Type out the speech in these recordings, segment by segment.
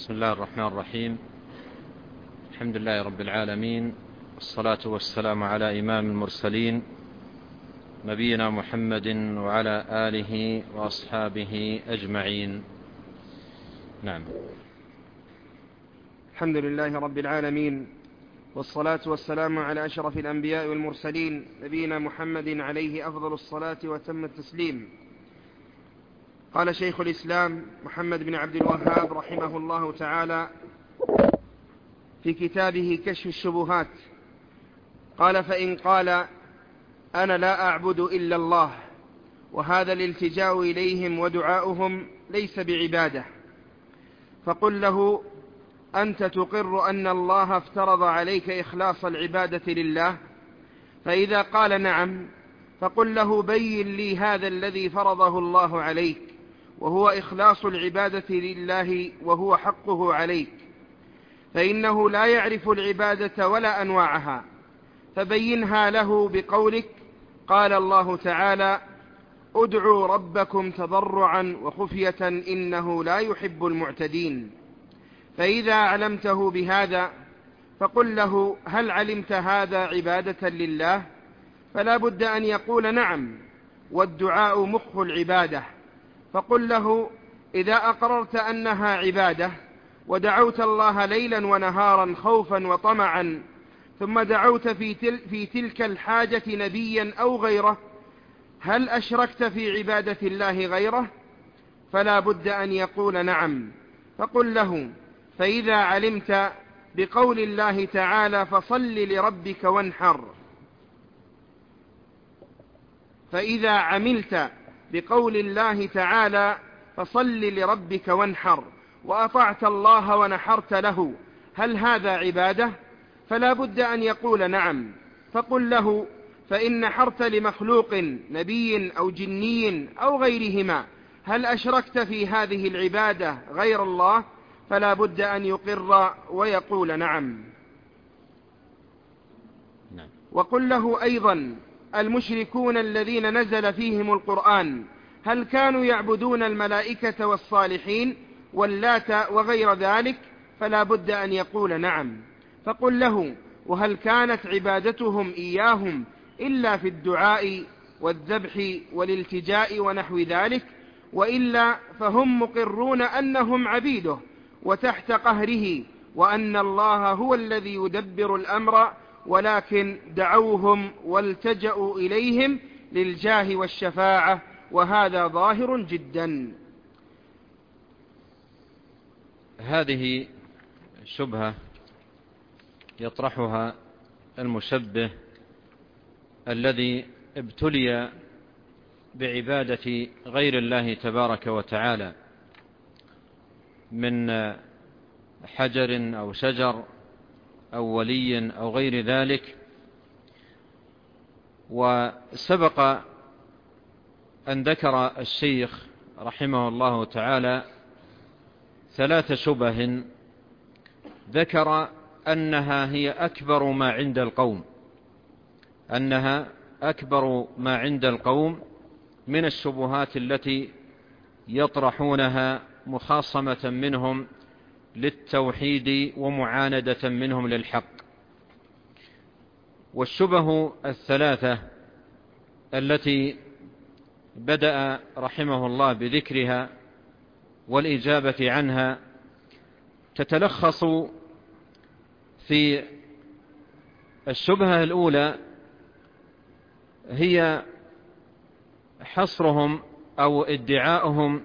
بسم الله الرحمن الرحيم. الحمد لله رب العالمين، والصلاة والسلام على إمام المرسلين نبينا محمد وعلى آله وأصحابه أجمعين. نعم. الحمد لله رب العالمين، والصلاة والسلام على أشرف الأنبياء والمرسلين نبينا محمد عليه أفضل الصلاة وتم التسليم. قال شيخ الإسلام محمد بن عبد الوهاب رحمه الله تعالى في كتابه كشف الشبهات، قال: فإن قال أنا لا أعبد إلا الله، وهذا الالتجاء إليهم ودعاؤهم ليس بعبادة، فقل له: أنت تقر أن الله افترض عليك إخلاص العبادة لله؟ فإذا قال نعم، فقل له: بين لي هذا الذي فرضه الله عليك، وهو إخلاص العبادة لله، وهو حقه عليك، فإنه لا يعرف العبادة ولا أنواعها، فبينها له بقولك: قال الله تعالى: ادعوا ربكم تضرعا وخفية إنه لا يحب المعتدين. فإذا علمته بهذا فقل له: هل علمت هذا عبادة لله؟ فلا بد أن يقول نعم، والدعاء مخ العبادة. فقل له: إذا أقررت أنها عبادة ودعوت الله ليلا ونهارا خوفا وطمعا، ثم دعوت في تلك الحاجة نبيا أو غيره، هل أشركت في عبادة الله غيره؟ فلا بد أن يقول نعم. فقل له: فإذا علمت بقول الله تعالى: فصل لربك وانحر، فإذا عملت بقول الله تعالى: فصل لربك وانحر، وأطعت الله ونحرت له، هل هذا عبادة؟ فلا بد أن يقول نعم. فقل له: فإن نحرت لمخلوق نبي أو جني أو غيرهما، هل أشركت في هذه العبادة غير الله؟ فلا بد أن يقر ويقول نعم. وقل له أيضا: المشركون الذين نزل فيهم القرآن، هل كانوا يعبدون الملائكة والصالحين واللات وغير ذلك؟ فلا بد أن يقول نعم. فقل له: وهل كانت عبادتهم إياهم إلا في الدعاء والذبح والالتجاء ونحو ذلك؟ وإلا فهم مقرون أنهم عبيده وتحت قهره، وأن الله هو الذي يدبر الأمر، ولكن دعوهم والتجأوا إليهم للجاه والشفاعة، وهذا ظاهر جدا. هذه شبهة يطرحها المشبه الذي ابتلي بعبادة غير الله تبارك وتعالى من حجر أو شجر أو ولي أو غير ذلك. وسبق أن ذكر الشيخ رحمه الله تعالى 3 شبه ذكر أنها هي أكبر ما عند القوم، أنها أكبر ما عند القوم من الشبهات التي يطرحونها مخاصمة منهم للتوحيد ومعاندة منهم للحق. والشبه 3 التي بدأ رحمه الله بذكرها والإجابة عنها تتلخص في الشبهة الأولى، هي حصرهم أو ادعاؤهم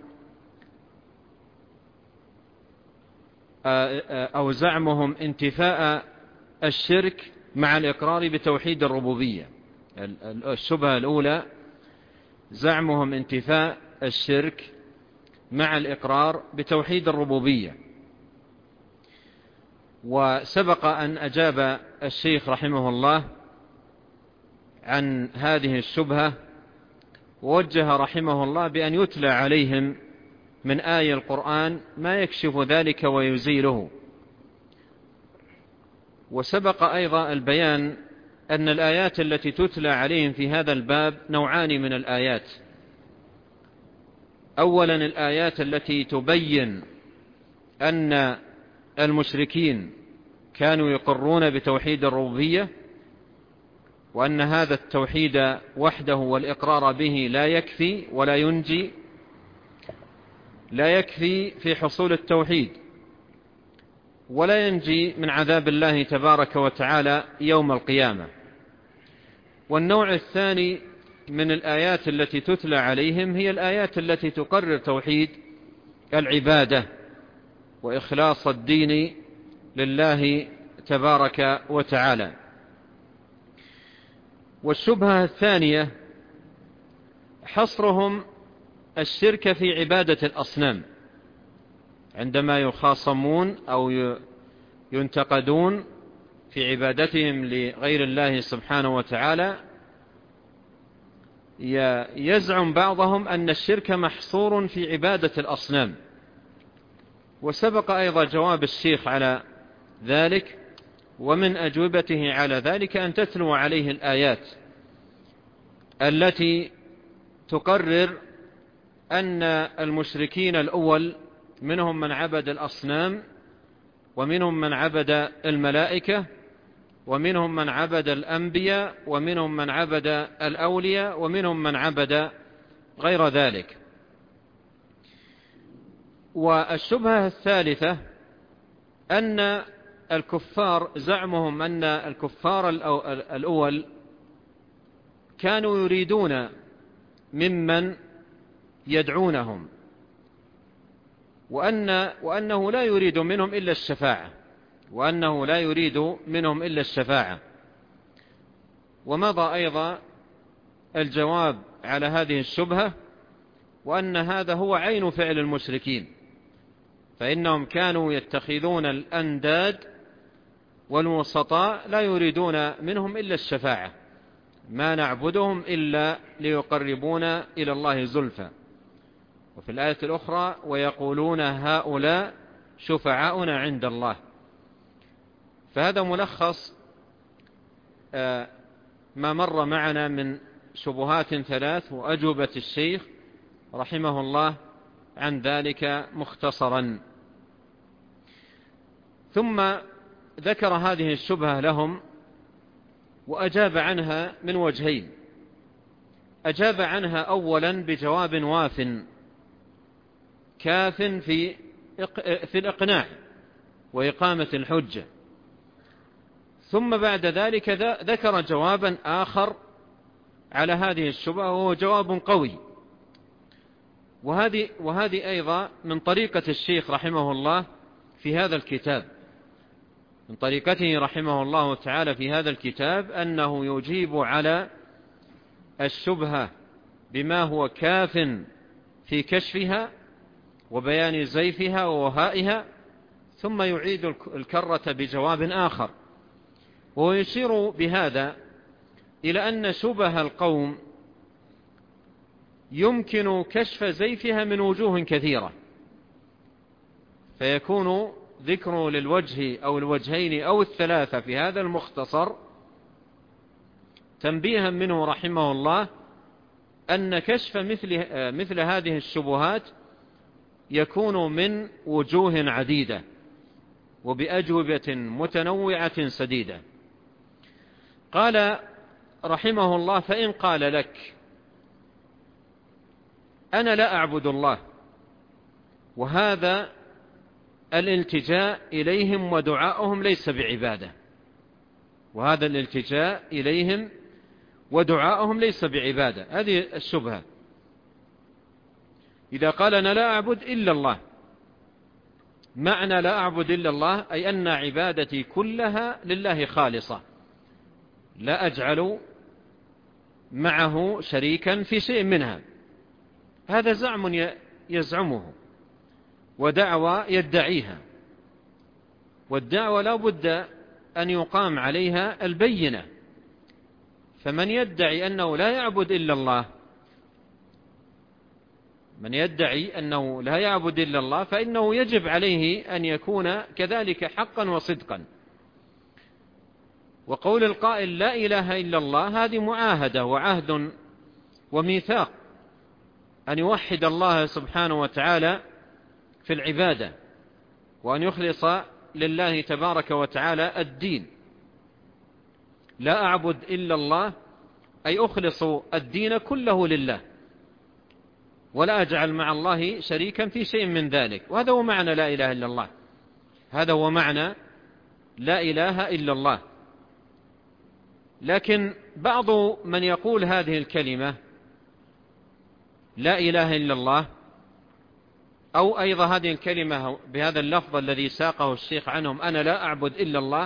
أو زعمهم انتفاء الشرك مع الإقرار بتوحيد الربوبية. الشبهة الأولى زعمهم انتفاء الشرك مع الإقرار بتوحيد الربوبية. وسبق أن أجاب الشيخ رحمه الله عن هذه الشبهة، ووجه رحمه الله بأن يتلى عليهم من آية القرآن ما يكشف ذلك ويزيله. وسبق أيضا البيان أن الآيات التي تتلى عليهم في هذا الباب نوعان من الآيات: أولا الآيات التي تبين أن المشركين كانوا يقرون بتوحيد الربوبية، وأن هذا التوحيد وحده والإقرار به لا يكفي ولا ينجي، لا يكفي في حصول التوحيد، ولا ينجي من عذاب الله تبارك وتعالى يوم القيامة. والنوع الثاني من الآيات التي تتلى عليهم هي الآيات التي تقرر توحيد العبادة وإخلاص الدين لله تبارك وتعالى. والشبهة الثانية حصرهم الشرك في عبادة الأصنام، عندما يخاصمون أو ينتقدون في عبادتهم لغير الله سبحانه وتعالى، يزعم بعضهم أن الشرك محصور في عبادة الأصنام. وسبق أيضا جواب الشيخ على ذلك، ومن أجوبته على ذلك أن تتلو عليه الآيات التي تقرر أن المشركين الأول منهم من عبد الأصنام، ومنهم من عبد الملائكة، ومنهم من عبد الأنبياء، ومنهم من عبد الأولياء، ومنهم من عبد غير ذلك. والشبهة الثالثة أن الكفار زعمهم أن الكفار الأول كانوا يريدون ممن يدعونهم وأنه لا يريد منهم إلا الشفاعة، وأنه لا يريد منهم إلا الشفاعة. ومضى أيضا الجواب على هذه الشبهة، وأن هذا هو عين فعل المشركين، فإنهم كانوا يتخذون الأنداد والوسطاء لا يريدون منهم إلا الشفاعة، ما نعبدهم إلا ليقربونا إلى الله زلفى. وفي الآية الأخرى ويقولون هؤلاء شفعاؤنا عند الله. فهذا ملخص ما مر معنا من شبهات ثلاث، وأجوبة الشيخ رحمه الله عن ذلك مختصرا. ثم ذكر هذه الشبهة لهم وأجاب عنها من وجهين. أجاب عنها أولا بجواب واف كاف في الإقناع وإقامة الحجة، ثم بعد ذلك ذكر جوابا آخر على هذه الشبهة، وهو جواب قوي. وهذه أيضا من طريقة الشيخ رحمه الله في هذا الكتاب، من طريقته رحمه الله تعالى في هذا الكتاب، أنه يجيب على الشبهة بما هو كاف في كشفها وبيان زيفها ووهائها، ثم يعيد الكرة بجواب آخر. ويشير بهذا إلى أن شبه القوم يمكن كشف زيفها من وجوه كثيرة، فيكون ذكر للوجه أو الوجهين أو الثلاثة في هذا المختصر تنبيها منه رحمه الله أن كشف مثل هذه الشبهات يكون من وجوه عديدة وبأجوبة متنوعة سديدة. قال رحمه الله: فإن قال لك أنا لا أعبد الله، وهذا الالتجاء إليهم ودعاؤهم ليس بعبادة، وهذا الالتجاء إليهم ودعاؤهم ليس بعبادة، هذه الشبهة. إذا قال أنا لا أعبد إلا الله، معنى لا أعبد إلا الله أي أن عبادتي كلها لله خالصة، لا أجعل معه شريكا في شيء منها. هذا زعم يزعمه ودعوى يدعيها، والدعوى لا بد أن يقام عليها البينة. فمن يدعي أنه لا يعبد إلا الله، من يدعي أنه لا يعبد إلا الله فإنه يجب عليه أن يكون كذلك حقا وصدقا. وقول القائل لا إله إلا الله هذه معاهدة وعهد وميثاق أن يوحد الله سبحانه وتعالى في العبادة، وأن يخلص لله تبارك وتعالى الدين. لا أعبد إلا الله أي أخلص الدين كله لله، ولا أجعل مع الله شريكا في شيء من ذلك. وهذا هو معنى لا إله إلا الله، هذا هو معنى لا إله إلا الله. لكن بعض من يقول هذه الكلمة لا إله إلا الله، أو أيضا هذه الكلمة بهذا اللفظ الذي ساقه الشيخ عنهم أنا لا أعبد إلا الله،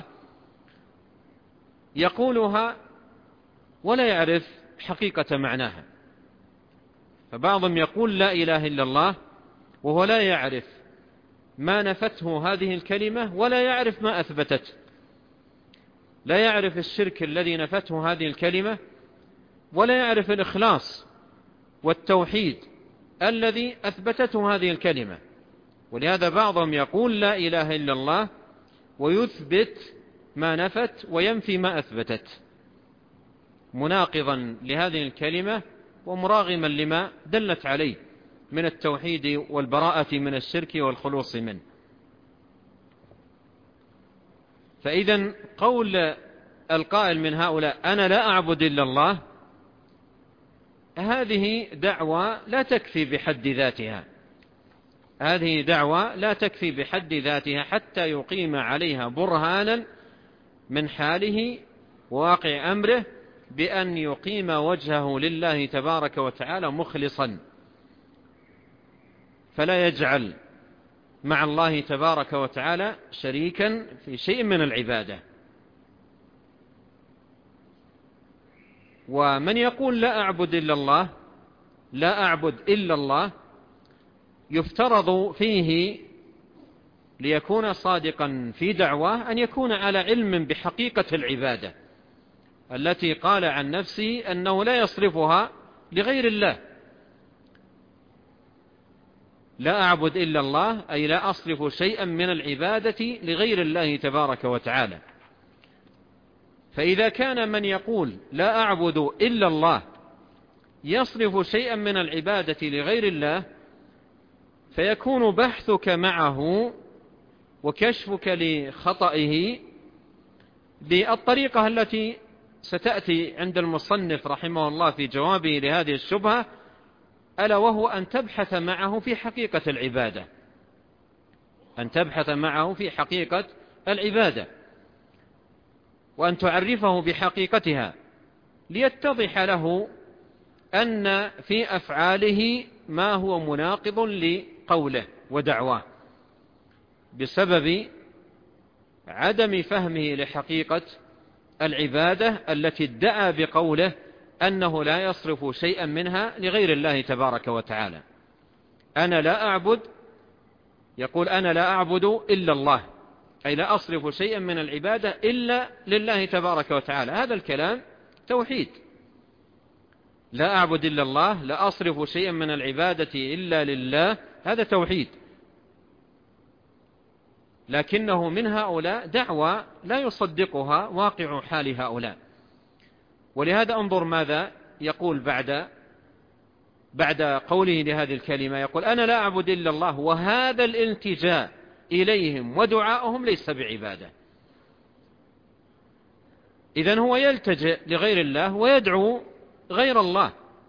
يقولها ولا يعرف حقيقة معناها. فبعضهم يقول لا إله إلا الله وهو لا يعرف ما نفته هذه الكلمة ولا يعرف ما أثبتته، لا يعرف الشرك الذي نفته هذه الكلمة، ولا يعرف الإخلاص والتوحيد الذي أثبتته هذه الكلمة. ولهذا بعضهم يقول لا إله إلا الله ويثبت ما نفت وينفي ما أثبتت، مناقضا لهذه الكلمة ومراغما لما دلت عليه من التوحيد والبراءة من الشرك والخلوص منه. فإذا قول القائل من هؤلاء أنا لا أعبد إلا الله، هذه دعوة لا تكفي بحد ذاتها، هذه دعوة لا تكفي بحد ذاتها حتى يقيم عليها برهانا من حاله وواقع أمره بأن يقيم وجهه لله تبارك وتعالى مخلصا، فلا يجعل مع الله تبارك وتعالى شريكا في شيء من العبادة. ومن يقول لا أعبد إلا الله، لا أعبد إلا الله، يفترض فيه ليكون صادقا في دعواه أن يكون على علم بحقيقة العبادة التي قال عن نفسه أنه لا يصرفها لغير الله. لا أعبد إلا الله أي لا أصرف شيئا من العبادة لغير الله تبارك وتعالى. فإذا كان من يقول لا أعبد إلا الله يصرف شيئا من العبادة لغير الله، فيكون بحثك معه وكشفك لخطئه بالطريقة التي ستأتي عند المصنف رحمه الله في جوابه لهذه الشبهة، ألا وهو أن تبحث معه في حقيقة العبادة، أن تبحث معه في حقيقة العبادة وأن تعرفه بحقيقتها ليتضح له أن في أفعاله ما هو مناقض لقوله ودعواه بسبب عدم فهمه لحقيقة العبادة التي ادعى بقوله أنه لا يصرف شيئا منها لغير الله تبارك وتعالى. أنا لا أعبد، يقول أنا لا أعبد إلا الله، أي لا أصرف شيئا من العبادة إلا لله تبارك وتعالى. هذا الكلام توحيد. لا أعبد إلا الله، لا أصرف شيئا من العبادة إلا لله، هذا توحيد. لكنه من هؤلاء دعوة لا يصدقها واقع حال هؤلاء. ولهذا انظر ماذا يقول بعد قوله لهذه الكلمة، يقول أنا لا أعبد إلا الله وهذا الالتجاء إليهم ودعاؤهم ليس بعبادة. إذن هو يلتجئ لغير الله ويدعو غير الله،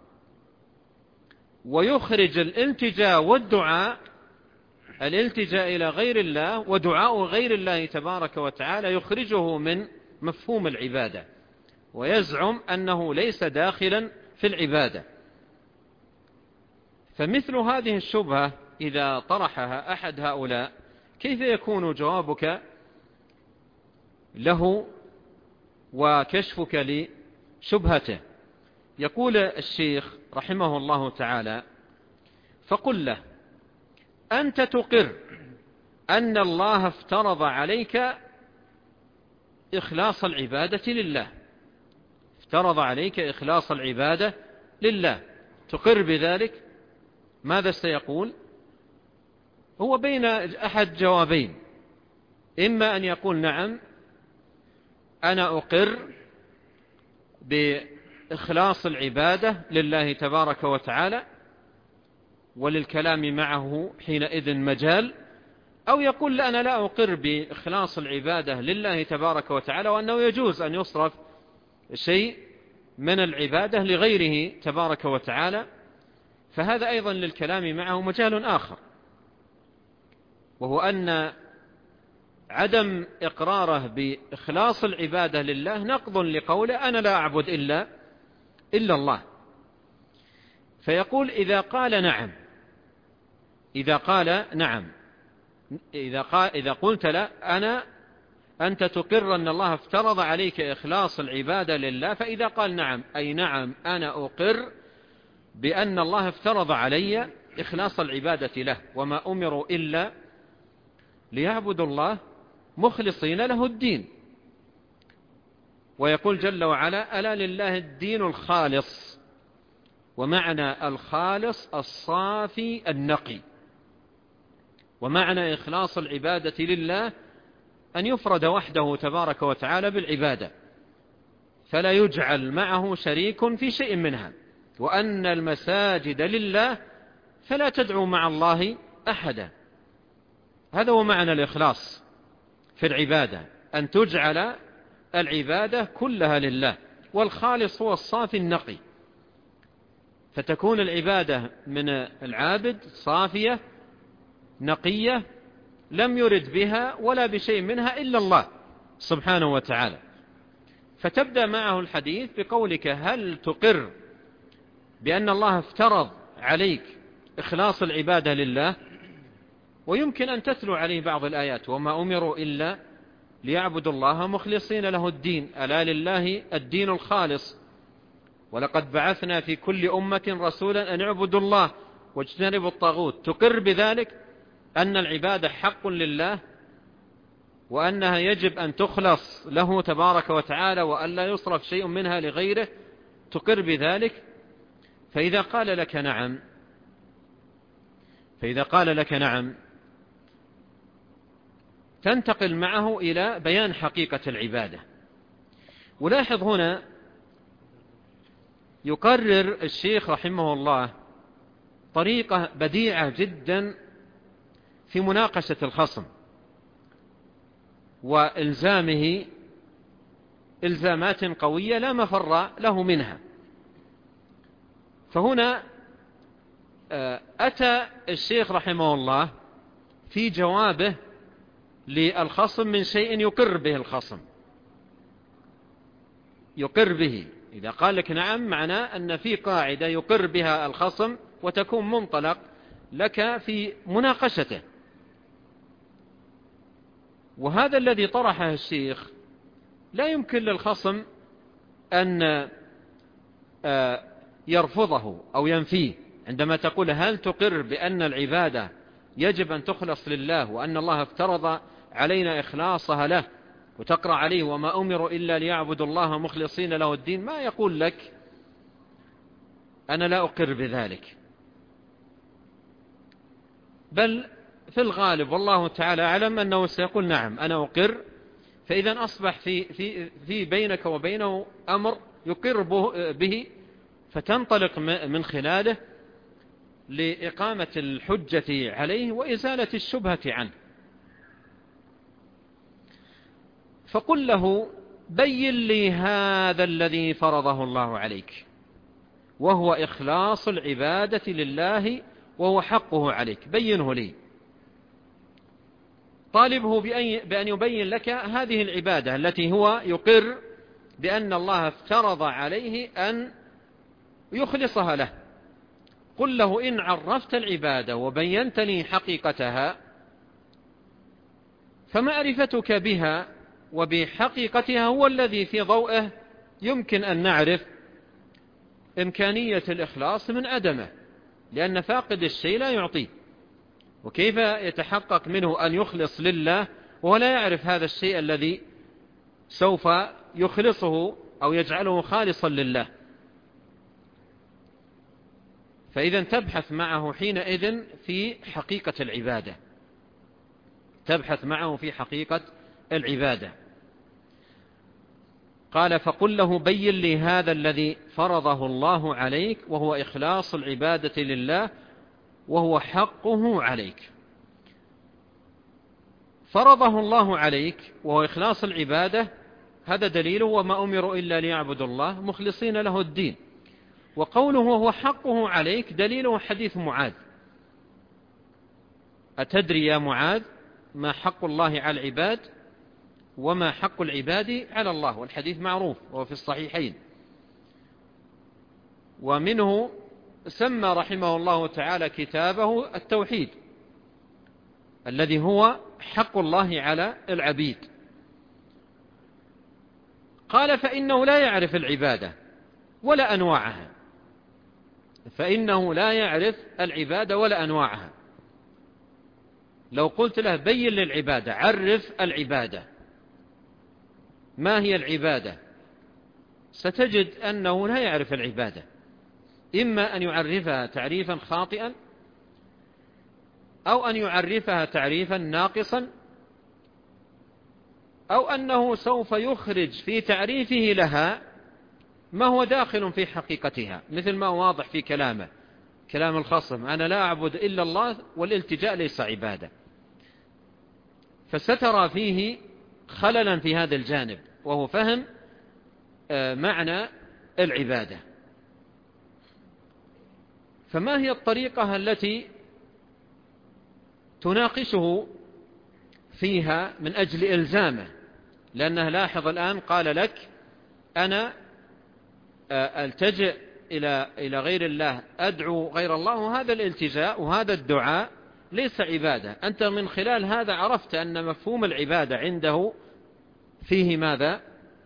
ويخرج الالتجاء والدعاء، الالتجاء إلى غير الله ودعاء غير الله تبارك وتعالى يخرجه من مفهوم العبادة، ويزعم أنه ليس داخلا في العبادة. فمثل هذه الشبهة إذا طرحها أحد هؤلاء كيف يكون جوابك له وكشفك لشبهته؟ يقول الشيخ رحمه الله تعالى فقل له أنت تقر أن الله افترض عليك إخلاص العبادة لله، افترض عليك إخلاص العبادة لله، تقر بذلك؟ ماذا سيقول؟ هو بين أحد جوابين، إما أن يقول نعم أنا أقر بإخلاص العبادة لله تبارك وتعالى، وللكلام معه حينئذ مجال، أو يقول لا، أنا لا أقر بإخلاص العبادة لله تبارك وتعالى، وأنه يجوز أن يصرف شيء من العبادة لغيره تبارك وتعالى، فهذا أيضا للكلام معه مجال آخر، وهو أن عدم إقراره بإخلاص العبادة لله نقض لقوله أنا لا أعبد إلا الله. فيقول إذا قال نعم، إذا قلت لا أنت تقر أن الله افترض عليك إخلاص العبادة لله، فإذا قال نعم أي نعم أنا أقر بأن الله افترض علي إخلاص العبادة له، وما أمروا إلا ليعبدوا الله مخلصين له الدين. ويقول جل وعلا ألا لله الدين الخالص، ومعنى الخالص الصافي النقي. ومعنى إخلاص العبادة لله أن يفرد وحده تبارك وتعالى بالعبادة، فلا يجعل معه شريك في شيء منها، وأن المساجد لله فلا تدعو مع الله أحدا. هذا هو معنى الإخلاص في العبادة، أن تجعل العبادة كلها لله، والخالص هو الصافي النقي، فتكون العبادة من العابد صافية نقية لم يرد بها ولا بشيء منها إلا الله سبحانه وتعالى. فتبدأ معه الحديث بقولك هل تقر بأن الله افترض عليك إخلاص العبادة لله؟ ويمكن أن تتلو عليه بعض الآيات وما أمروا إلا ليعبدوا الله مخلصين له الدين، ألا لله الدين الخالص، ولقد بعثنا في كل أمة رسولا أن اعبدوا الله واجتنبوا الطاغوت. تقر بذلك أن العبادة حق لله، وأنها يجب أن تخلص له تبارك وتعالى، وأن لا يصرف شيء منها لغيره، تقر بذلك؟ فإذا قال لك نعم تنتقل معه إلى بيان حقيقة العبادة. ولاحظ هنا يقرر الشيخ رحمه الله طريقة بديعة جدا في مناقشة الخصم وإلزامه إلزامات قوية لا مفر له منها. فهنا أتى الشيخ رحمه الله في جوابه للخصم من شيء يقر به الخصم، يقر به. إذا قال لك نعم معناه أن في قاعدة يقر بها الخصم وتكون منطلق لك في مناقشته. وهذا الذي طرحه الشيخ لا يمكن للخصم أن يرفضه أو ينفيه. عندما تقول هل تقر بأن العبادة يجب أن تخلص لله، وأن الله افترض علينا إخلاصها له، وتقرأ عليه وما أمروا إلا ليعبدوا الله مخلصين له الدين، ما يقول لك أنا لا أقر بذلك، بل في الغالب والله تعالى أعلم أنه سيقول نعم أنا أقر. فإذا أصبح في بينك وبينه أمر يقر به، فتنطلق من خلاله لإقامة الحجة عليه وإزالة الشبهة عنه. فقل له بين لي هذا الذي فرضه الله عليك، وهو إخلاص العبادة لله، وهو حقه عليك، بينه لي. طالبه بأن يبين لك هذه العبادة التي هو يقر بأن الله افترض عليه أن يخلصها له. قل له إن عرفت العبادة وبينت لي حقيقتها، فمعرفتك بها وبحقيقتها هو الذي في ضوءه يمكن أن نعرف إمكانية الإخلاص من عدمه، لأن فاقد الشيء لا يعطيه، وكيف يتحقق منه أن يخلص لله وهو لا يعرف هذا الشيء الذي سوف يخلصه أو يجعله خالصا لله. فإذا تبحث معه حينئذ في حقيقة العبادة، تبحث معه في حقيقة العبادة. قال فقل له بين لي هذا الذي فرضه الله عليك، وهو إخلاص العبادة لله، وهو حقه عليك. فرضه الله عليك وهو إخلاص العبادة، هذا دليله وما أمروا إلا ليعبدوا الله مخلصين له الدين. وقوله وهو حقه عليك دليله حديث معاذ: أتدري يا معاذ ما حق الله على العباد وما حق العباد على الله؟ والحديث معروف وهو في الصحيحين. ومنه سمى رحمه الله تعالى كتابه التوحيد الذي هو حق الله على العبيد. قال فإنه لا يعرف العبادة ولا أنواعها، فإنه لا يعرف العبادة ولا أنواعها. لو قلت له بين للعبادة، عرف العبادة، ما هي العبادة، ستجد أنه لا يعرف العبادة، إما أن يعرفها تعريفا خاطئا أو أن يعرفها تعريفا ناقصا، أو أنه سوف يخرج في تعريفه لها ما هو داخل في حقيقتها، مثل ما هو واضح في كلامه، كلام الخصم: أنا لا أعبد إلا الله والالتجاء ليس عبادة. فسترى فيه خللا في هذا الجانب، وهو فهم معنى العبادة. فما هي الطريقة التي تناقشه فيها من أجل إلزامه؟ لأنه لاحظ الآن قال لك أنا ألتجئ إلى غير الله، أدعو غير الله، وهذا الالتجاء وهذا الدعاء ليس عبادة. أنت من خلال هذا عرفت أن مفهوم العبادة عنده فيه ماذا؟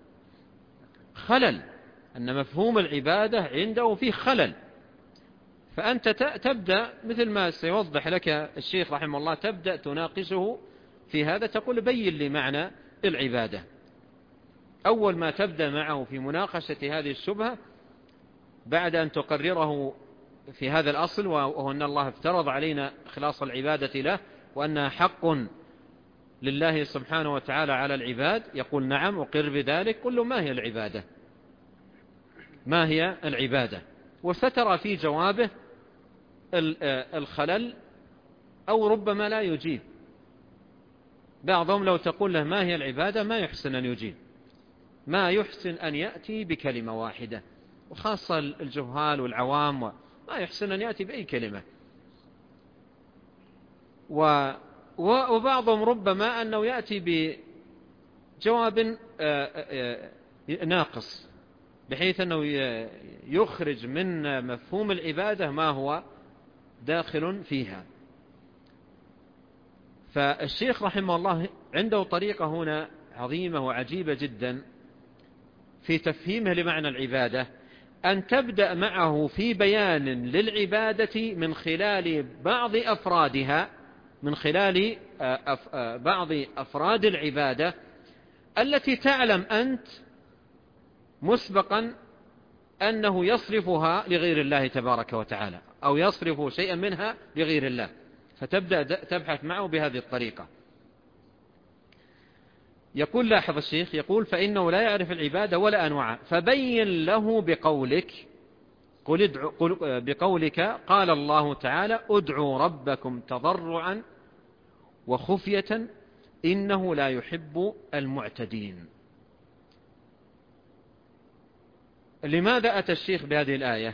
خلل، أن مفهوم العبادة عنده فيه خلل. فأنت تبدأ مثل ما سيوضح لك الشيخ رحمه الله، تبدأ تناقشه في هذا، تقول بين لي معنى العبادة. أول ما تبدأ معه في مناقشة هذه الشبهة بعد أن تقرره في هذا الأصل، وهو أن الله افترض علينا إخلاص العبادة له وأنها حق لله سبحانه وتعالى على العباد، يقول نعم أقر بذلك. قل له ما هي العبادة؟ ما هي العبادة؟ وسترى في جوابه الخلل، أو ربما لا يجيب. بعضهم لو تقول له ما هي العبادة ما يحسن أن يجيب، ما يحسن أن يأتي بكلمة واحدة، وخاصة الجهال والعوام ما يحسن أن يأتي بأي كلمة. وبعضهم ربما أنه يأتي بجواب ناقص، بحيث أنه يخرج من مفهوم العبادة ما هو داخل فيها. فالشيخ رحمه الله عنده طريقة هنا عظيمة وعجيبة جدا في تفهيمه لمعنى العبادة، أن تبدأ معه في بيان للعبادة من خلال بعض أفرادها، من خلال بعض أفراد العبادة التي تعلم أنت مسبقا أنه يصرفها لغير الله تبارك وتعالى، أو يصرف شيئا منها لغير الله، فتبدأ تبحث معه بهذه الطريقة. يقول لاحظ الشيخ يقول فإنه لا يعرف العبادة ولا أنواعها، فبين له بقولك بقولك قال الله تعالى ادعوا ربكم تضرعا وخفية إنه لا يحب المعتدين. لماذا أتى الشيخ بهذه الآية؟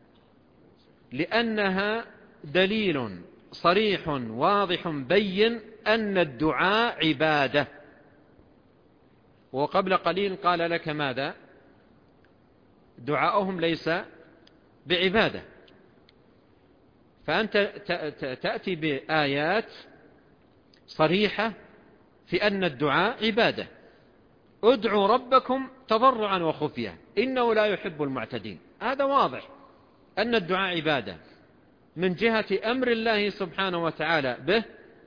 لأنها دليل صريح واضح بين أن الدعاء عبادة. وقبل قليل قال لك ماذا؟ دعاؤهم ليس بعبادة. فأنت تأتي بآيات صريحة في أن الدعاء عبادة. ادعوا ربكم تضرعا وخفية إنه لا يحب المعتدين. هذا واضح أن الدعاء عبادة من جهة أمر الله سبحانه وتعالى به،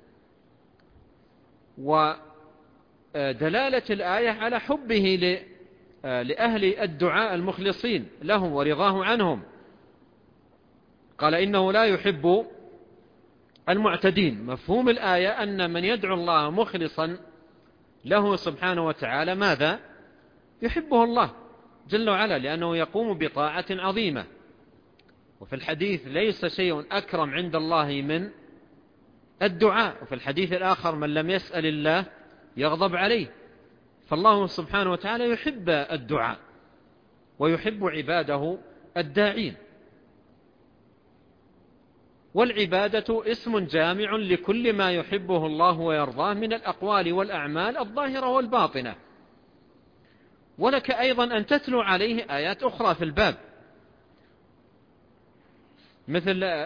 ودلالة الآية على حبه لأهل الدعاء المخلصين لهم ورضاه عنهم. قال إنه لا يحب المعتدين. مفهوم الآية أن من يدعو الله مخلصا له سبحانه وتعالى ماذا؟ يحبه الله جل وعلا، لأنه يقوم بطاعة عظيمة. وفي الحديث ليس شيء أكرم عند الله من الدعاء. وفي الحديث الآخر من لم يسأل الله يغضب عليه. فالله سبحانه وتعالى يحب الدعاء ويحب عباده الداعين. والعبادة اسم جامع لكل ما يحبه الله ويرضاه من الأقوال والأعمال الظاهرة والباطنة. ولك أيضا أن تتلو عليه آيات أخرى في الباب، مثل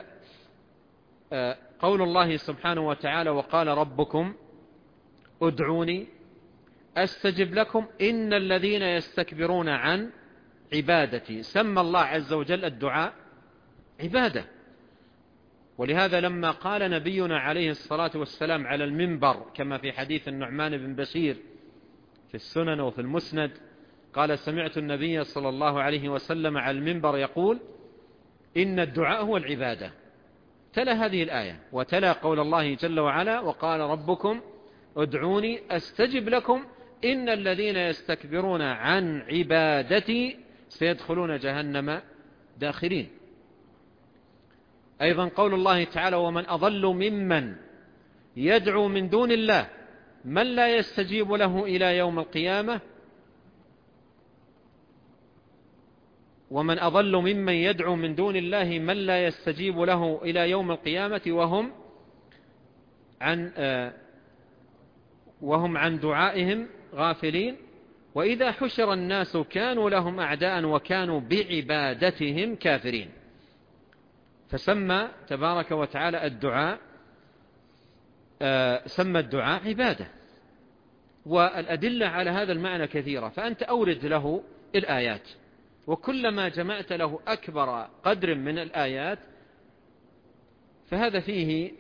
قول الله سبحانه وتعالى وقال ربكم ادعوني أستجب لكم إن الذين يستكبرون عن عبادتي. سمى الله عز وجل الدعاء عبادة. ولهذا لما قال نبينا عليه الصلاة والسلام على المنبر كما في حديث النعمان بن بشير في السنن وفي المسند، قال سمعت النبي صلى الله عليه وسلم على المنبر يقول إن الدعاء هو العبادة. تلا هذه الآية وتلا قول الله جل وعلا وقال ربكم ادعوني أستجب لكم إن الذين يستكبرون عن عبادتي سيدخلون جهنم داخرين. أيضا قول الله تعالى ومن أضل ممن يدعو من دون الله من لا يستجيب له إلى يوم القيامة ومن أضل ممن يدعو من دون الله من لا يستجيب له إلى يوم القيامة وهم عن دعائهم غافلين وإذا حشر الناس كانوا لهم أعداء وكانوا بعبادتهم كافرين. فسمى تبارك وتعالى الدعاء سمى الدعاء عبادة. والأدلة على هذا المعنى كثيرة، فأنت أورد له الآيات، وكلما جمعت له أكبر قدر من الآيات فهذا فيه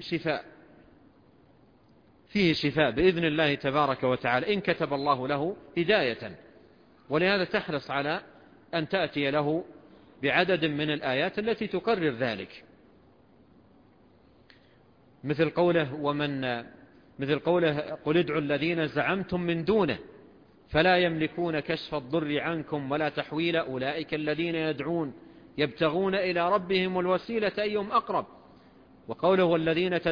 شفاء بإذن الله تبارك وتعالى إن كتب الله له هداية. ولهذا تحرص على أن تأتي له بعدد من الآيات التي تقرر ذلك، مثل قوله قل ادعوا الذين زعمتم من دونه فلا يملكون كشف الضر عنكم ولا تحويل أولئك الذين يدعون يبتغون إلى ربهم الوسيلة أيهم أقرب. وقوله والذين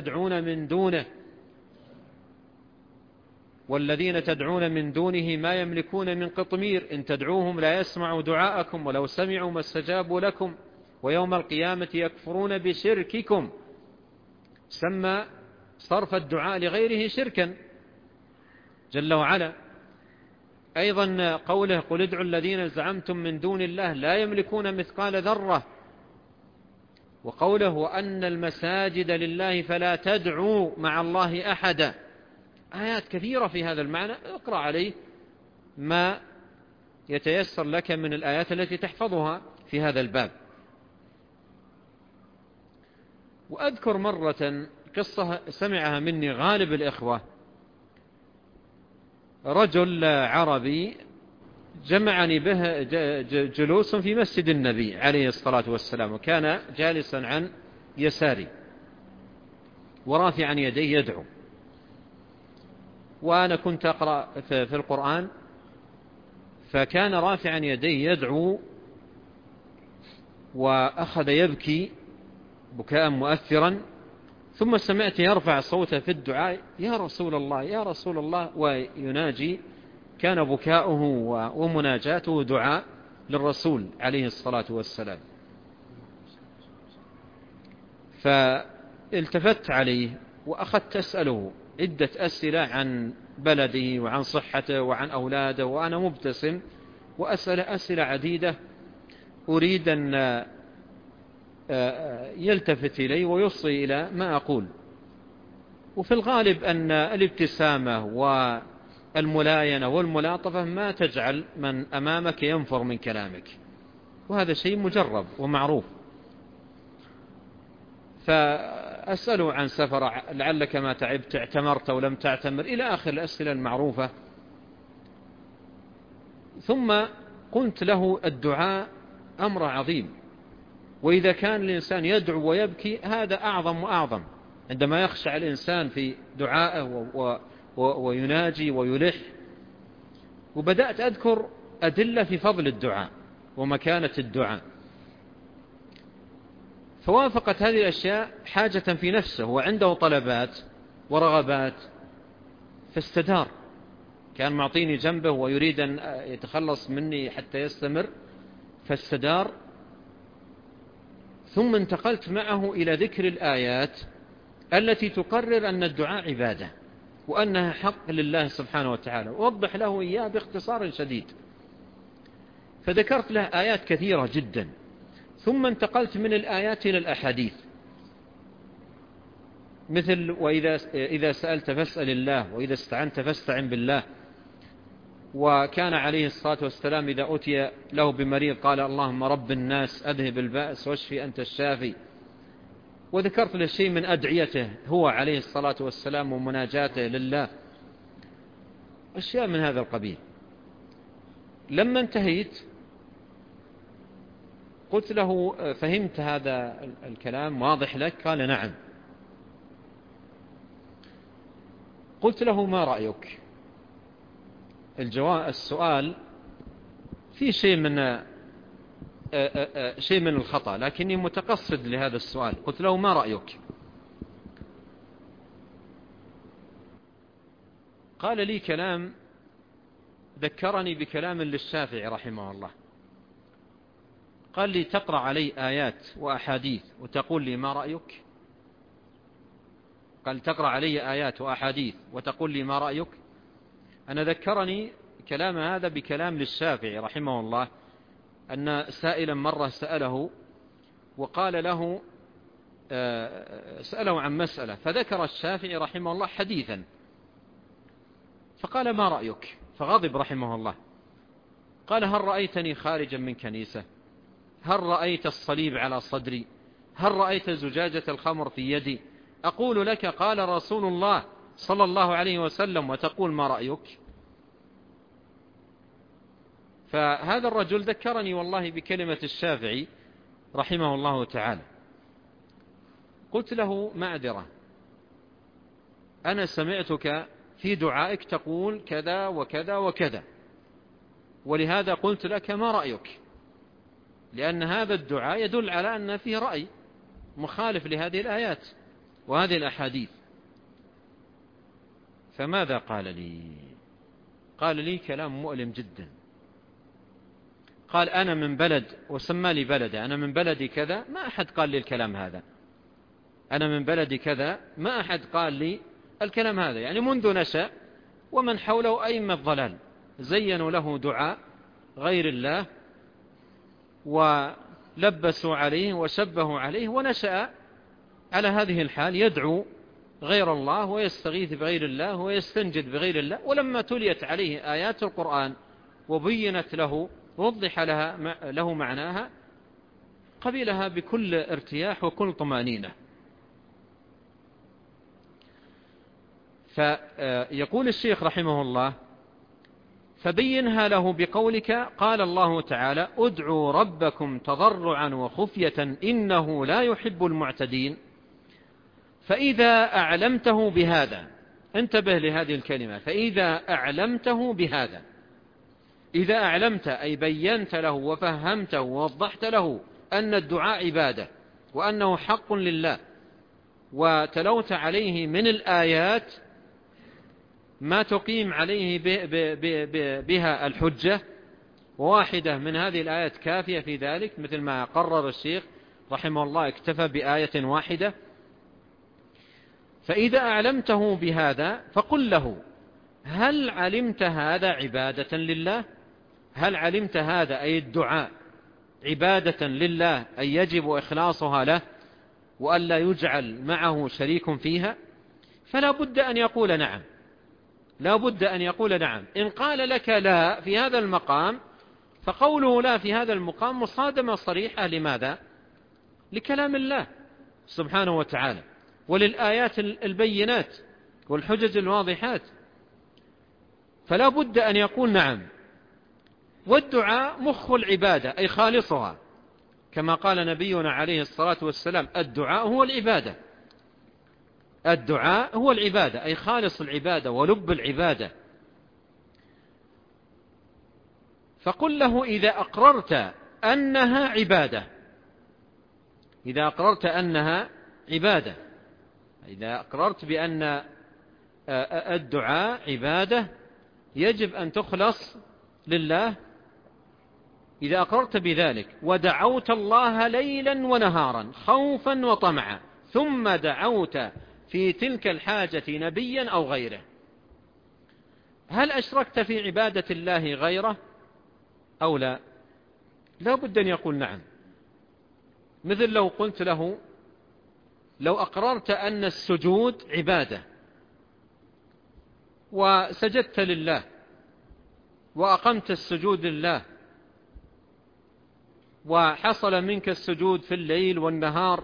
تدعون من دونه ما يملكون من قطمير إن تدعوهم لا يسمعوا دعاءكم ولو سمعوا ما استجابوا لكم ويوم القيامة يكفرون بشرككم. سمى صرف الدعاء لغيره شركا جل وعلا. أيضا قوله قل ادعوا الذين زعمتم من دون الله لا يملكون مثقال ذرة. وقوله وأن المساجد لله فلا تدعوا مع الله أحدا. آيات كثيرة في هذا المعنى، اقرأ عليه ما يتيسر لك من الآيات التي تحفظها في هذا الباب. وأذكر مرة قصة سمعها مني غالب الإخوة. رجل عربي جمعني به جلوس في مسجد النبي عليه الصلاة والسلام، وكان جالسا عن يساري ورافعا يديه يدعو، وأنا كنت أقرأ في القرآن، فكان رافعا يديه يدعو وأخذ يبكي بكاء مؤثرا، ثم سمعت يرفع صوته في الدعاء يا رسول الله يا رسول الله ويناجي. كان بكاؤه ومناجاته دعاء للرسول عليه الصلاة والسلام. فالتفت عليه وأخذت أسأله عدة أسئلة عن بلده وعن صحته وعن أولاده، وأنا مبتسم وأسأل أسئلة عديدة أريد أن يلتفت إلي ويصغي إلى ما أقول. وفي الغالب أن الابتسامة والملاينة والملاطفة ما تجعل من أمامك ينفر من كلامك، وهذا شيء مجرب ومعروف. فأسأله عن سفر، لعلك ما تعبت، اعتمرت ولم تعتمر، إلى آخر الأسئلة المعروفة. ثم قلت له الدعاء أمر عظيم، وإذا كان الإنسان يدعو ويبكي هذا أعظم وأعظم، عندما يخشع الإنسان في دعائه ويناجي ويلح. وبدأت أذكر أدلة في فضل الدعاء ومكانة الدعاء، فوافقت هذه الأشياء حاجة في نفسه وعنده طلبات ورغبات، فاستدار، كان معطيني جنبه ويريد أن يتخلص مني حتى يستمر، فاستدار. ثم انتقلت معه إلى ذكر الآيات التي تقرر أن الدعاء عبادة وأنها حق لله سبحانه وتعالى، ووضح له إياه باختصار شديد. فذكرت له آيات كثيرة جدا، ثم انتقلت من الآيات إلى الأحاديث، مثل إذا سألت فاسأل الله، وإذا استعنت فاستعن بالله. وكان عليه الصلاة والسلام إذا أتي له بمريض قال اللهم رب الناس أذهب البأس واشفي أنت الشافي. وذكرت له شيء من أدعيته هو عليه الصلاة والسلام ومناجاته لله، أشياء من هذا القبيل. لما انتهيت قلت له فهمت هذا الكلام واضح لك؟ قال نعم. قلت له ما رأيك؟ السؤال في شيء من الخطأ، لكني متقصد لهذا السؤال. قلت له ما رأيك؟ قال لي كلام ذكرني بكلام للشافعي رحمه الله. قال لي تقرأ علي آيات وأحاديث وتقول لي ما رأيك؟ قال تقرأ علي آيات وأحاديث وتقول لي ما رأيك؟ أنا ذكرني كلام هذا بكلام للشافعي رحمه الله، أن سائلا مرة سأله وقال له سأله عن مسألة، فذكر الشافعي رحمه الله حديثا، فقال ما رأيك؟ فغضب رحمه الله. قال هل رأيتني خارجا من كنيسة؟ هل رأيت الصليب على صدري؟ هل رأيت زجاجة الخمر في يدي؟ أقول لك قال رسول الله صلى الله عليه وسلم وتقول ما رأيك؟ فهذا الرجل ذكرني والله بكلمة الشافعي رحمه الله تعالى. قلت له معذرة، أنا سمعتك في دعائك تقول كذا وكذا وكذا، ولهذا قلت لك ما رأيك، لأن هذا الدعاء يدل على أن فيه رأي مخالف لهذه الآيات وهذه الأحاديث. فماذا قال لي؟ قال لي كلام مؤلم جدا. قال أنا من بلد، وسمى لي بلده، أنا من بلدي كذا ما أحد قال لي الكلام هذا، أنا من بلدي كذا ما أحد قال لي الكلام هذا. يعني منذ نشأ ومن حوله أئمة الضلال زينوا له دعاء غير الله ولبسوا عليه وشبهوا عليه، ونشأ على هذه الحال يدعو غير الله ويستغيث بغير الله ويستنجد بغير الله. ولما تليت عليه آيات القرآن وبينت له ووضح له معناها قبلها بكل ارتياح وكل طمأنينة. فيقول الشيخ رحمه الله فبينها له بقولك قال الله تعالى ادعوا ربكم تضرعا وخفية إنه لا يحب المعتدين. فإذا أعلمته بهذا، انتبه لهذه الكلمة، فإذا أعلمته بهذا، إذا أعلمت أي بينت له وفهمته ووضحت له أن الدعاء عبادة وأنه حق لله، وتلوت عليه من الآيات ما تقيم عليه بها الحجة، وواحدة من هذه الآيات كافية في ذلك، مثل ما قرر الشيخ رحمه الله اكتفى بآية واحدة. فإذا أعلمته بهذا فقل له هل علمت هذا عبادة لله؟ هل علمت هذا أي الدعاء عبادة لله أي يجب إخلاصها له وألا يجعل معه شريك فيها؟ فلا بد أن يقول نعم، لا بد أن يقول نعم. إن قال لك لا في هذا المقام فقوله لا في هذا المقام مصادمة صريحة لماذا؟ لكلام الله سبحانه وتعالى وللآيات البينات والحجج الواضحات، فلا بد أن يقول نعم. والدعاء مخ العبادة أي خالصها، كما قال نبينا عليه الصلاة والسلام الدعاء هو العبادة، الدعاء هو العبادة أي خالص العبادة ولب العبادة. فقل له إذا أقررت أنها عبادة، إذا أقررت أنها عبادة، إذا أقررت بأن الدعاء عبادة يجب أن تخلص لله. إذا أقررت بذلك ودعوت الله ليلا ونهارا خوفا وطمعا ثم دعوت في تلك الحاجة نبيا أو غيره، هل أشركت في عبادة الله غيره أو لا؟ لا بد أن يقول نعم. مثل لو قلت له لو أقررت أن السجود عبادة وسجدت لله وأقمت السجود لله وحصل منك السجود في الليل والنهار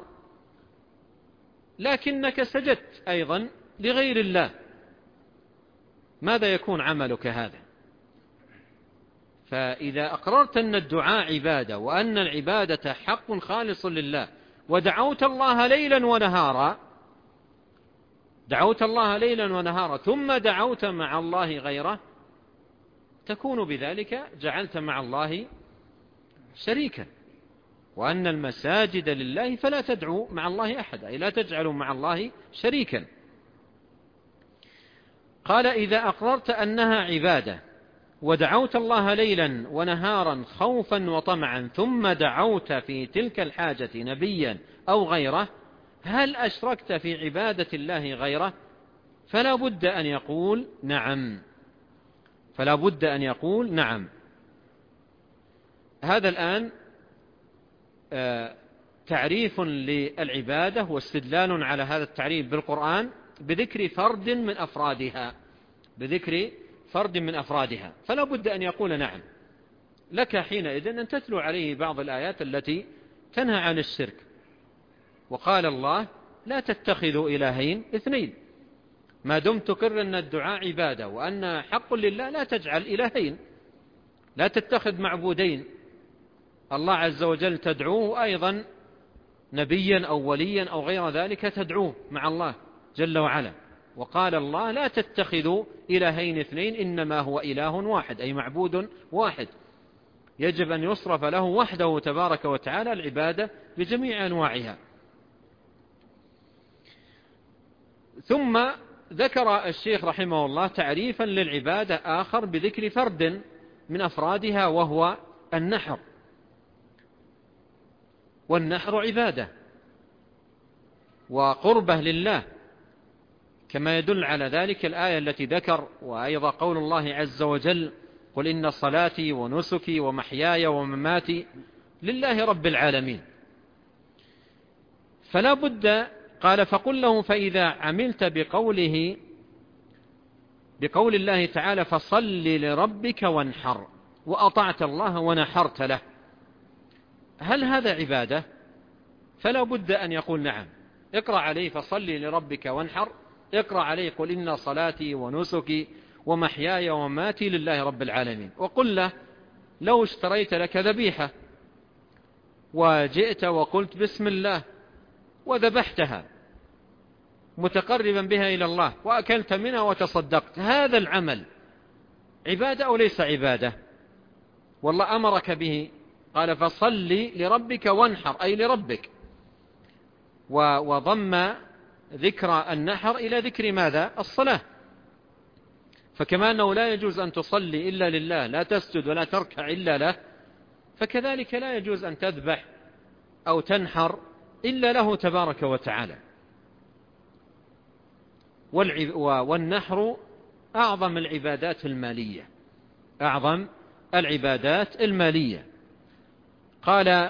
لكنك سجدت أيضا لغير الله، ماذا يكون عملك هذا؟ فإذا أقررت أن الدعاء عبادة وأن العبادة حق خالص لله ودعوت الله ليلا ونهارا ثم دعوت مع الله غيره، تكون بذلك جعلت مع الله شريكا. وأن المساجد لله فلا تدعوا مع الله أحدا، أي لا تجعلوا مع الله شريكا. قال إذا أقررت أنها عبادة ودعوت الله ليلا ونهارا خوفا وطمعا ثم دعوت في تلك الحاجة نبيا أو غيره، هل أشركت في عبادة الله غيره؟ فلا بد أن يقول نعم. هذا الآن تعريف للعبادة واستدلال على هذا التعريف بالقرآن بذكر فرد من أفرادها، فلا بد أن يقول نعم. لك حينئذ أن تتلو عليه بعض الآيات التي تنهى عن الشرك. وقال الله لا تتخذوا إلهين اثنين، ما دمت تقر أن الدعاء عبادة وأن حق لله لا تجعل إلهين، لا تتخذ معبودين، الله عز وجل تدعوه أيضا نبيا أو وليا أو غير ذلك تدعوه مع الله جل وعلا. وقال الله لا تتخذوا إلهين اثنين إنما هو إله واحد، أي معبود واحد يجب أن يصرف له وحده تبارك وتعالى العبادة بجميع أنواعها. ثم ذكر الشيخ رحمه الله تعريفا للعبادة آخر بذكر فرد من أفرادها وهو النحر. والنحر عبادة وقربة لله، كما يدل على ذلك الآية التي ذكر، وأيضا قول الله عز وجل قل إن صلاتي ونسكي ومحياي ومماتي لله رب العالمين. فلا بد، قال فقل له فإذا عملت بقول الله تعالى فصل لربك وانحر وأطعت الله ونحرت له، هل هذا عبادة؟ فلا بد أن يقول نعم. اقرأ عليه فصل لربك وانحر، اقرأ عليه قل إن صلاتي ونسكي ومحياي ومماتي لله رب العالمين. وقل له لو اشتريت لك ذبيحة وجئت وقلت بسم الله وذبحتها متقربا بها إلى الله وأكلت منها وتصدقت، هذا العمل عبادة أو ليس عبادة؟ والله أمرك به، قال فصل لربك وانحر أي لربك، وضم ذكر النحر إلى ذكر ماذا؟ الصلاة. فكما أنه لا يجوز أن تصلي إلا لله، لا تسجد ولا تركع إلا له، فكذلك لا يجوز أن تذبح أو تنحر إلا له تبارك وتعالى. والنحر أعظم العبادات المالية. قال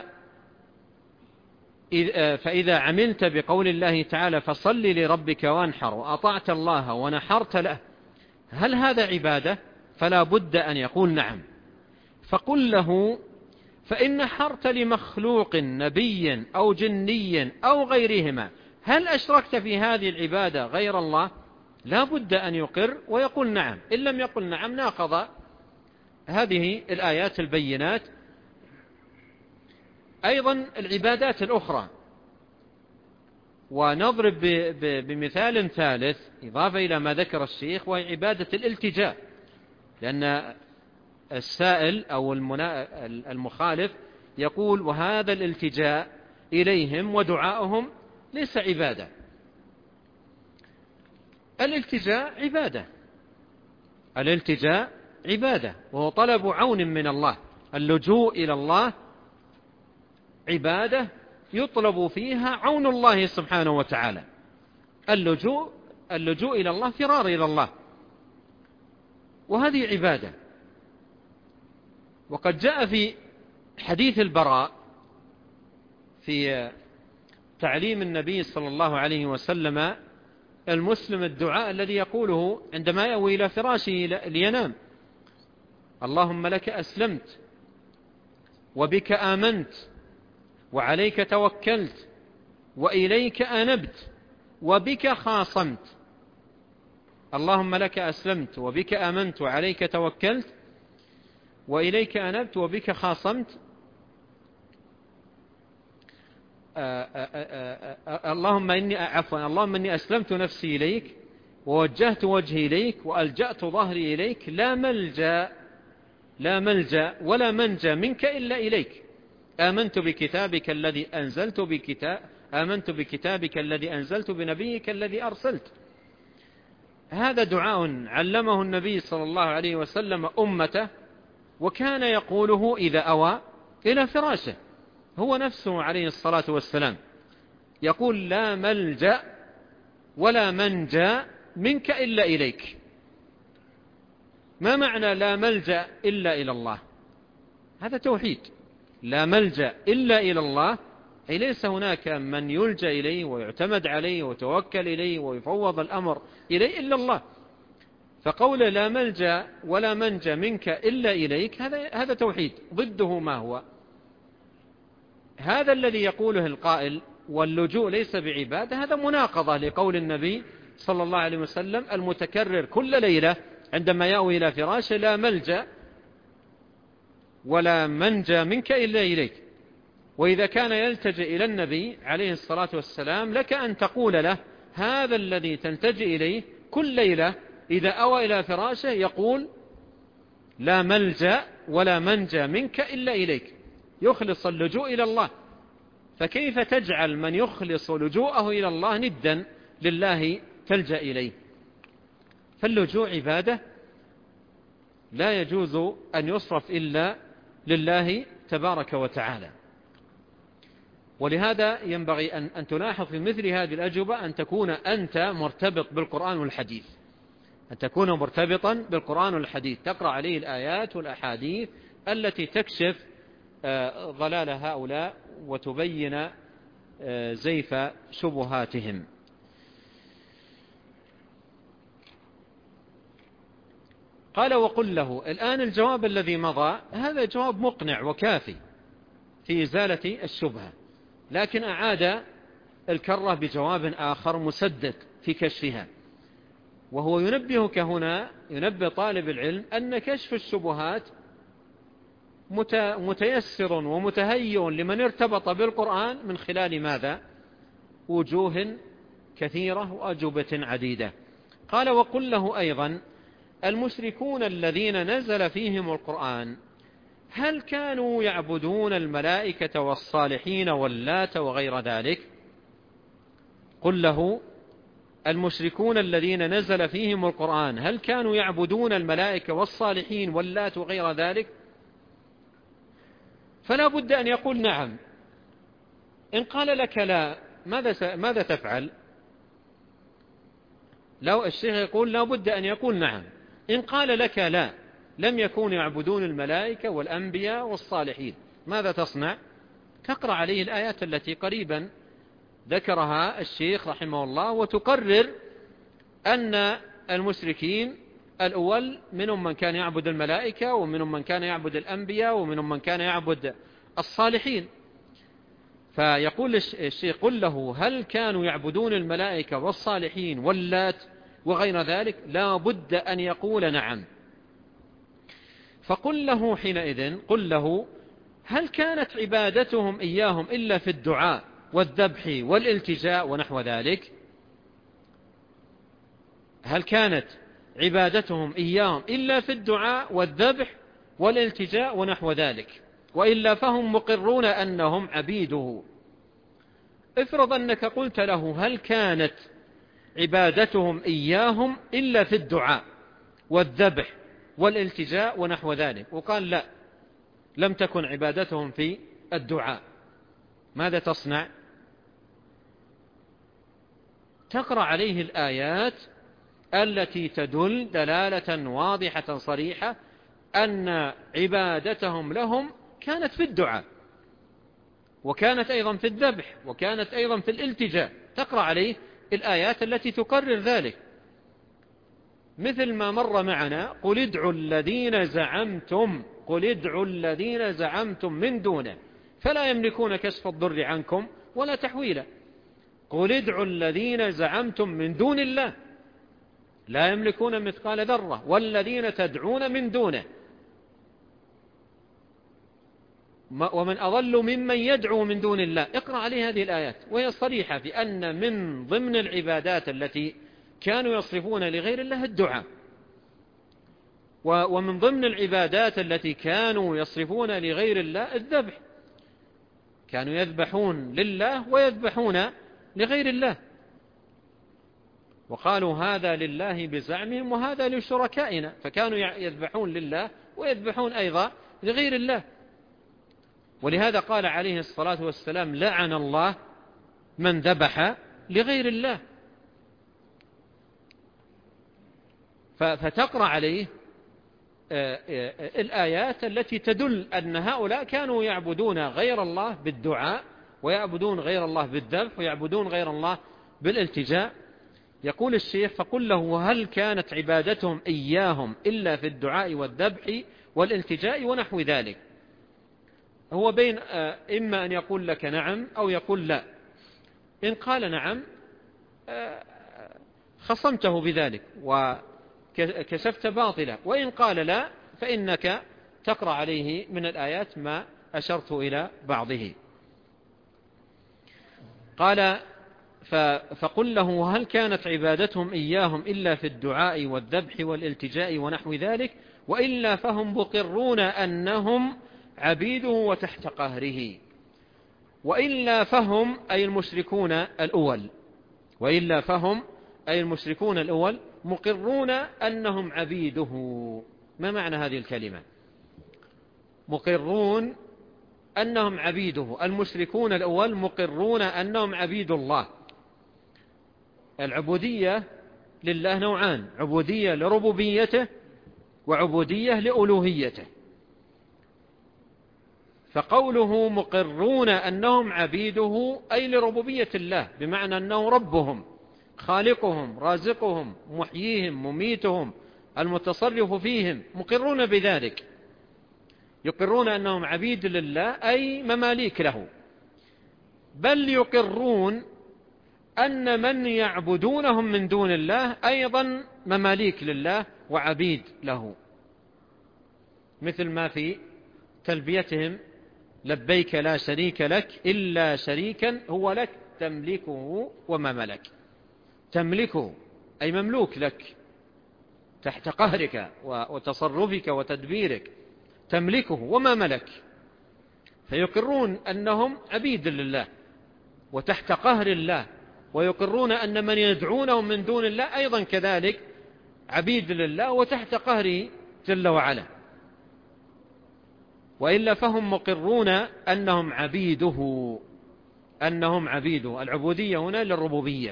فإذا عملت بقول الله تعالى فصل لربك وانحر وأطعت الله ونحرت له، هل هذا عبادة؟ فلا بد أن يقول نعم. فقل له فإن نحرت لمخلوق نبي أو جني أو غيرهما، هل أشركت في هذه العبادة غير الله؟ لا بد أن يقر ويقول نعم. إن لم يقل نعم ناقض هذه الآيات البينات. أيضا العبادات الأخرى، ونضرب بمثال ثالث إضافة إلى ما ذكر الشيخ، وهي عبادة الالتجاء، لأن السائل أو المخالف يقول وهذا الالتجاء إليهم ودعائهم ليس عبادة. الالتجاء عبادة، الالتجاء عبادة، وهو طلب عون من الله. اللجوء إلى الله عبادة يطلب فيها عون الله سبحانه وتعالى. اللجوء إلى الله فرار إلى الله، وهذه عبادة. وقد جاء في حديث البراء في تعليم النبي صلى الله عليه وسلم المسلم الدعاء الذي يقوله عندما يأوي إلى فراشه لينام: اللهم لك أسلمت وبك آمنت وعليك توكلت وإليك أنبت وبك خاصمت. اللهم لك أسلمت وبك آمنت وعليك توكلت وإليك أنبت وبك خاصمت. اللهم إني أسلمت نفسي إليك ووجهت وجهي إليك وألجأت ظهري إليك، لا ملجأ ولا منجى منك إلا إليك. آمنت بكتابك الذي أنزلت بنبيك الذي أرسلت. هذا دعاء علمه النبي صلى الله عليه وسلم أمته، وكان يقوله إذا أوى إلى فراشه. هو نفسه عليه الصلاة والسلام يقول: لا ملجأ ولا منجى منك إلا إليك. ما معنى لا ملجأ إلا إلى الله؟ هذا توحيد. لا ملجأ إلا إلى الله، أي ليس هناك من يلجأ إليه ويعتمد عليه ويتوكل إليه ويفوض الأمر إليه إلا الله. فقول لا ملجأ ولا منجى منك إلا إليك هذا توحيد. ضده ما هو؟ هذا الذي يقوله القائل واللجوء ليس بعبادة، هذا مناقضة لقول النبي صلى الله عليه وسلم المتكرر كل ليلة عندما يأوي إلى فراشه: لا ملجأ ولا منجى منك إلا إليك. وإذا كان يلتجئ إلى النبي عليه الصلاة والسلام لك أن تقول له: هذا الذي تلتجئ إليه كل ليلة إذا أوى إلى فراشه يقول: لا ملجأ ولا منجى منك إلا إليك، يخلص اللجوء إلى الله. فكيف تجعل من يخلص لجوءه إلى الله ندا لله تلجأ إليه؟ فاللجوء عبادة لا يجوز أن يصرف إلا لله تبارك وتعالى. ولهذا ينبغي أن تلاحظ في مثل هذه الأجوبة أن تكون أنت مرتبط بالقرآن والحديث، أن تكون مرتبطا بالقرآن والحديث، تقرأ عليه الآيات والأحاديث التي تكشف ضلال هؤلاء وتبين زيف شبهاتهم. قال: وقل له. الآن الجواب الذي مضى هذا جواب مقنع وكافي في إزالة الشبهة، لكن أعاد الكرة بجواب آخر مسدد في كشفها، وهو ينبهك هنا، ينبه طالب العلم أن كشف الشبهات متيسر ومتهيئ لمن ارتبط بالقرآن من خلال ماذا؟ وجوه كثيرة وأجوبة عديدة. قال: وقل له أيضا: المشركون الذين نزل فيهم القرآن هل كانوا يعبدون الملائكة والصالحين واللات وغير ذلك؟ قل له: المشركون الذين نزل فيهم القرآن هل كانوا يعبدون الملائكة والصالحين واللات وغير ذلك؟ فلا بد أن يقول نعم. إن قال لك لا، ماذا تفعل؟ لو الشيخ يقول لا بد أن يقول نعم. إن قال لك لا، لم يكونوا يعبدون الملائكة والأنبياء والصالحين، ماذا تصنع؟ تقرأ عليه الآيات التي قريبا ذكرها الشيخ رحمه الله، وتقرر أن المشركين الأول منهم من كان يعبد الملائكة، ومنهم من كان يعبد الأنبياء، ومنهم من كان يعبد الصالحين. فيقول الشيخ: قل له: هل كانوا يعبدون الملائكة والصالحين واللات وغير ذلك؟ لا بد أن يقول نعم. فقل له حينئذ، قل له: هل كانت عبادتهم إياهم إلا في الدعاء والذبح والالتجاء ونحو ذلك؟ هل كانت عبادتهم إياهم إلا في الدعاء والذبح والالتجاء ونحو ذلك؟ وإلا فهم مقرون أنهم عبيده. افرض أنك قلت له: هل كانت عبادتهم إياهم إلا في الدعاء والذبح والالتجاء ونحو ذلك. وقال لا، لم تكن عبادتهم في الدعاء. ماذا تصنع؟ تقرأ عليه الآيات التي تدل دلالة واضحة صريحة أن عبادتهم لهم كانت في الدعاء، وكانت أيضا في الذبح، وكانت أيضا في الالتجاء. تقرأ عليه الآيات التي تقرر ذلك، مثل ما مر معنا: قل ادعوا الذين زعمتم من دونه فلا يملكون كشف الضر عنكم ولا تحويلا. قل ادعوا الذين زعمتم من دون الله لا يملكون مثقال ذرة والذين تدعون من دونه ومن أضل ممن يدعو من دون الله. اقرأ عليه هذه الآيات، وهي صريحة في أن من ضمن العبادات التي كانوا يصرفون لغير الله الدعاء، ومن ضمن العبادات التي كانوا يصرفون لغير الله الذبح. كانوا يذبحون لله ويذبحون لغير الله، وقالوا هذا لله بزعمهم وهذا لشركائنا، فكانوا يذبحون لله ويذبحون أيضا لغير الله. ولهذا قال عليه الصلاة والسلام: لعن الله من ذبح لغير الله. فتقرأ عليه الآيات التي تدل أن هؤلاء كانوا يعبدون غير الله بالدعاء، ويعبدون غير الله بالذبح، ويعبدون غير الله بالالتجاء. يقول الشيخ: فقل له: هل كانت عبادتهم إياهم إلا في الدعاء والذبح والالتجاء ونحو ذلك؟ هو بين إما أن يقول لك نعم أو يقول لا. إن قال نعم خصمته بذلك وكشفت باطلا، وإن قال لا فإنك تقرأ عليه من الآيات ما أشرت إلى بعضه. قال: فقل له: هل كانت عبادتهم إياهم إلا في الدعاء والذبح والالتجاء ونحو ذلك، وإلا فهم مقرون أنهم عبيده وتحت قهره. وإلا فهم أي المشركون الأول مقرون أنهم عبيده. ما معنى هذه الكلمة؟ مقرون أنهم عبيده. المشركون الأول مقرون أنهم عبيد الله. العبودية لله نوعان: عبودية لربوبيته وعبودية لألوهيته. فقوله مقرون أنهم عبيده أي لربوبية الله، بمعنى أنه ربهم، خالقهم، رازقهم، محييهم، مميتهم، المتصرف فيهم، مقرون بذلك. يقرون أنهم عبيد لله أي مماليك له، بل يقرون أن من يعبدونهم من دون الله أيضا مماليك لله وعبيد له، مثل ما في تلبيتهم: لبيك لا شريك لك إلا شريكا هو لك تملكه وما ملك. تملكه أي مملوك لك تحت قهرك وتصرفك وتدبيرك، تملكه وما ملك. فيقرون أنهم عبيد لله وتحت قهر الله، ويقرون أن من يدعونهم من دون الله أيضا كذلك عبيد لله وتحت قهره جل وعلا. وإلا فهم مقرون أنهم عبيده. العبودية هنا للربوبية،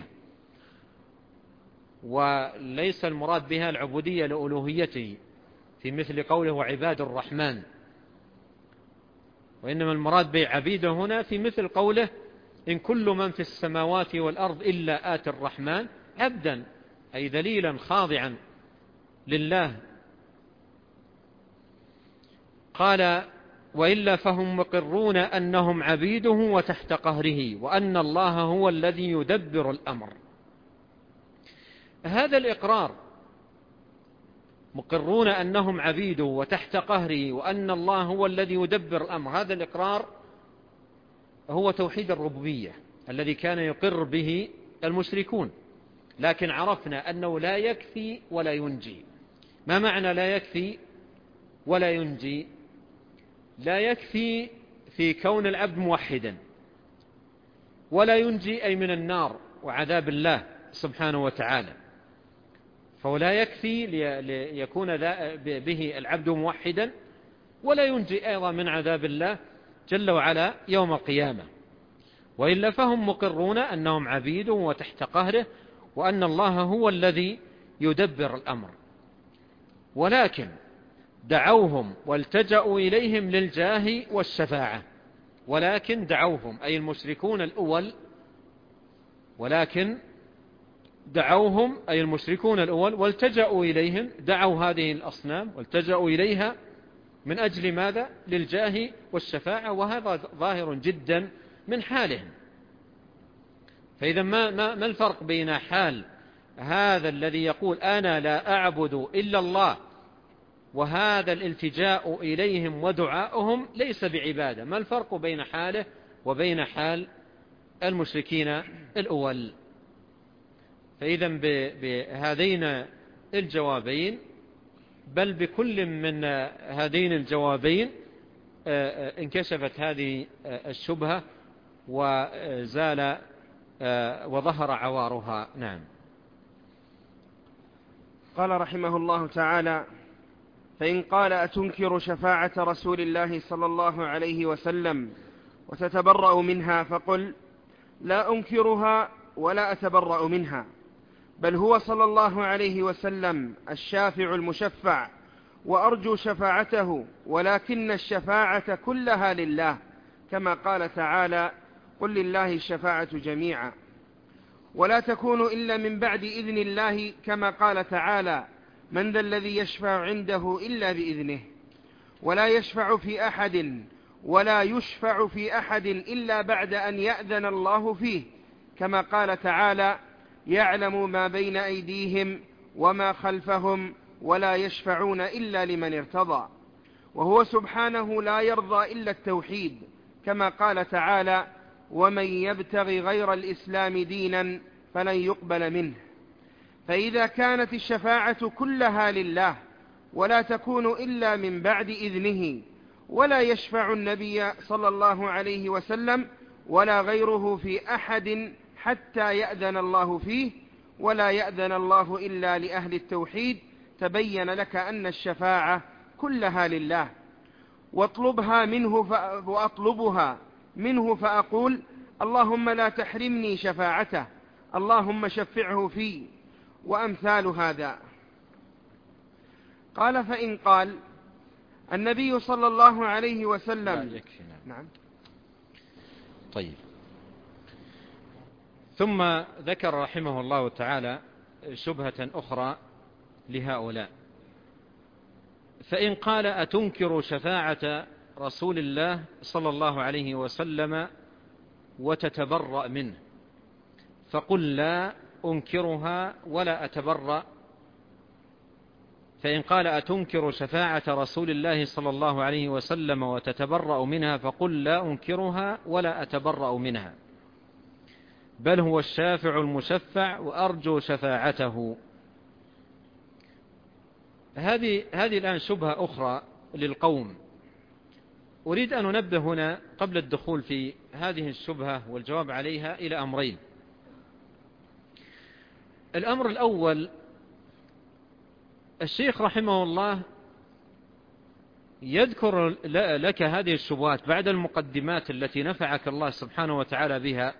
وليس المراد بها العبودية لألوهيته في مثل قوله وعباد الرحمن، وإنما المراد بعبيده هنا في مثل قوله: إن كل من في السماوات والأرض إلا آتي الرحمن عبدا، أي ذليلا خاضعا لله. قال: وإلا فهم مقرون أنهم عبيده وتحت قهره، وأن الله هو الذي يدبر الأمر. هذا الإقرار، مقرون أنهم عبيده وتحت قهره وأن الله هو الذي يدبر الأمر، هذا الإقرار هو توحيد الربوبية الذي كان يقر به المشركون. لكن عرفنا أنه لا يكفي ولا ينجي. ما معنى لا يكفي ولا ينجي؟ لا يكفي في كون العبد موحدا، ولا ينجي أي من النار وعذاب الله سبحانه وتعالى، فلا يكفي ليكون به العبد موحدا ولا ينجي أيضا من عذاب الله جل وعلا يوم القيامة، وإلا فهم مقرون أنهم عبيد وتحت قهره، وأن الله هو الذي يدبر الأمر، ولكن دعوهم والتجأوا إليهم للجاه والشفاعة. ولكن دعوهم أي المشركون الأول، ولكن دعوهم أي المشركون الأول والتجأوا إليهم، دعوا هذه الأصنام والتجأوا إليها من أجل ماذا؟ للجاه والشفاعة، وهذا ظاهر جدا من حالهم. فإذا ما الفرق بين حال هذا الذي يقول أنا لا أعبد إلا الله وهذا الالتجاء إليهم ودعاؤهم ليس بعبادة؟ ما الفرق بين حاله وبين حال المشركين الأول؟ فإذا بهذين الجوابين، بل بكل من هذين الجوابين، انكشفت هذه الشبهة وزال وظهر عوارها. نعم. قال رحمه الله تعالى: فإن قال أتنكر شفاعة رسول الله صلى الله عليه وسلم وتتبرأ منها، فقل: لا أنكرها ولا أتبرأ منها، بل هو صلى الله عليه وسلم الشافع المشفع، وأرجو شفاعته، ولكن الشفاعة كلها لله، كما قال تعالى: قل لله الشفاعة جميعا، ولا تكون إلا من بعد إذن الله، كما قال تعالى: من ذا الذي يشفع عنده إلا بإذنه، ولا يشفع في أحد إلا بعد أن يأذن الله فيه، كما قال تعالى: يعلم ما بين أيديهم وما خلفهم ولا يشفعون إلا لمن ارتضى، وهو سبحانه لا يرضى إلا التوحيد، كما قال تعالى: ومن يبتغي غير الإسلام دينا فلن يقبل منه. فإذا كانت الشفاعة كلها لله ولا تكون إلا من بعد إذنه، ولا يشفع النبي صلى الله عليه وسلم ولا غيره في أحد حتى يأذن الله فيه، ولا يأذن الله إلا لأهل التوحيد، تبين لك أن الشفاعة كلها لله، وأطلبها منه فأقول: اللهم لا تحرمني شفاعته، اللهم شفعه في، وأمثال هذا. قال: فإن قال النبي صلى الله عليه وسلم. نعم. طيب. ثم ذكر رحمه الله تعالى شبهة أخرى لهؤلاء. فإن قال أتنكر شفاعة رسول الله صلى الله عليه وسلم وتتبرأ منه، فقل: لا أنكرها ولا أتبرأ. فإن قال أتنكر شفاعة رسول الله صلى الله عليه وسلم وتتبرأ منها، فقل: لا أنكرها ولا أتبرأ منها، بل هو الشافع المشفع، وأرجو شفاعته. هذه الآن شبهة أخرى للقوم. أريد أن ننبه هنا قبل الدخول في هذه الشبهة والجواب عليها إلى أمرين. الأمر الأول: الشيخ رحمه الله يذكر لك هذه الشبهات بعد المقدمات التي نفعك الله سبحانه وتعالى بها،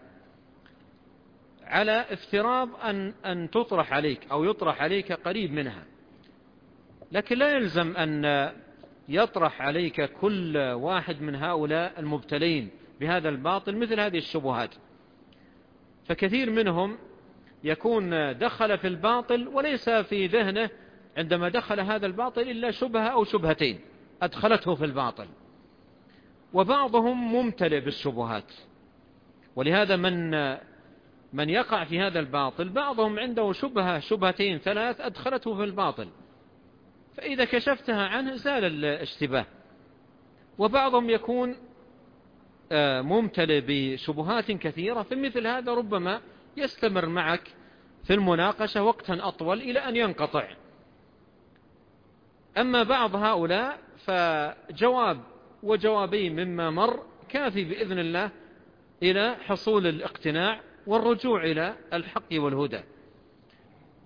على افتراض أن تطرح عليك أو يطرح عليك قريب منها، لكن لا يلزم أن يطرح عليك كل واحد من هؤلاء المبتلين بهذا الباطل مثل هذه الشبهات. فكثير منهم يكون دخل في الباطل وليس في ذهنه عندما دخل هذا الباطل إلا شبهة أو شبهتين أدخلته في الباطل، وبعضهم ممتلئ بالشبهات. ولهذا من يقع في هذا الباطل بعضهم عنده شبهتين ثلاث أدخلته في الباطل، فإذا كشفتها عنه زال الاشتباه. وبعضهم يكون ممتلئ بشبهات كثيرة، في مثل هذا ربما يستمر معك في المناقشة وقتا أطول إلى أن ينقطع. أما بعض هؤلاء فجواب وجوابين مما مر كافي بإذن الله إلى حصول الاقتناع والرجوع إلى الحق والهدى.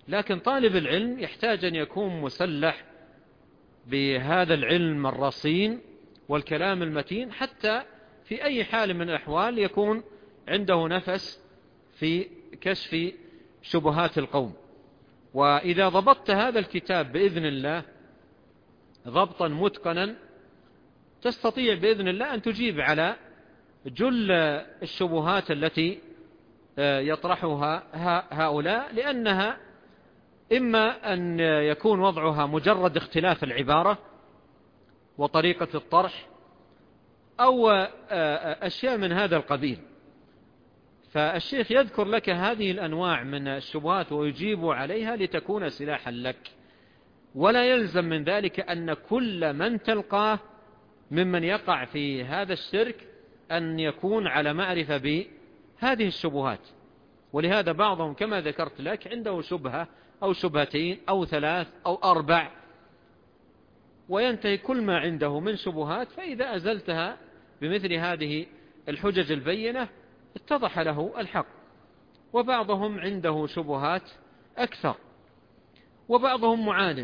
لكن طالب العلم يحتاج أن يكون مسلح بهذا العلم الرصين والكلام المتين، حتى في أي حال من الأحوال يكون عنده نفس في كشف شبهات القوم. وإذا ضبطت هذا الكتاب بإذن الله ضبطا متقنا تستطيع بإذن الله أن تجيب على جل الشبهات التي يطرحها هؤلاء، لأنها إما أن يكون وضعها مجرد اختلاف العبارة وطريقة الطرح أو أشياء من هذا القبيل. فالشيخ يذكر لك هذه الأنواع من الشبهات ويجيب عليها لتكون سلاحا لك، ولا يلزم من ذلك أن كل من تلقاه ممن يقع في هذا الشرك أن يكون على معرفة بهذه الشبهات. ولهذا بعضهم كما ذكرت لك عنده شبهة أو شبهتين أو 3 أو 4، وينتهي كل ما عنده من شبهات، فإذا أزلتها بمثل هذه الحجج البينة اتضح له الحق. وبعضهم عنده شبهات أكثر، وبعضهم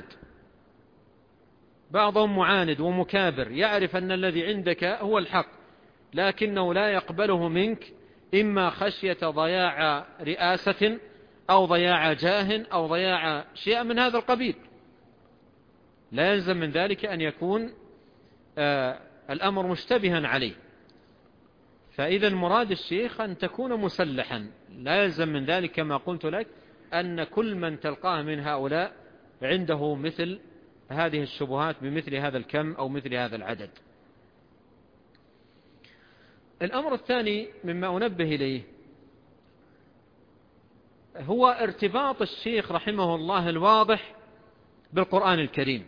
معاند ومكابر، يعرف أن الذي عندك هو الحق لكنه لا يقبله منك، إما خشية ضياع رئاسة أو ضياع جاه أو ضياع شيء من هذا القبيل. لا يلزم من ذلك أن يكون الأمر مشتبها عليه. فإذا المراد الشيخ أن تكون مسلحا، لا يلزم من ذلك كما قلت لك أن كل من تلقاه من هؤلاء عنده مثل هذه الشبهات بمثل هذا الكم أو مثل هذا العدد. الأمر الثاني مما أنبه إليه هو ارتباط الشيخ رحمه الله الواضح بالقرآن الكريم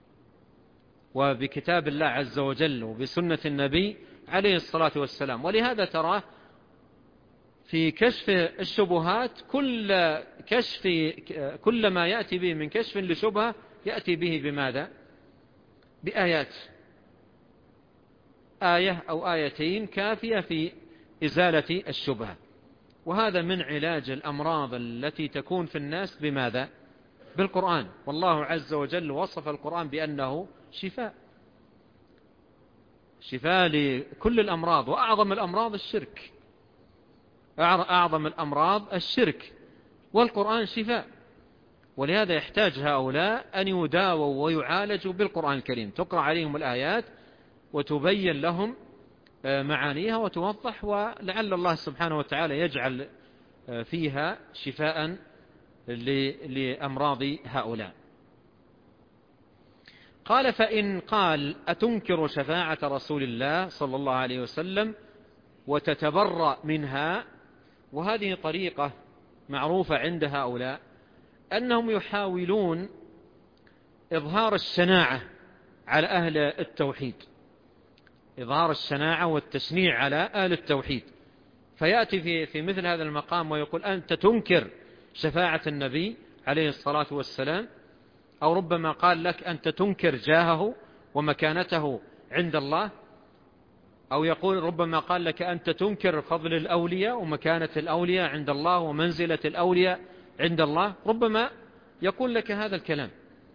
وبكتاب الله عز وجل وبسنة النبي عليه الصلاة والسلام. ولهذا تراه في كشف الشبهات كل ما يأتي به من كشف لشبهة يأتي به بماذا؟ بآيات، آية أو آيتين كافية في إزالة الشبهة. وهذا من علاج الأمراض التي تكون في الناس بماذا؟ بالقرآن. والله عز وجل وصف القرآن بأنه شفاء لكل الأمراض، وأعظم الأمراض الشرك، أعظم الأمراض الشرك، والقرآن شفاء. ولهذا يحتاج هؤلاء أن يداووا ويعالجوا بالقرآن الكريم، تقرأ عليهم الآيات وتبين لهم معانيها وتوضح، ولعل الله سبحانه وتعالى يجعل فيها شفاء لأمراض هؤلاء. قال: فإن قال أتنكر شفاعة رسول الله صلى الله عليه وسلم وتتبرأ منها. وهذه طريقة معروفة عند هؤلاء أنهم يحاولون إظهار الشناعة على أهل التوحيد، إظهار الشناعة والتشنيع على أهل التوحيد، فيأتي في مثل هذا المقام ويقول أنت تنكر شفاعة النبي عليه الصلاة والسلام، أو ربما قال لك أنت تنكر جاهه ومكانته عند الله، أو يقول ربما قال لك أنت تنكر فضل الأولياء ومكانة الأولياء عند الله ومنزلة الأولياء عند الله، ربما يقول لك هذا الكلام،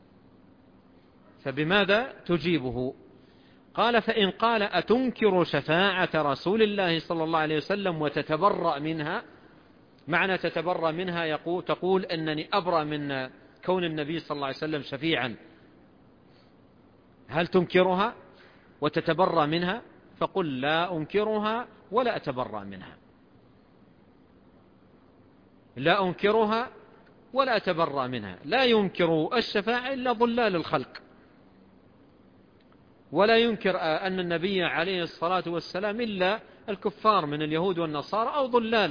فبماذا تجيبه؟ قال: فإن قال أتنكر شفاعة رسول الله صلى الله عليه وسلم وتتبرأ منها. معنى تتبرأ منها تقول أنني أبرأ من كون النبي صلى الله عليه وسلم شفيعا، هل تنكرها وتتبرأ منها؟ فقل لا أنكرها ولا أتبرأ منها، لا أنكرها ولا أتبرأ منها. لا ينكر الشفاعة إلا ضلال الخلق، ولا ينكر أن النبي عليه الصلاة والسلام إلا الكفار من اليهود والنصارى أو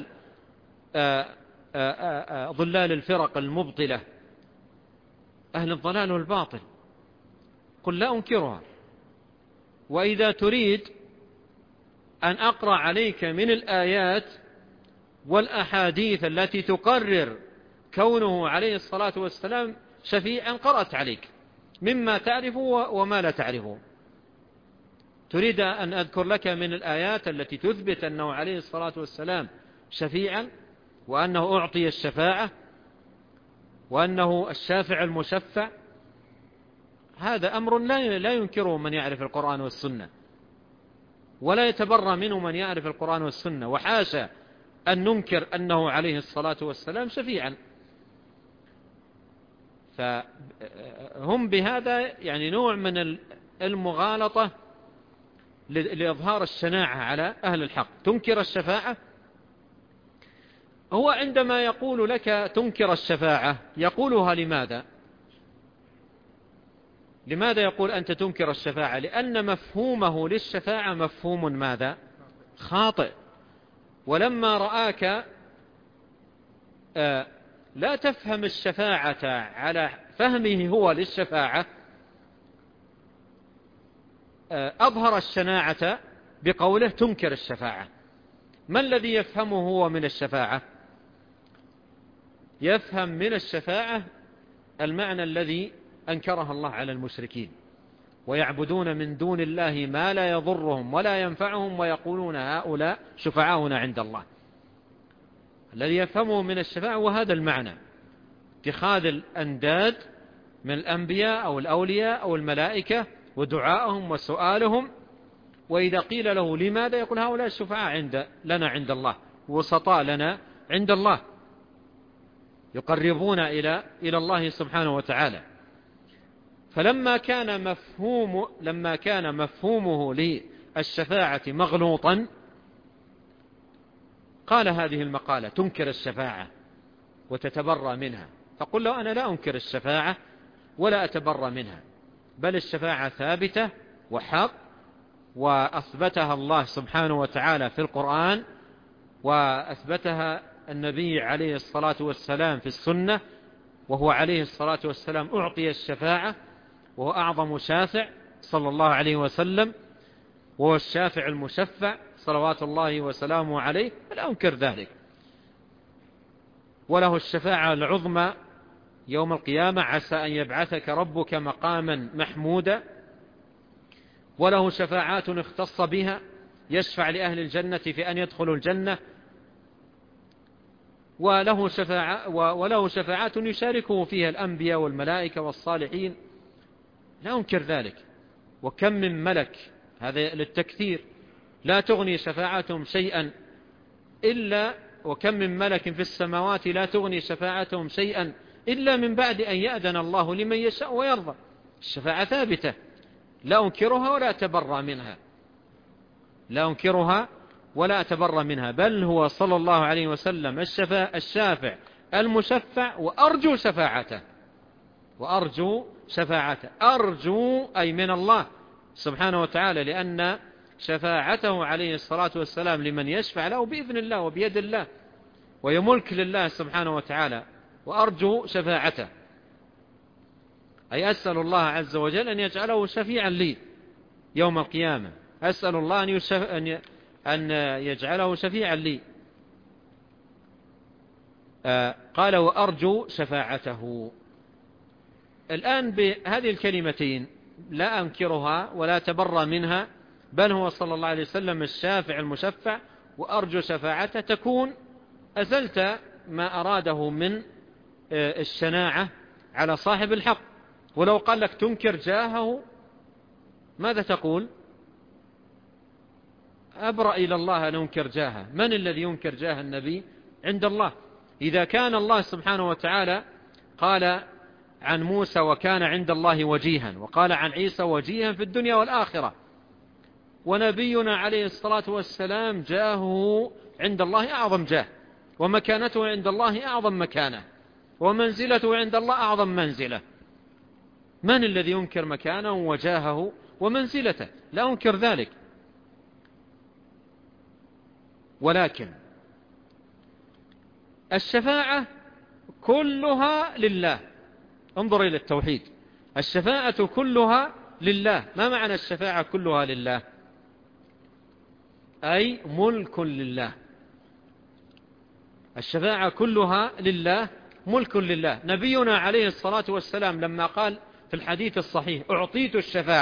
ضلال الفرق المبطلة، أهل الضلال والباطل. قل لا أنكرها. وإذا تريد أن أقرأ عليك من الآيات والأحاديث التي تقرر كونه عليه الصلاة والسلام شفيعا قرأت عليك مما تعرفه وما لا تعرفه. تريد أن أذكر لك من الآيات التي تثبت أنه عليه الصلاة والسلام شفيعا وأنه أعطي الشفاعة وأنه الشافع المشفع، هذا أمر لا ينكره من يعرف القرآن والسنة، ولا يتبرى منه من يعرف القرآن والسنة، وحاشا أن ننكر أنه عليه الصلاة والسلام شفيعا. فهم بهذا يعني نوع من المغالطة لإظهار الشناعة على أهل الحق. تنكر الشفاعة، هو عندما يقول لك تنكر الشفاعة يقولها لماذا؟ لماذا يقول أنت تنكر الشفاعة؟ لأن مفهومه للشفاعة مفهوم ماذا؟ خاطئ. ولما رآك لا تفهم الشفاعة على فهمه هو للشفاعة أظهر الشناعة بقوله تنكر الشفاعة. ما الذي يفهمه هو من الشفاعة؟ يفهم من الشفاعة المعنى الذي أنكرها الله على المشركين، ويعبدون من دون الله ما لا يضرهم ولا ينفعهم ويقولون هؤلاء شفعاؤنا عند الله. الذي يفهمه من الشفاعة وهذا المعنى، اتخاذ الأنداد من الأنبياء أو الأولياء أو الملائكة ودعائهم وسؤالهم، وإذا قيل له لماذا يقول هؤلاء الشفعاء لنا عند الله، وسطاء لنا عند الله، يقربون إلى الله سبحانه وتعالى. فلما كان مفهومه للشفاعة مغلوطا قال هذه المقالة تنكر الشفاعة وتتبرى منها. فقل له أنا لا أنكر الشفاعة ولا أتبرى منها، بل الشفاعة ثابتة وحق، وأثبتها الله سبحانه وتعالى في القرآن، وأثبتها النبي عليه الصلاة والسلام في السنة، وهو عليه الصلاة والسلام أعطي الشفاعة، وهو أعظم شافع صلى الله عليه وسلم، وهو الشافع المشفع صلوات الله وسلامه عليه، لا أنكر ذلك. وله الشفاعة العظمى يوم القيامة، عسى أن يبعثك ربك مقاما محمودا. وله شفاعات اختص بها، يشفع لأهل الجنة في أن يدخلوا الجنة. وله شفاعات يشاركه فيها الأنبياء والملائكة والصالحين، لا أنكر ذلك. وكم من ملك، هذا للتكثير، لا تغني شفاعتهم شيئا وكم من ملك في السماوات لا تغني شفاعتهم شيئا إلا من بعد أن يأذن الله لمن يشاء ويرضى. الشفاعة ثابتة، لا أنكرها ولا أتبرى منها، لا أنكرها ولا أتبرى منها، بل هو صلى الله عليه وسلم الشافع المشفع، وأرجو شفاعته. أرجو أي من الله سبحانه وتعالى، لأن شفاعته عليه الصلاة والسلام لمن يشفع له بإذن الله وبيد الله، ويملك لله سبحانه وتعالى. وأرجو شفاعته أي أسأل الله عز وجل أن يجعله شفيعا لي يوم القيامة، أسأل الله أن يجعله شفيعا لي. قال وأرجو شفاعته. الآن بهذه الكلمتين لا أنكرها ولا تبرى منها، بل هو صلى الله عليه وسلم الشافع المشفع، وأرجو شفاعته، تكون أزلت ما أراده من الشناعة على صاحب الحق. ولو قال لك تنكر جاهه ماذا تقول؟ أبرأ إلى الله أن أنكر جاهه. من الذي ينكر جاه النبي عند الله؟ إذا كان الله سبحانه وتعالى قال عن موسى وكان عند الله وجيها، وقال عن عيسى وجيها في الدنيا والآخرة، ونبينا عليه الصلاة والسلام جاهه عند الله أعظم جاه، ومكانته عند الله أعظم مكانة، ومنزلته عند الله أعظم منزلة. من الذي ينكر مكانه وجاهه ومنزلته؟ لا أنكر ذلك. ولكن الشفاعة كلها لله. انظر إلى التوحيد، الشفاعة كلها لله. ما معنى الشفاعة كلها لله؟ أي ملك لله. الشفاعة كلها لله، ملك لله. نبينا عليه الصلاة والسلام لما قال في الحديث الصحيح أعطيت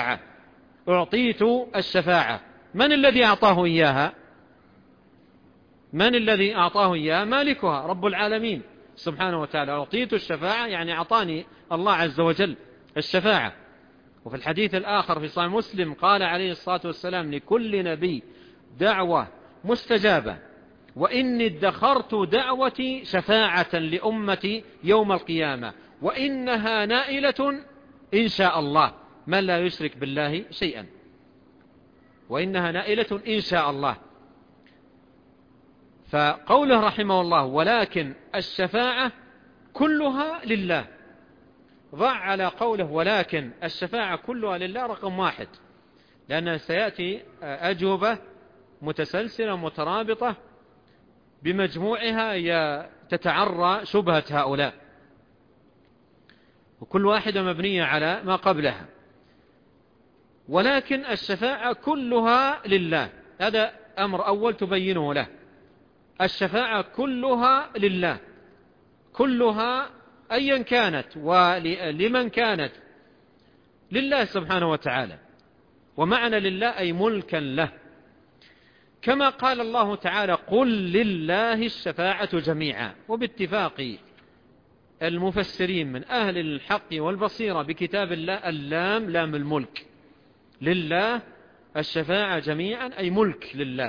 الشفاعة، من الذي أعطاه إياها؟ من الذي أعطاه إياها؟ مالكها رب العالمين. سبحانه وتعالى. أعطيت الشفاعة يعني أعطاني الله عز وجل الشفاعة. وفي الحديث الآخر في صحيح مسلم قال عليه الصلاة والسلام: لكل نبي دعوة مستجابة، وإني ادخرت دعوتي شفاعة لأمتي يوم القيامة، وإنها نائلة إن شاء الله من لا يشرك بالله شيئا. وإنها نائلة إن شاء الله. فقوله رحمه الله: ولكن الشفاعة كلها لله، ضع على قوله ولكن الشفاعة كلها لله رقم 1، لأن سيأتي أجوبة متسلسلة مترابطة بمجموعها تتعرى شبهة هؤلاء، وكل واحدة مبنية على ما قبلها. ولكن الشفاعة كلها لله، هذا أمر أول تبينه له. الشفاعة كلها لله، كلها أيا كانت ولمن كانت لله سبحانه وتعالى. ومعنى لله أي ملكا له، كما قال الله تعالى: قل لله الشفاعة جميعا. وباتفاق المفسرين من أهل الحق والبصيرة بكتاب الله اللام لام الملك، لله الشفاعة جميعا أي ملك لله،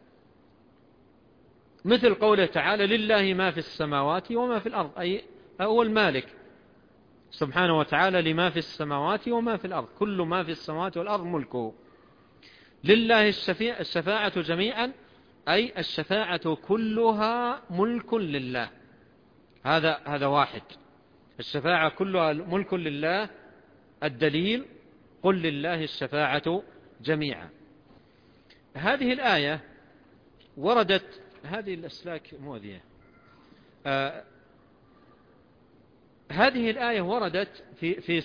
مثل قوله تعالى: لله ما في السماوات وما في الأرض، أي هو المالك سبحانه وتعالى لما في السماوات وما في الأرض، كل ما في السماوات والأرض ملكه. لله الشفاعة جميعا أي الشفاعة كلها ملك لله. هذا واحد، الشفاعة كلها ملك لله. الدليل: قل لله الشفاعة جميعا. هذه الآية وردت، هذه الأسلاك مؤذية، هذه الآية وردت في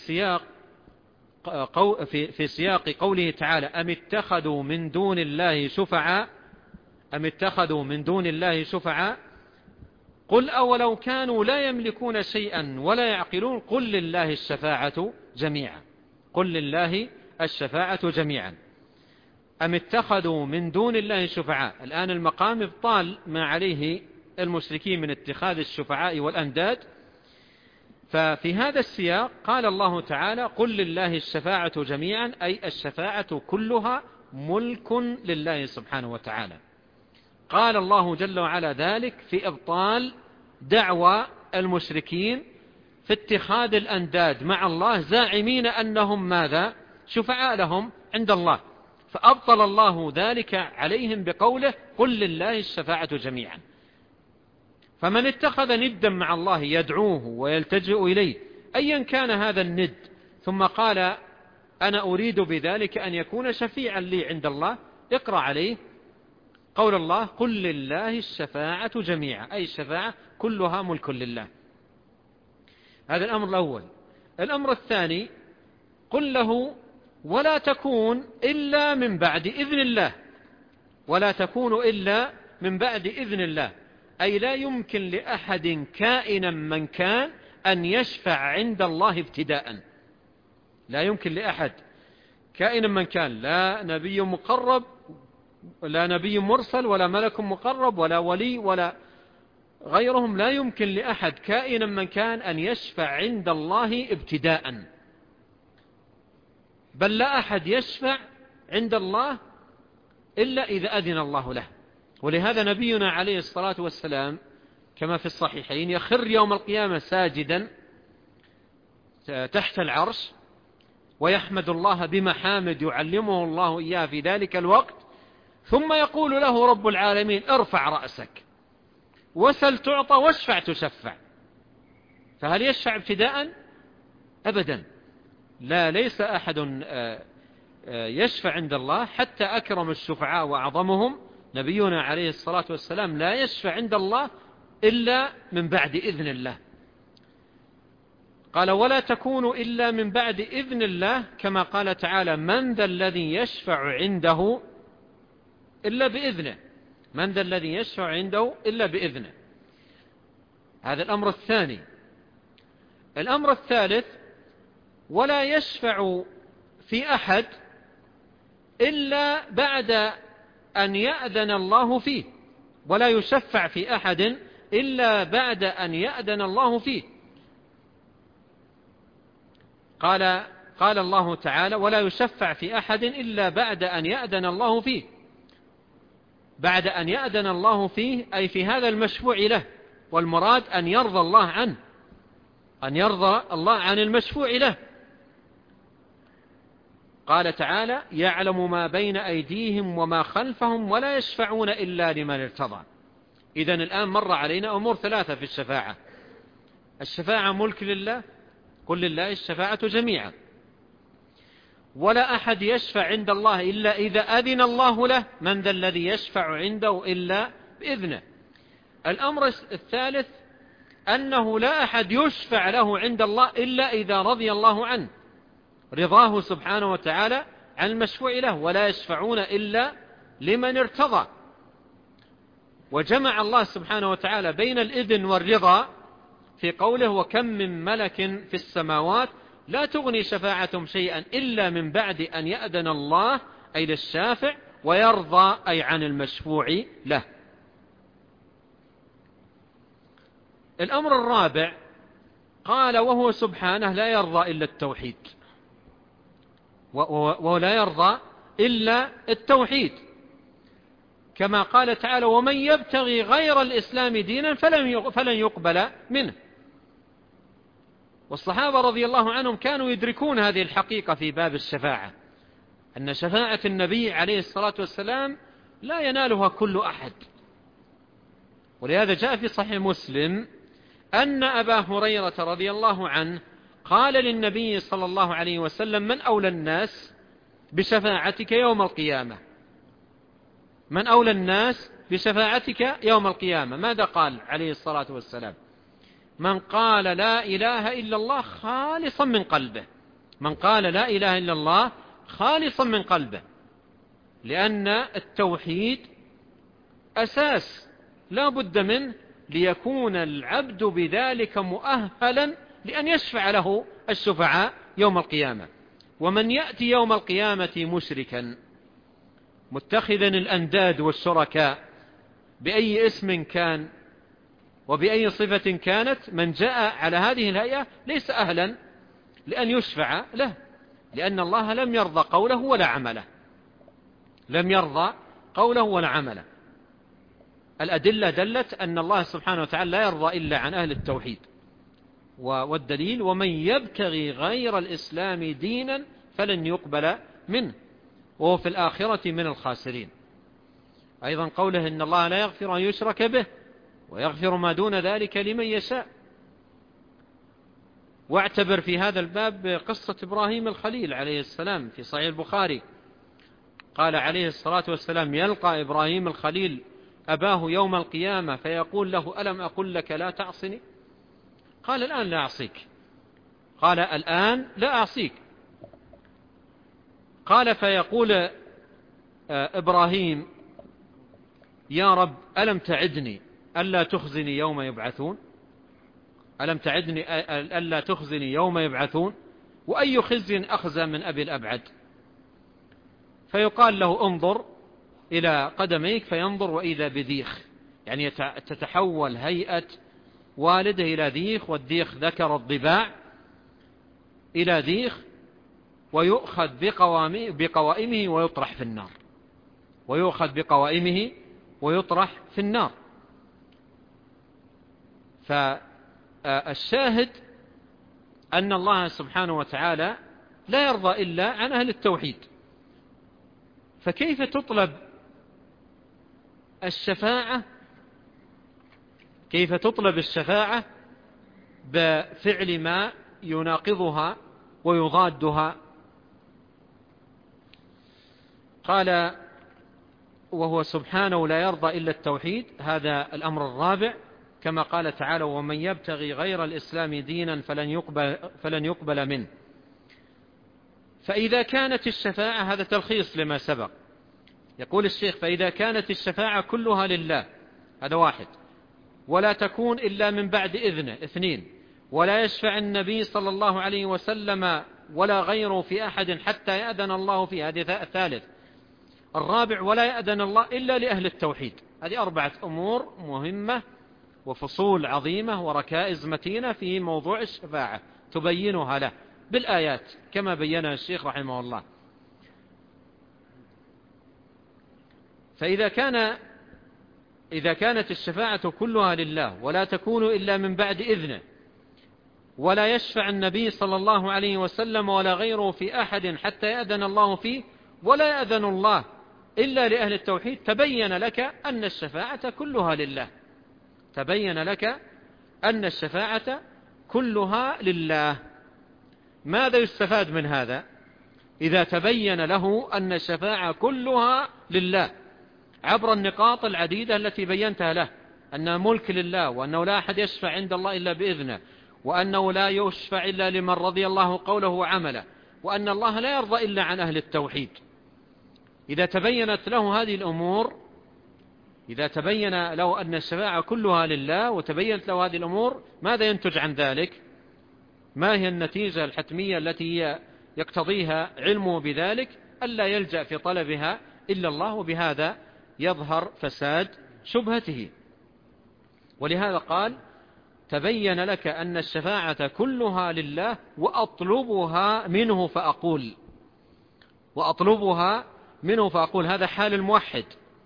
سياق قوله تعالى: أم اتخذوا من دون الله شفعاء، أم اتخذوا من دون الله شفعاء قل أولو كانوا لا يملكون شيئا ولا يعقلون قل لله الشفاعة جميعا. قل لله الشفاعة جميعا. أم اتخذوا من دون الله شفعاء. الآن المقام ابطال ما عليه المشركين من اتخاذ الشفعاء والأنداد. ففي هذا السياق قال الله تعالى: قل لله الشفاعة جميعا أي الشفاعة كلها ملك لله سبحانه وتعالى. قال الله جل وعلا ذلك في إبطال دعوى المشركين في اتخاذ الأنداد مع الله، زاعمين أنهم ماذا؟ شفعاء لهم عند الله. فأبطل الله ذلك عليهم بقوله: قل لله الشفاعة جميعا. فمن اتخذ ندا مع الله يدعوه ويلتجئ إليه أيا كان هذا الند، ثم قال: أنا أريد بذلك أن يكون شفيعا لي عند الله، اقرأ عليه قول الله: قل لله الشفاعة جميعا أي الشفاعة كلها ملك لله. هذا الأمر الأول. الأمر الثاني: قل له ولا تكون إلا من بعد إذن الله، ولا تكون إلا من بعد إذن الله، أي لا يمكن لأحد كائنا من كان أن يشفع عند الله ابتداء. لا يمكن لأحد كائنا من كان، لا نبي مقرب ولا نبي مرسل ولا ملك مقرب ولا ولي ولا غيرهم، لا يمكن لأحد كائنا من كان أن يشفع عند الله ابتداء، بل لا أحد يشفع عند الله إلا إذا أذن الله له. ولهذا نبينا عليه الصلاة والسلام كما في الصحيحين يخر يوم القيامة ساجدا تحت العرش ويحمد الله بمحامد يعلمه الله إياه في ذلك الوقت، ثم يقول له رب العالمين: ارفع رأسك وسل تعطى واشفع تشفع. فهل يشفع ابتداء؟ أبدا، لا، ليس أحد يشفع عند الله، حتى أكرم الشفعاء وأعظمهم نبينا عليه الصلاة والسلام لا يشفع عند الله إلا من بعد إذن الله. قال: ولا تكون إلا من بعد إذن الله، كما قال تعالى: من ذا الذي يشفع عنده إلا بإذنه، من ذا الذي يشفع عنده إلا بإذنه. هذا الأمر الثاني. الأمر الثالث: ولا يشفع في أحد إلا بعد أن يأذن الله فيه، ولا يشفع في أحد إلا بعد أن يأذن الله فيه. قال الله تعالى: ولا يشفع في أحد إلا بعد أن يأذن الله فيه. بعد أن يأذن الله فيه أي في هذا المشفوع له، والمراد أن يرضى الله عنه، أن يرضى الله عن المشفوع له. قال تعالى: يعلم ما بين أيديهم وما خلفهم ولا يشفعون إلا لمن ارتضى. إذن الآن مر علينا أمور ثلاثة في الشفاعة. الشفاعة ملك لله، قل لله الشفاعة جميعا، ولا أحد يشفع عند الله إلا إذا أذن الله له، من ذا الذي يشفع عنده إلا بإذنه. الأمر الثالث أنه لا أحد يشفع له عند الله إلا إذا رضي الله عنه، رضاه سبحانه وتعالى عن المشفوع له، ولا يشفعون إلا لمن ارتضى. وجمع الله سبحانه وتعالى بين الإذن والرضا في قوله: وكم من ملك في السماوات لا تغني شفاعتهم شيئا إلا من بعد أن يأذن الله أي للشافع، ويرضى أي عن المشفوع له. الأمر الرابع قال: وهو سبحانه لا يرضى إلا التوحيد، ولا يرضى إلا التوحيد، كما قال تعالى: ومن يبتغي غير الإسلام دينا فلن يقبل منه. والصحابة رضي الله عنهم كانوا يدركون هذه الحقيقة في باب الشفاعة، أن شفاعة النبي عليه الصلاة والسلام لا ينالها كل أحد. ولهذا جاء في صحيح مسلم أن أبا هريرة رضي الله عنه قال للنبي صلى الله عليه وسلم: من أولى الناس بشفاعتك يوم القيامة؟ من أولى الناس بشفاعتك يوم القيامة؟ ماذا قال عليه الصلاة والسلام؟ من قال لا إله إلا الله خالصا من قلبه. من قال لا إله إلا الله خالصا من قلبه، لأن التوحيد أساس لا بد منه ليكون العبد بذلك مؤهلا لأن يشفع له الشفعاء يوم القيامة. ومن يأتي يوم القيامة مشركا متخذا الأنداد والشركاء بأي اسم كان وبأي صفة كانت، من جاء على هذه الهيئة ليس أهلا لأن يشفع له، لأن الله لم يرضى قوله ولا عمله، لم يرضى قوله ولا عمله. الأدلة دلت أن الله سبحانه وتعالى لا يرضى إلا عن أهل التوحيد. والدليل: ومن يبتغي غير الإسلام دينا فلن يقبل منه وهو في الآخرة من الخاسرين. أيضا قوله: إن الله لا يغفر أن يشرك به ويغفر ما دون ذلك لمن يشاء. واعتبر في هذا الباب قصة إبراهيم الخليل عليه السلام في صحيح البخاري. قال عليه الصلاة والسلام: يلقى إبراهيم الخليل أباه يوم القيامة فيقول له: ألم أقل لك لا تعصني؟ قال: الآن لا أعصيك. قال: الآن لا أعصيك. قال: فيقول إبراهيم: يا رب ألم تعدني ألا تخزني يوم يبعثون؟ ألم تعدني ألا تخزني يوم يبعثون؟ وأي خزي أخزى من أبي الأبعد؟ فيقال له: انظر إلى قدميك، فينظر وإذا بذيخ، يعني تتحول هيئة والده إلى ذيخ، والذيخ ذكر الضباع إلى ذيخ، ويؤخذ بقوائمه ويطرح في النار، ويؤخذ بقوائمه ويطرح في النار. فالشاهد أن الله سبحانه وتعالى لا يرضى إلا عن أهل التوحيد. فكيف تطلب الشفاعة؟ كيف تطلب الشفاعة بفعل ما يناقضها ويضادها؟ قال: وهو سبحانه لا يرضى إلا التوحيد. هذا الأمر الرابع، كما قال تعالى: ومن يبتغي غير الإسلام دينا فلن يقبل منه. فإذا كانت الشفاعة، هذا تلخيص لما سبق، يقول الشيخ: فإذا كانت الشفاعة كلها لله، هذا واحد، ولا تكون إلا من بعد إذنه، اثنين، ولا يشفع النبي صلى الله عليه وسلم ولا غيره في أحد حتى يأذن الله فيه، هذه الثالث. الرابع: ولا يأذن الله إلا لأهل التوحيد. هذه 4 أمور مهمة وفصول عظيمة وركائز متينة في موضوع الشفاعة تبينها له بالآيات كما بينها الشيخ رحمه الله. فإذا كانت الشفاعة كلها لله ولا تكون إلا من بعد إذنه، ولا يشفع النبي صلى الله عليه وسلم ولا غيره في أحد حتى يأذن الله فيه، ولا يأذن الله إلا لأهل التوحيد، تبين لك أن الشفاعة كلها لله. تبين لك أن الشفاعة كلها لله. ماذا يستفاد من هذا؟ إذا تبين له أن الشفاعة كلها لله عبر النقاط العديدة التي بينتها له، أن ملك لله، وأنه لا أحد يشفع عند الله إلا بإذنه، وأنه لا يشفع إلا لمن رضي الله قوله وعمله، وأن الله لا يرضى إلا عن أهل التوحيد. إذا تبينت له هذه الأمور، إذا تبين له أن الشفاعة كلها لله وتبينت له هذه الأمور، ماذا ينتج عن ذلك؟ ما هي النتيجة الحتمية التي يقتضيها علمه بذلك؟ ألا يلجأ في طلبها إلا الله، وبهذا يظهر فساد شبهته. ولهذا قال: تبين لك أن الشفاعة كلها لله وأطلبها منه فأقول. وأطلبها منه فأقول، هذا حال الموحد.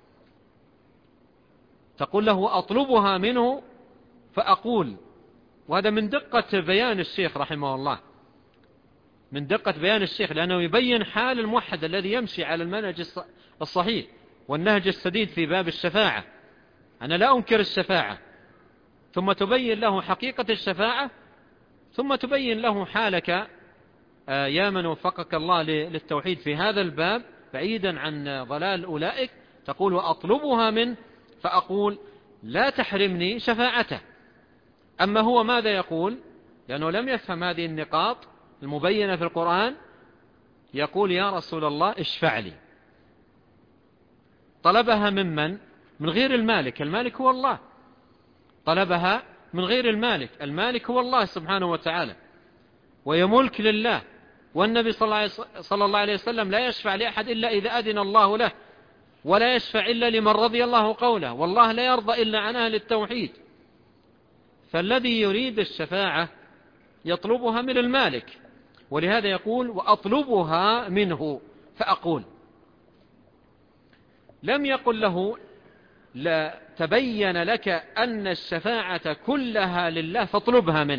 تقول له أطلبها منه فأقول، وهذا من دقة بيان الشيخ رحمه الله، من دقة بيان الشيخ، لأنه يبين حال الموحد الذي يمشي على المنهج الصحيح والنهج السديد في باب الشفاعة. أنا لا أنكر الشفاعة، ثم تبين له حقيقة الشفاعة، ثم تبين له حالك يا من وفقك الله للتوحيد في هذا الباب بعيدا عن ضلال أولئك. تقول: وأطلبها منه فأقول لا تحرمني شفاعته. أما هو ماذا يقول؟ لأنه لم يفهم هذه النقاط المبينة في القرآن، يقول: يا رسول الله اشفع لي. طلبها ممن؟ من غير المالك. المالك هو الله. طلبها من غير المالك. المالك هو الله سبحانه وتعالى، وهي ملك لله. والنبي صلى الله عليه وسلم لا يشفع لأحد إلا إذا أذن الله له، ولا يشفع إلا لمن رضي الله قوله، والله لا يرضى إلا عن أهل التوحيد. فالذي يريد الشفاعة يطلبها من المالك، ولهذا يقول: وأطلبها منه فأقول. لم يقل له: لا تبين لك أن الشفاعة كلها لله فاطلبها منه،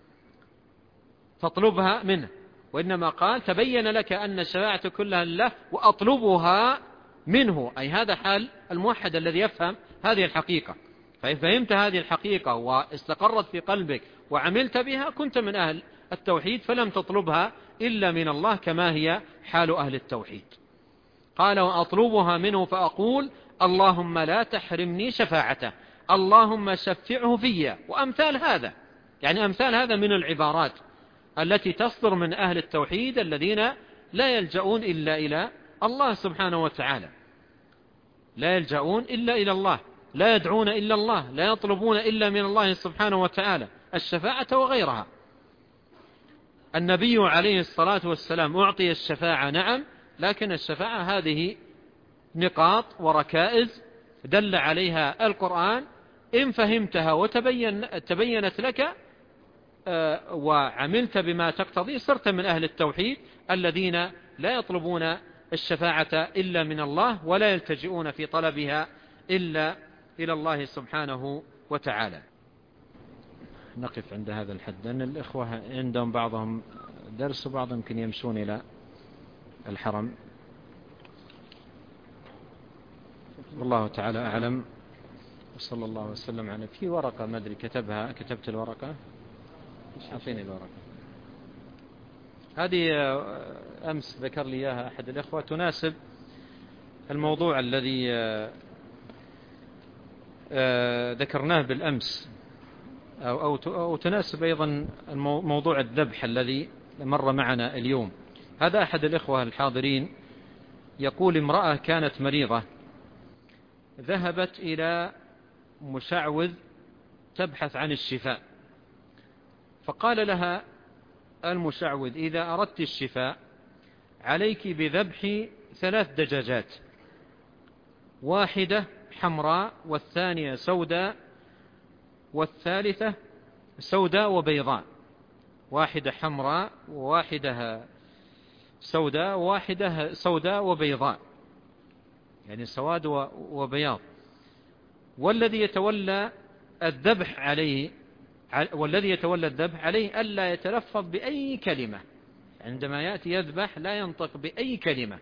فاطلبها منه، وإنما قال: تبين لك أن الشفاعة كلها لله وأطلبها منه، أي هذا حال الموحد الذي يفهم هذه الحقيقة. فإن فهمت هذه الحقيقة واستقرت في قلبك وعملت بها، كنت من أهل التوحيد، فلم تطلبها إلا من الله كما هي حال أهل التوحيد. قال: وأطلبها منه فأقول اللهم لا تحرمني شفاعته، اللهم شفعه في. وأمثال هذا، يعني أمثال هذا من العبارات التي تصدر من أهل التوحيد الذين لا يلجؤون إلا إلى الله سبحانه وتعالى، لا يلجؤون إلا إلى الله، لا يدعون إلا الله، لا يطلبون إلا من الله سبحانه وتعالى الشفاعة وغيرها. النبي عليه الصلاة والسلام أعطي الشفاعة نعم، لكن الشفاعة هذه نقاط وركائز دل عليها القرآن، إن فهمتها وتبينت لك وعملت بما تقتضي، صرت من أهل التوحيد الذين لا يطلبون الشفاعة إلا من الله، ولا يلتجئون في طلبها إلا إلى الله سبحانه وتعالى. نقف عند هذا الحد، لأن الإخوة عندهم بعضهم درس وبعضهم يمكن يمشون إلى الحرم. والله تعالى أعلم، وصلى الله وسلم على. في ورقة ما أدري كتبت الورقة، أعطيني الورقة هذه، أمس ذكر لي إياها أحد الإخوة، تناسب الموضوع الذي ذكرناه بالأمس، أو تناسب أيضا موضوع الذبح الذي مر معنا اليوم. هذا أحد الإخوة الحاضرين يقول: امرأة كانت مريضة، ذهبت إلى مشعوذ تبحث عن الشفاء، فقال لها المشعوذ: إذا أردت الشفاء عليك بذبح 3 دجاجات، واحدة حمراء والثانية سوداء والثالثة سوداء وبيضاء، واحدة حمراء وواحدة سوداء وواحدة سوداء وبيضاء، يعني سواد وبياض. والذي يتولى الذبح عليه ألا يتلفظ بأي كلمة، عندما يأتي يذبح لا ينطق بأي كلمة،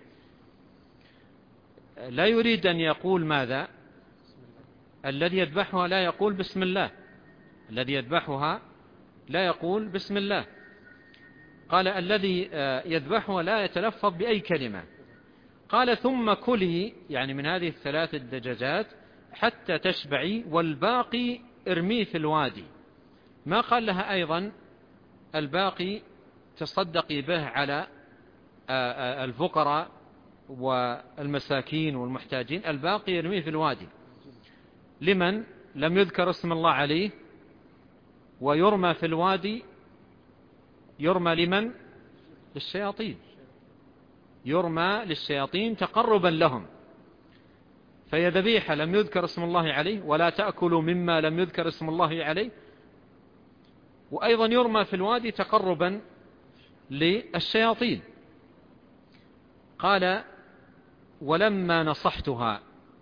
لا يريد أن يقول ماذا؟ الذي يذبحها لا يقول بسم الله، الذي يذبحها لا يقول بسم الله. قال الذي يذبحها لا يتلفظ بأي كلمة. قال ثم كلي، يعني من هذه الثلاث الدجاجات حتى تشبعي، والباقي ارميه في الوادي. ما قال لها أيضا الباقي تصدقي به على الفقراء والمساكين والمحتاجين، الباقي يرميه في الوادي. لمن لم يذكر اسم الله عليه، ويرمى في الوادي يرمى لمن؟ للشياطين، يرمى للشياطين تقربا لهم. فهي ذبيحة لم يذكر اسم الله عليه، ولا تأكلوا مما لم يذكر اسم الله عليه، وأيضا يرمى في الوادي تقربا للشياطين. قال ولما نصحتها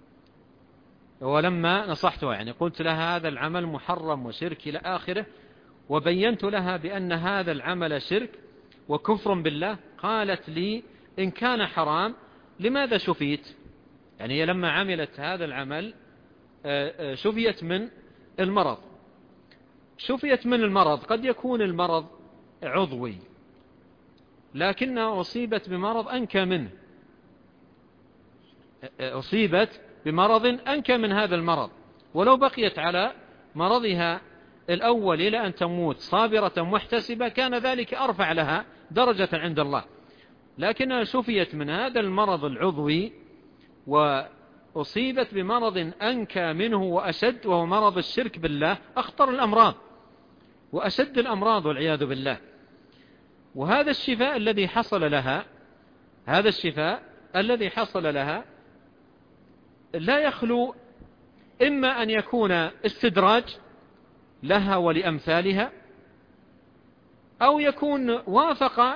يعني قلت لها هذا العمل محرم وشرك إلى آخره، وبينت لها بأن هذا العمل شرك وكفر بالله، قالت لي إن كان حرام لماذا شفيت؟ يعني هي لما عملت هذا العمل شفيت من المرض. شفيت من المرض، قد يكون المرض عضوي لكنها أصيبت بمرض أنكى منه، أصيبت بمرض أنكى من هذا المرض، ولو بقيت على مرضها الأول إلى أن تموت صابرة محتسبة كان ذلك أرفع لها درجة عند الله، لكنها شفيت من هذا المرض العضوي وأصيبت بمرض أنكى منه وأشد، وهو مرض الشرك بالله، أخطر الأمراض وأشد الأمراض والعياذ بالله. وهذا الشفاء الذي حصل لها، هذا الشفاء الذي حصل لها لا يخلو إما أن يكون استدراج لها ولأمثالها، أو يكون وافق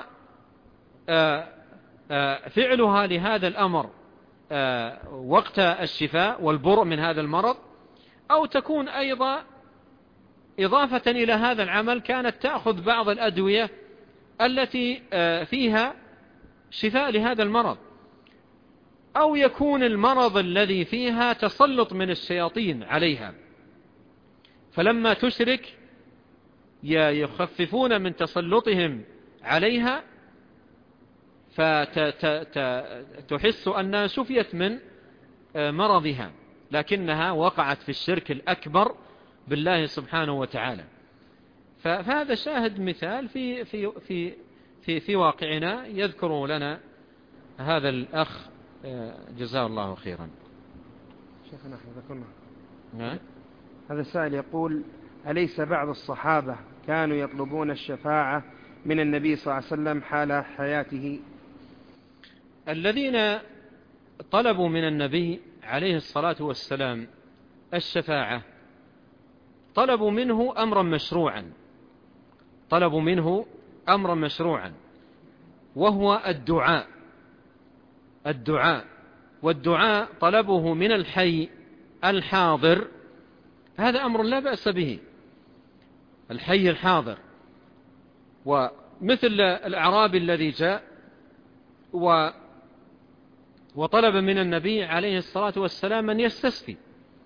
فعلها لهذا الأمر وقت الشفاء والبرء من هذا المرض، أو تكون أيضا إضافة إلى هذا العمل كانت تأخذ بعض الأدوية التي فيها شفاء لهذا المرض، أو يكون المرض الذي فيها تسلط من الشياطين عليها، فلما تشرك يخففون من تسلطهم عليها، فتحس أنها شفيت من مرضها، لكنها وقعت في الشرك الأكبر بالله سبحانه وتعالى. فهذا شاهد مثال في واقعنا يذكر لنا هذا الأخ جزاه الله خيرا. شيخنا حفظكم الله، هذا السائل يقول: أليس بعض الصحابة كانوا يطلبون الشفاعة من النبي صلى الله عليه وسلم حال حياته؟ الذين طلبوا من النبي عليه الصلاة والسلام الشفاعة طلبوا منه أمرا مشروعا، وهو الدعاء، والدعاء طلبه من الحي الحاضر هذا أمر لا بأس به، الحي الحاضر. ومثل الأعرابي الذي جاء وطلب من النبي عليه الصلاة والسلام أن يستسقي،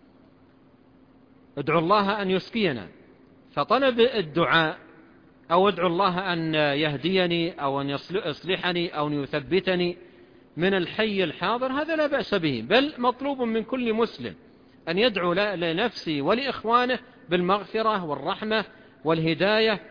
ادعو الله أن يسقينا، فطلب الدعاء أو ادعو الله أن يهديني أو أن يصلحني أو أن يثبتني من الحي الحاضر، هذا لا بأس به، بل مطلوب من كل مسلم أن يدعو لنفسه ولإخوانه بالمغفرة والرحمة والهداية.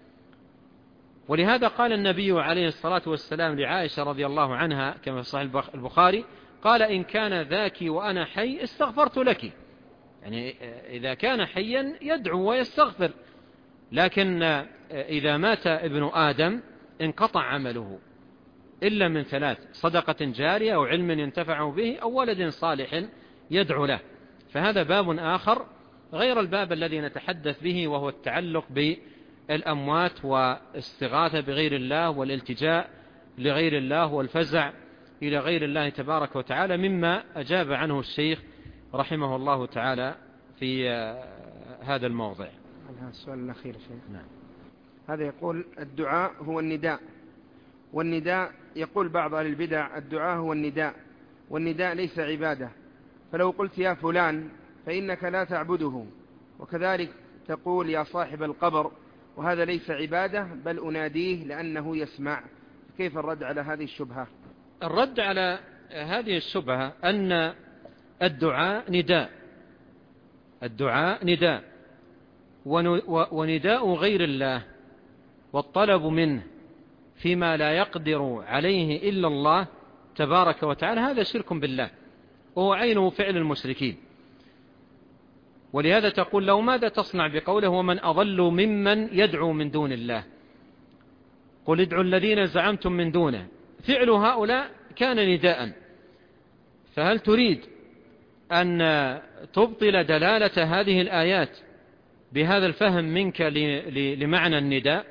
ولهذا قال النبي عليه الصلاة والسلام لعائشة رضي الله عنها كما في صحيح البخاري، قال: إن كان ذاك وأنا حي استغفرت لك، يعني إذا كان حيا يدعو ويستغفر، لكن إذا مات ابن آدم انقطع عمله إلا من ثلاث: صدقة جارية أو علم ينتفع به أو ولد صالح يدعو له. فهذا باب آخر غير الباب الذي نتحدث به، وهو التعلق بالأموات واستغاثة بغير الله والالتجاء لغير الله والفزع إلى غير الله تبارك وتعالى، مما أجاب عنه الشيخ رحمه الله تعالى في هذا الموضع. السؤال الأخير شيخ. نعم. هذا يقول الدعاء هو النداء، والنداء يقول بعض أهل البدع الدعاء هو النداء، والنداء ليس عبادة، فلو قلت يا فلان فإنك لا تعبده، وكذلك تقول يا صاحب القبر، وهذا ليس عبادة بل أناديه لأنه يسمع. كيف الرد على هذه الشبهة؟ الرد على هذه الشبهة أن الدعاء نداء، الدعاء نداء، ونداء غير الله والطلب منه فيما لا يقدر عليه إلا الله تبارك وتعالى هذا شرك بالله، وهو عينه فعل المشركين. ولهذا تقول له ماذا تصنع بقوله ومن أضل ممن يدعو من دون الله، قل ادعوا الذين زعمتم من دونه. فعل هؤلاء كان نداء، فهل تريد أن تبطل دلالة هذه الآيات بهذا الفهم منك لمعنى النداء؟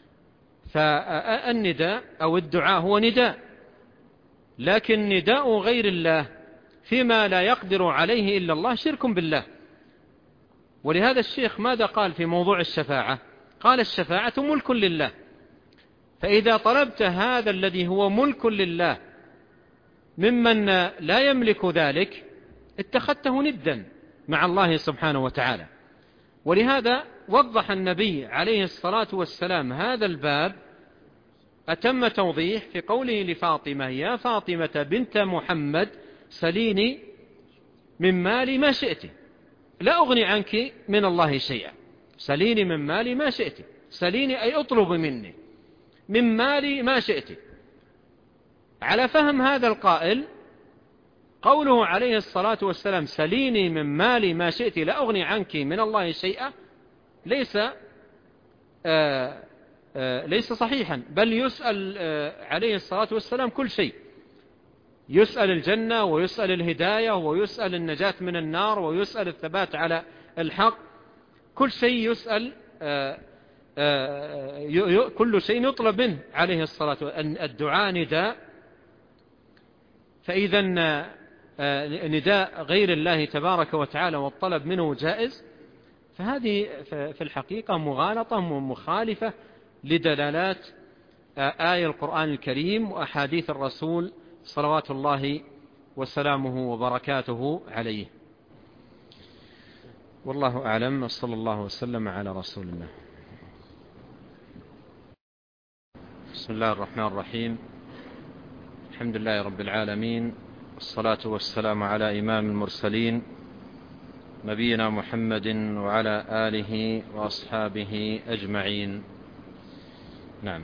فالنداء أو الدعاء هو نداء، لكن نداء غير الله فيما لا يقدر عليه إلا الله شرك بالله. ولهذا الشيخ ماذا قال في موضوع الشفاعة؟ قال الشفاعة ملك لله، فإذا طلبت هذا الذي هو ملك لله ممن لا يملك ذلك اتخذته ندا مع الله سبحانه وتعالى. ولهذا وضح النبي عليه الصلاة والسلام هذا الباب أتم توضيح في قوله لفاطمة يا فاطمة بنت محمد سليني من مالي ما شئت لا أغني عنك من الله شيئا. سليني من مالي ما شئت، سليني أي أطلب مني من مالي ما شئت. على فهم هذا القائل قوله عليه الصلاة والسلام سليني من مالي ما شئت لا أغني عنك من الله شيئا ليس صحيحا، بل يسأل عليه الصلاة والسلام كل شيء، يسأل الجنة ويسأل الهداية ويسأل النجاة من النار ويسأل الثبات على الحق، كل شيء يسأل، كل شيء يطلب منه عليه الصلاة والسلام. الدعاء نداء، فإذا نداء غير الله تبارك وتعالى والطلب منه جائز، فهذه في الحقيقة مغالطة ومخالفة لدلالات آية القرآن الكريم وأحاديث الرسول صلوات الله وسلامه وبركاته عليه. والله أعلم، صلى الله وسلم على رسول الله. بسم الله الرحمن الرحيم، الحمد لله رب العالمين، والصلاة والسلام على إمام المرسلين نبينا محمد وعلى آله وأصحابه أجمعين. نعم.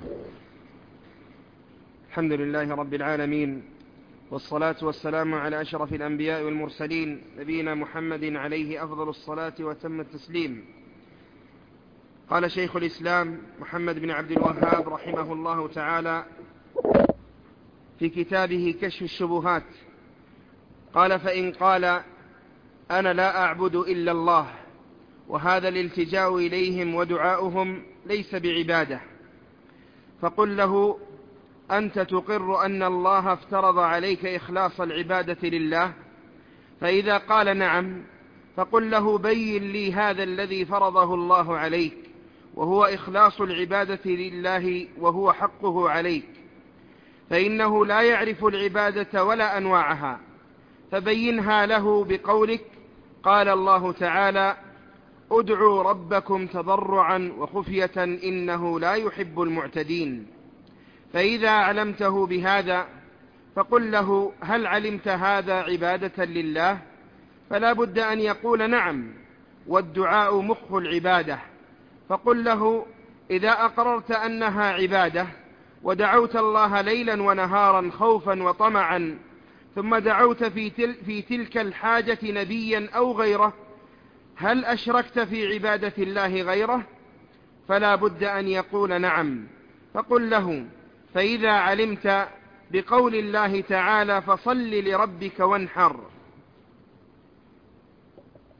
الحمد لله رب العالمين، والصلاة والسلام على أشرف الأنبياء والمرسلين نبينا محمد عليه أفضل الصلاة وتم التسليم. قال شيخ الإسلام محمد بن عبد الوهاب رحمه الله تعالى في كتابه كشف الشبهات، قال فإن قال أنا لا أعبد إلا الله وهذا الالتجاء إليهم ودعاؤهم ليس بعبادة، فقل له أنت تقر أن الله افترض عليك إخلاص العبادة لله؟ فإذا قال نعم فقل له بين لي هذا الذي فرضه الله عليك وهو إخلاص العبادة لله وهو حقه عليك، فإنه لا يعرف العبادة ولا أنواعها، فبينها له بقولك قال الله تعالى ادعوا ربكم تضرعا وخفية إنه لا يحب المعتدين. فإذا علمته بهذا فقل له هل علمت هذا عبادة لله؟ فلا بد أن يقول نعم، والدعاء مخ العبادة. فقل له إذا أقررت أنها عبادة ودعوت الله ليلا ونهارا خوفا وطمعا، ثم دعوت في تلك الحاجة نبيا أو غيره، هل أشركت في عبادة الله غيره؟ فلا بد أن يقول نعم. فقل له فإذا علمت بقول الله تعالى فصل لربك وانحر،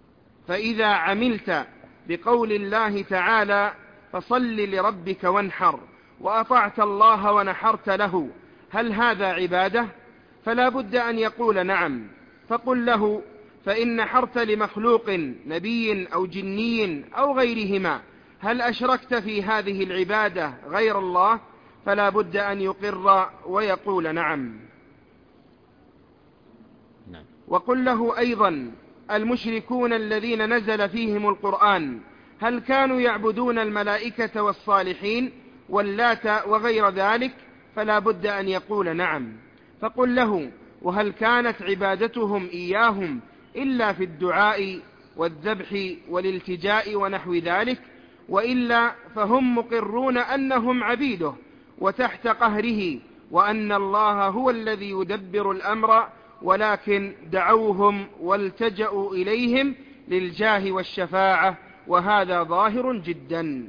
فإذا عملت بقول الله تعالى فصل لربك وانحر وأطعت الله ونحرت له، هل هذا عبادة؟ فلا بد أن يقول نعم. فقل له فإن نحرت لمخلوق نبي أو جني أو غيرهما، هل أشركت في هذه العبادة غير الله؟ فلا بد أن يقر ويقول نعم. وقل له أيضا المشركون الذين نزل فيهم القرآن هل كانوا يعبدون الملائكة والصالحين واللات وغير ذلك؟ فلا بد أن يقول نعم. فقل له وهل كانت عبادتهم إياهم إلا في الدعاء والذبح والالتجاء ونحو ذلك؟ وإلا فهم مقرون أنهم عبيده وتحت قهره، وأن الله هو الذي يدبر الأمر، ولكن دعوهم والتجأوا إليهم للجاه والشفاعة، وهذا ظاهر جدا.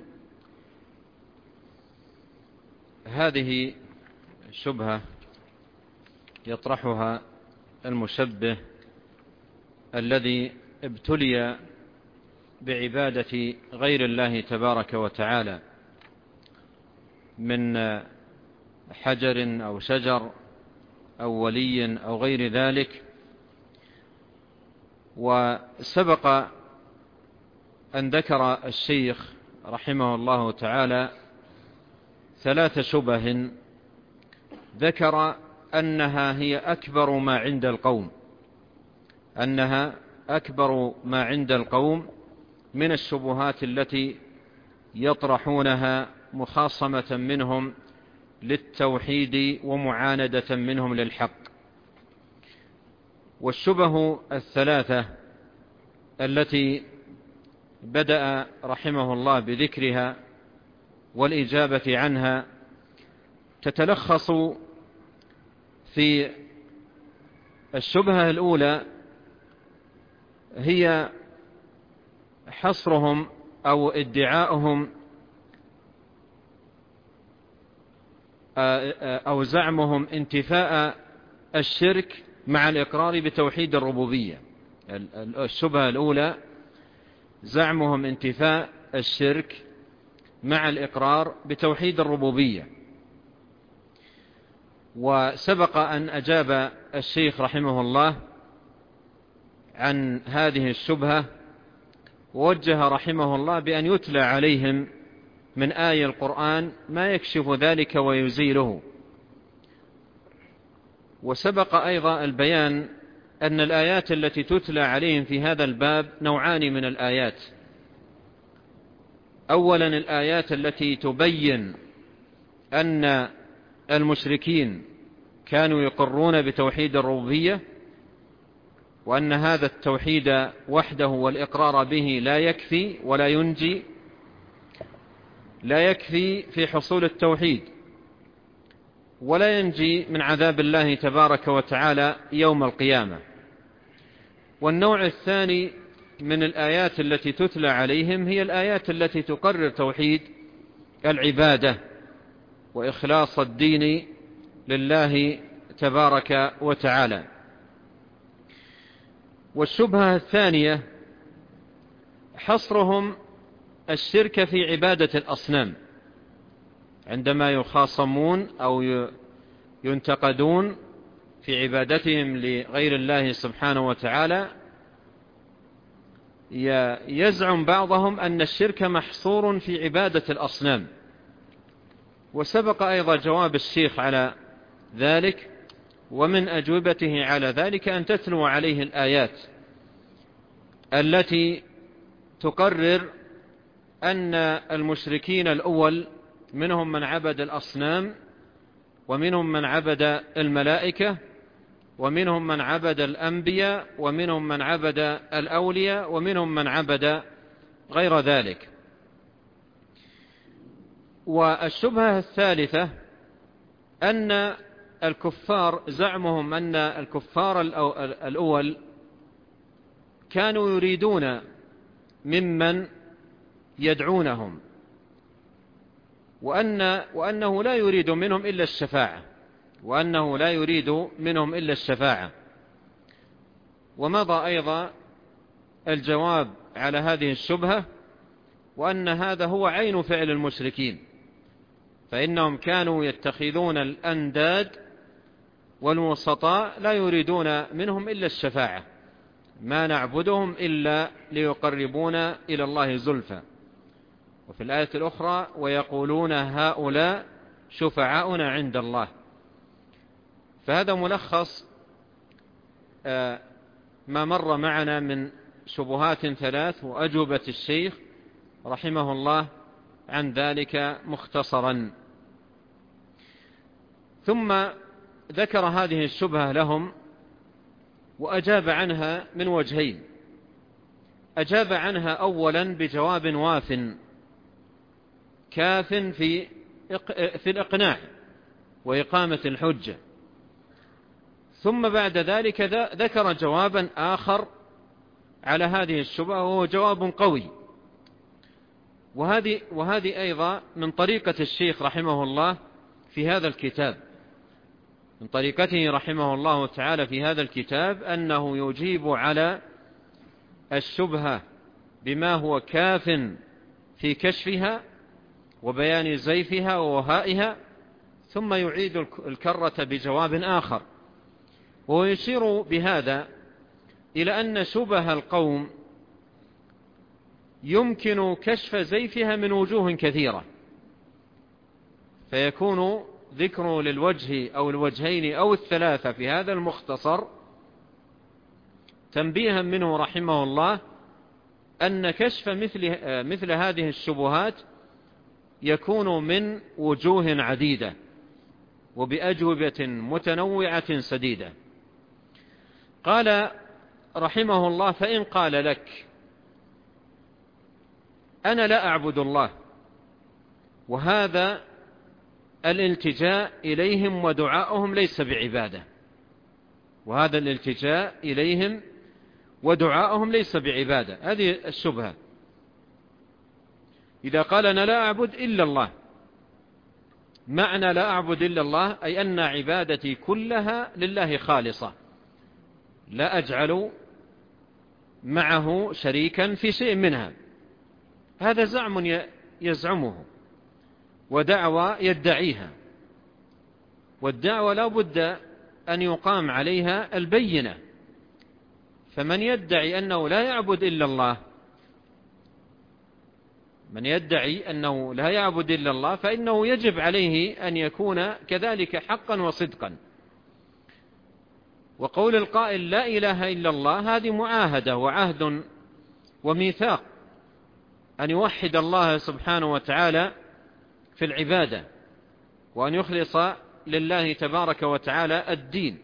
هذه شبهة يطرحها المشبه الذي ابتلي بعبادة غير الله تبارك وتعالى من حجر أو شجر أو ولي أو غير ذلك. وسبق أن ذكر الشيخ رحمه الله تعالى 3 شبه ذكر أنها هي أكبر ما عند القوم، أنها أكبر ما عند القوم من الشبهات التي يطرحونها مخاصمة منهم للتوحيد ومعاندة منهم للحق. والشبه 3 التي بدأ رحمه الله بذكرها والإجابة عنها تتلخص في الشبهة الأولى، هي حصرهم أو ادعاؤهم أو زعمهم انتفاء الشرك مع الإقرار بتوحيد الربوبية. الشبهة الأولى زعمهم انتفاء الشرك مع الإقرار بتوحيد الربوبية. وسبق أن أجاب الشيخ رحمه الله عن هذه الشبهة، ووجه رحمه الله بأن يتلى عليهم من آية القرآن ما يكشف ذلك ويزيله. وسبق أيضا البيان أن الآيات التي تتلى عليهم في هذا الباب نوعان من الآيات. أولا الآيات التي تبين أن المشركين كانوا يقرون بتوحيد الربوبية، وأن هذا التوحيد وحده والإقرار به لا يكفي ولا ينجي، لا يكفي في حصول التوحيد، ولا ينجي من عذاب الله تبارك وتعالى يوم القيامة. والنوع الثاني من الآيات التي تتلى عليهم هي الآيات التي تقرر توحيد العبادة وإخلاص الدين لله تبارك وتعالى. والشبهة الثانية حصرهم الشرك في عبادة الأصنام، عندما يخاصمون أو ينتقدون في عبادتهم لغير الله سبحانه وتعالى، يزعم بعضهم أن الشرك محصور في عبادة الأصنام. وسبق أيضا جواب الشيخ على ذلك، ومن أجوبته على ذلك أن تتلو عليه الآيات التي تقرر أن المشركين الأول منهم من عبد الأصنام، ومنهم من عبد الملائكة، ومنهم من عبد الأنبياء، ومنهم من عبد الأولياء، ومنهم من عبد غير ذلك. والشبهة الثالثة أن الكفار زعمهم أن الكفار الأول كانوا يريدون ممن يدعونهم وأنه لا يريد منهم إلا الشفاعة، وأنه لا يريد منهم إلا الشفاعة. ومضى أيضا الجواب على هذه الشبهة، وأن هذا هو عين فعل المشركين، فإنهم كانوا يتخذون الأنداد والوسطاء لا يريدون منهم إلا الشفاعة، ما نعبدهم إلا ليقربونا إلى الله زلفى. وفي الآية الأخرى ويقولون هؤلاء شفعاؤنا عند الله. فهذا ملخص ما مر معنا من شبهات 3 وأجوبة الشيخ رحمه الله عن ذلك مختصرا. ثم ذكر هذه الشبهة لهم وأجاب عنها من وجهين. أجاب عنها أولا بجواب واف كاف في الإقناع وإقامة الحجة، ثم بعد ذلك ذكر جوابا آخر على هذه الشبهة وهو جواب قوي. وهذه أيضا من طريقة الشيخ رحمه الله في هذا الكتاب، من طريقته رحمه الله تعالى في هذا الكتاب أنه يجيب على الشبهة بما هو كاف في كشفها وبيان زيفها ووهائها، ثم يعيد الكرة بجواب آخر. ويشير بهذا إلى أن شبه القوم يمكن كشف زيفها من وجوه كثيرة، فيكون ذكر للوجه أو الوجهين أو الثلاثة في هذا المختصر تنبيها منه رحمه الله أن كشف مثل هذه الشبهات يكون من وجوه عديدة وبأجوبة متنوعة سديدة. قال رحمه الله: فإن قال لك أنا لا أعبد الله، وهذا الالتجاء إليهم ودعاؤهم ليس بعبادة، وهذا الالتجاء إليهم ودعاؤهم ليس بعبادة، هذه الشبهة. إذا قال أنا لا أعبد إلا الله، معنى لا أعبد إلا الله أي أن عبادتي كلها لله خالصة، لا أجعل معه شريكا في شيء منها. هذا زعم يزعمه ودعوى يدعيها، والدعوى لا بد أن يقام عليها البينة. فمن يدعي أنه لا يعبد إلا الله، من يدعي أنه لا يعبد إلا الله فإنه يجب عليه أن يكون كذلك حقا وصدقا. وقول القائل لا إله إلا الله هذه معاهدة وعهد وميثاق أن يوحد الله سبحانه وتعالى في العبادة، وأن يخلص لله تبارك وتعالى الدين.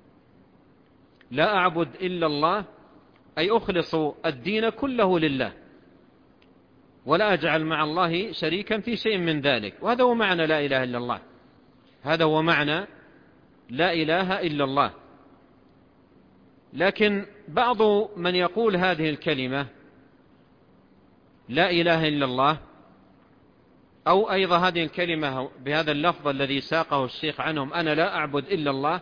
لا أعبد إلا الله أي أخلص الدين كله لله، ولا أجعل مع الله شريكا في شيء من ذلك. وهذا هو معنى لا إله إلا الله، هذا هو معنى لا إله إلا الله. لكن بعض من يقول هذه الكلمة لا إله إلا الله، أو أيضا هذه الكلمة بهذا اللفظ الذي ساقه الشيخ عنهم أنا لا أعبد إلا الله،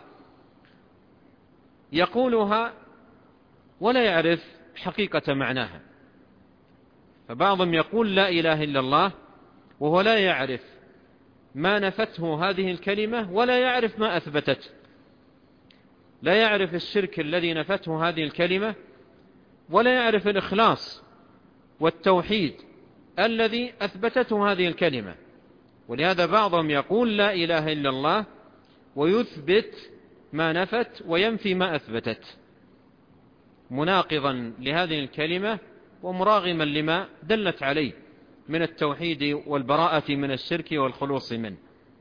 يقولها ولا يعرف حقيقة معناها. فبعضهم يقول لا إله إلا الله وهو لا يعرف ما نفته هذه الكلمة ولا يعرف ما أثبتته، لا يعرف الشرك الذي نفته هذه الكلمة، ولا يعرف الإخلاص والتوحيد الذي أثبتته هذه الكلمة. ولهذا بعضهم يقول لا إله إلا الله ويثبت ما نفت وينفي ما أثبتت، مناقضا لهذه الكلمة ومراغما لما دلت عليه من التوحيد والبراءة من الشرك والخلوص منه.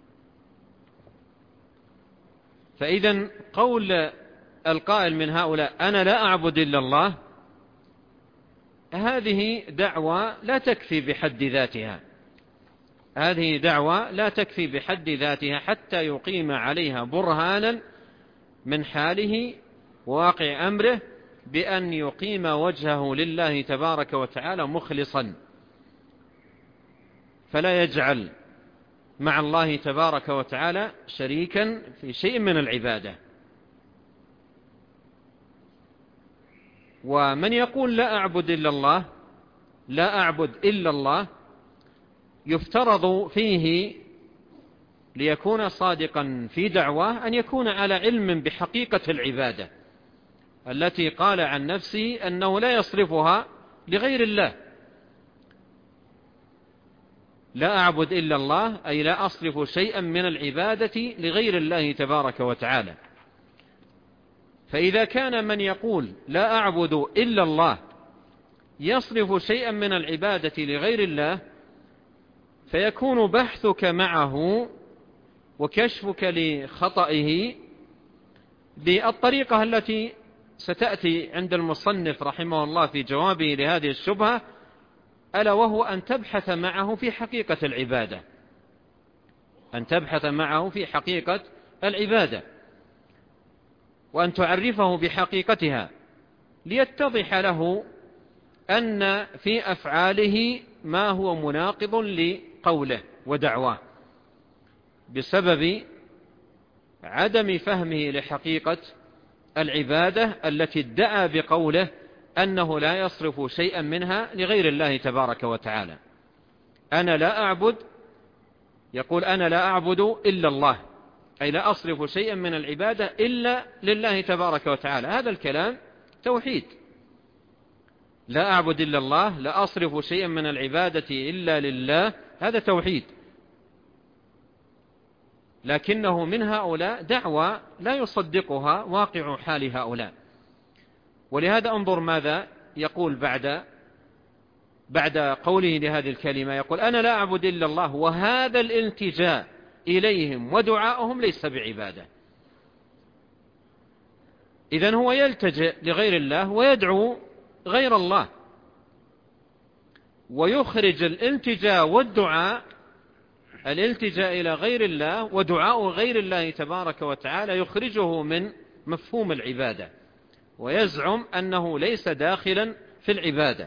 فإذا قول القائل من هؤلاء أنا لا أعبد إلا الله، هذه دعوة لا تكفي بحد ذاتها، هذه دعوة لا تكفي بحد ذاتها حتى يقيم عليها برهانا من حاله وواقع أمره بأن يقيم وجهه لله تبارك وتعالى مخلصا، فلا يجعل مع الله تبارك وتعالى شريكا في شيء من العبادة. ومن يقول لا أعبد إلا الله لا أعبد إلا الله يفترض فيه ليكون صادقا في دعواه أن يكون على علم بحقيقة العبادة التي قال عن نفسه أنه لا يصرفها لغير الله. لا أعبد إلا الله أي لا أصرف شيئا من العبادة لغير الله تبارك وتعالى. فإذا كان من يقول لا أعبد إلا الله يصرف شيئا من العبادة لغير الله فيكون بحثك معه وكشفك لخطئه بالطريقة التي ستأتي عند المصنف رحمه الله في جوابه لهذه الشبهة، ألا وهو أن تبحث معه في حقيقة العبادة، أن تبحث معه في حقيقة العبادة وأن تعرفه بحقيقتها ليتضح له أن في أفعاله ما هو مناقض لقوله ودعواه بسبب عدم فهمه لحقيقة العبادة التي ادعى بقوله أنه لا يصرف شيئا منها لغير الله تبارك وتعالى. أنا لا أعبد، يقول أنا لا أعبد إلا الله، أي لا أصرف شيئا من العبادة إلا لله تبارك وتعالى. هذا الكلام توحيد. لا أعبد إلا الله، لا أصرف شيئا من العبادة إلا لله، هذا توحيد. لكنه من هؤلاء دعوى لا يصدقها واقع حال هؤلاء. ولهذا انظر ماذا يقول بعد قوله لهذه الكلمة، يقول أنا لا أعبد إلا الله وهذا الالتجاء إليهم ودعاؤهم ليس بعبادة. إذن هو يلتجئ لغير الله ويدعو غير الله، ويخرج الالتجاء والدعاء، الالتجاء إلى غير الله ودعاء غير الله تبارك وتعالى يخرجه من مفهوم العبادة، ويزعم أنه ليس داخلا في العبادة.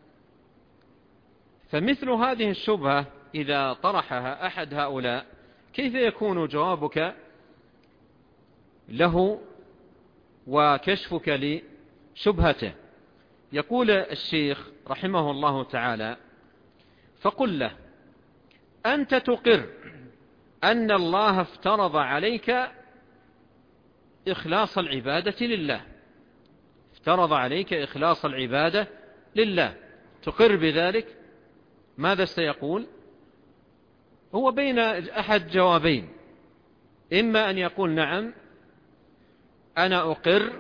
فمثل هذه الشبهة إذا طرحها أحد هؤلاء كيف يكون جوابك له وكشفك لشبهته؟ يقول الشيخ رحمه الله تعالى: فقل له أنت تقر أن الله افترض عليك إخلاص العبادة لله، افترض عليك إخلاص العبادة لله، تقر بذلك؟ ماذا سيقول؟ هو بين أحد جوابين، إما أن يقول نعم أنا أقر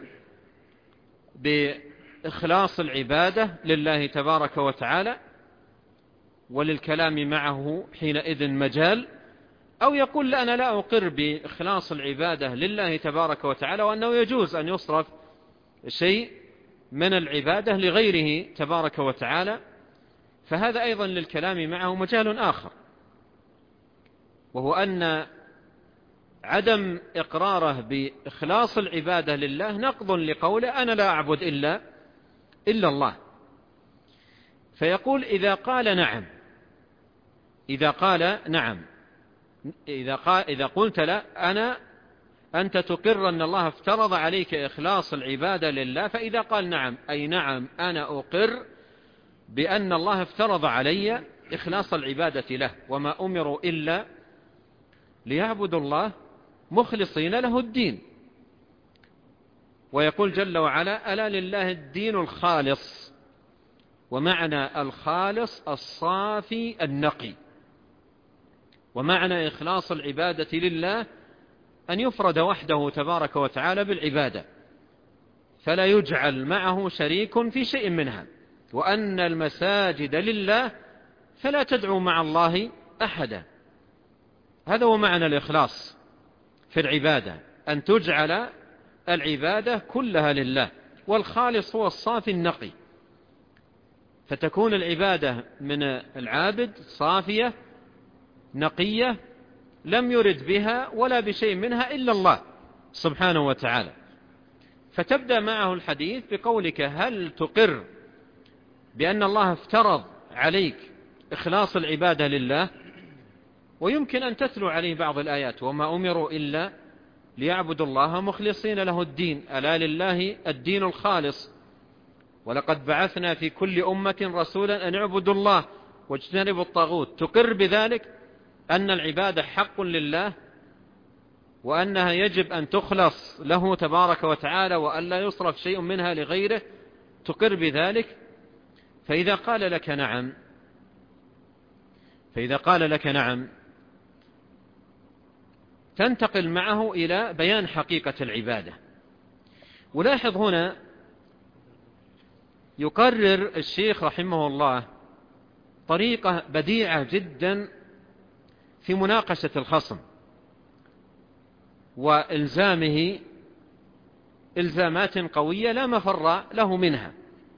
بإخلاص العبادة لله تبارك وتعالى، وللكلام معه حينئذ مجال، أو يقول لا أنا لا أقر بإخلاص العبادة لله تبارك وتعالى، وأنه يجوز أن يصرف شيء من العبادة لغيره تبارك وتعالى، فهذا أيضا للكلام معه مجال آخر، وهو أن عدم إقراره بإخلاص العبادة لله نقض لقوله أنا لا أعبد إلا الله. فيقول إذا قال نعم، إذا قلت لا أنت تقر أن الله افترض عليك إخلاص العبادة لله، فإذا قال نعم أي نعم أنا أقر بأن الله افترض علي إخلاص العبادة له، وما أمروا إلا ليعبدوا الله مخلصين له الدين. ويقول جل وعلا ألا لله الدين الخالص، ومعنى الخالص الصافي النقي، ومعنى إخلاص العبادة لله أن يفرد وحده تبارك وتعالى بالعبادة فلا يجعل معه شريك في شيء منها، وأن المساجد لله فلا تدعو مع الله أحدا. هذا هو معنى الإخلاص في العبادة، أن تجعل العبادة كلها لله، والخالص هو الصافي النقي، فتكون العبادة من العابد صافية نقية لم يرد بها ولا بشيء منها إلا الله سبحانه وتعالى. فتبدأ معه الحديث بقولك هل تقر بأن الله افترض عليك إخلاص العبادة لله؟ ويمكن أن تتلو عليه بعض الآيات وما أمروا إلا ليعبدوا الله مخلصين له الدين، ألا لله الدين الخالص، ولقد بعثنا في كل أمة رسولا أن اعبدوا الله واجتنبوا الطاغوت، تقر بذلك أن العبادة حق لله وأنها يجب أن تخلص له تبارك وتعالى وأن لا يصرف شيء منها لغيره، تقر بذلك. فإذا قال لك نعم تنتقل معه إلى بيان حقيقة العبادة. ولاحظ هنا يقرر الشيخ رحمه الله طريقة بديعة جدا في مناقشة الخصم وإلزامه إلزامات قوية لا مفر له منها.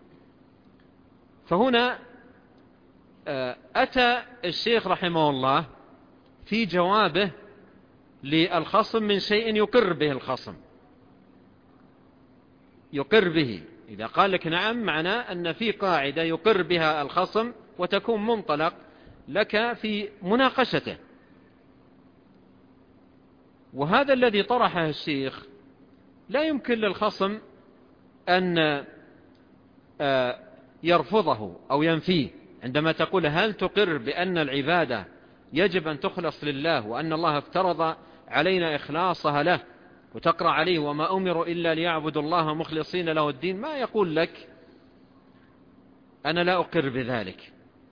فهنا أتى الشيخ رحمه الله في جوابه للخصم من شيء يقر به الخصم، يقر به. إذا قال لك نعم معناه أن في قاعدة يقر بها الخصم وتكون منطلق لك في مناقشته. وهذا الذي طرحه الشيخ لا يمكن للخصم أن يرفضه أو ينفيه. عندما تقول هل تقر بأن العبادة يجب أن تخلص لله وأن الله افترض علينا إخلاصها له، وتقرأ عليه وما أمروا إلا ليعبدوا الله مخلصين له الدين، ما يقول لك أنا لا أقر بذلك،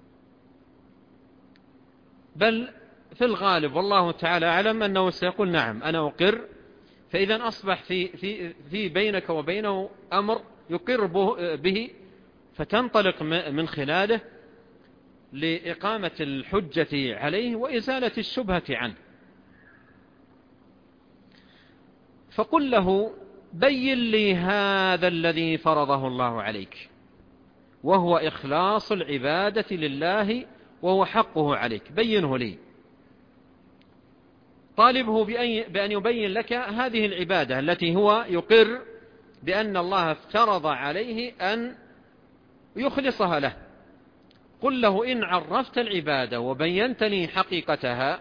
بل في الغالب والله تعالى أعلم أنه سيقول نعم أنا أقر. فإذا أصبح في بينك وبينه أمر يقر به، فتنطلق من خلاله لإقامة الحجة عليه وإزالة الشبهة عنه. فقل له بين لي هذا الذي فرضه الله عليك وهو إخلاص العبادة لله وهو حقه عليك، بينه لي. طالبه بأن يبين لك هذه العبادة التي هو يقر بأن الله افترض عليه أن يخلصها له. قل له إن عرفت العبادة وبينت لي حقيقتها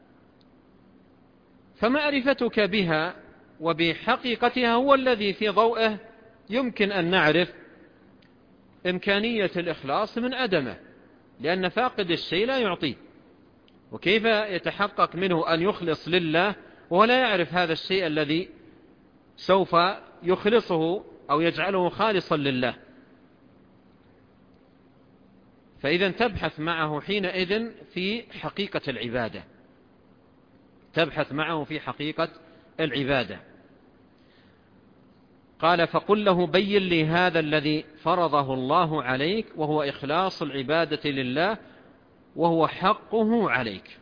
فمعرفتك بها وبحقيقتها هو الذي في ضوءه يمكن أن نعرف إمكانية الإخلاص من عدمه، لأن فاقد الشيء لا يعطيه، وكيف يتحقق منه أن يخلص لله وهو لا يعرف هذا الشيء الذي سوف يخلصه أو يجعله خالصا لله. فإذا تبحث معه حينئذ في حقيقة العبادة، تبحث معه في حقيقة العبادة. قال فقل له بين لي هذا الذي فرضه الله عليك وهو إخلاص العبادة لله وهو حقه عليك.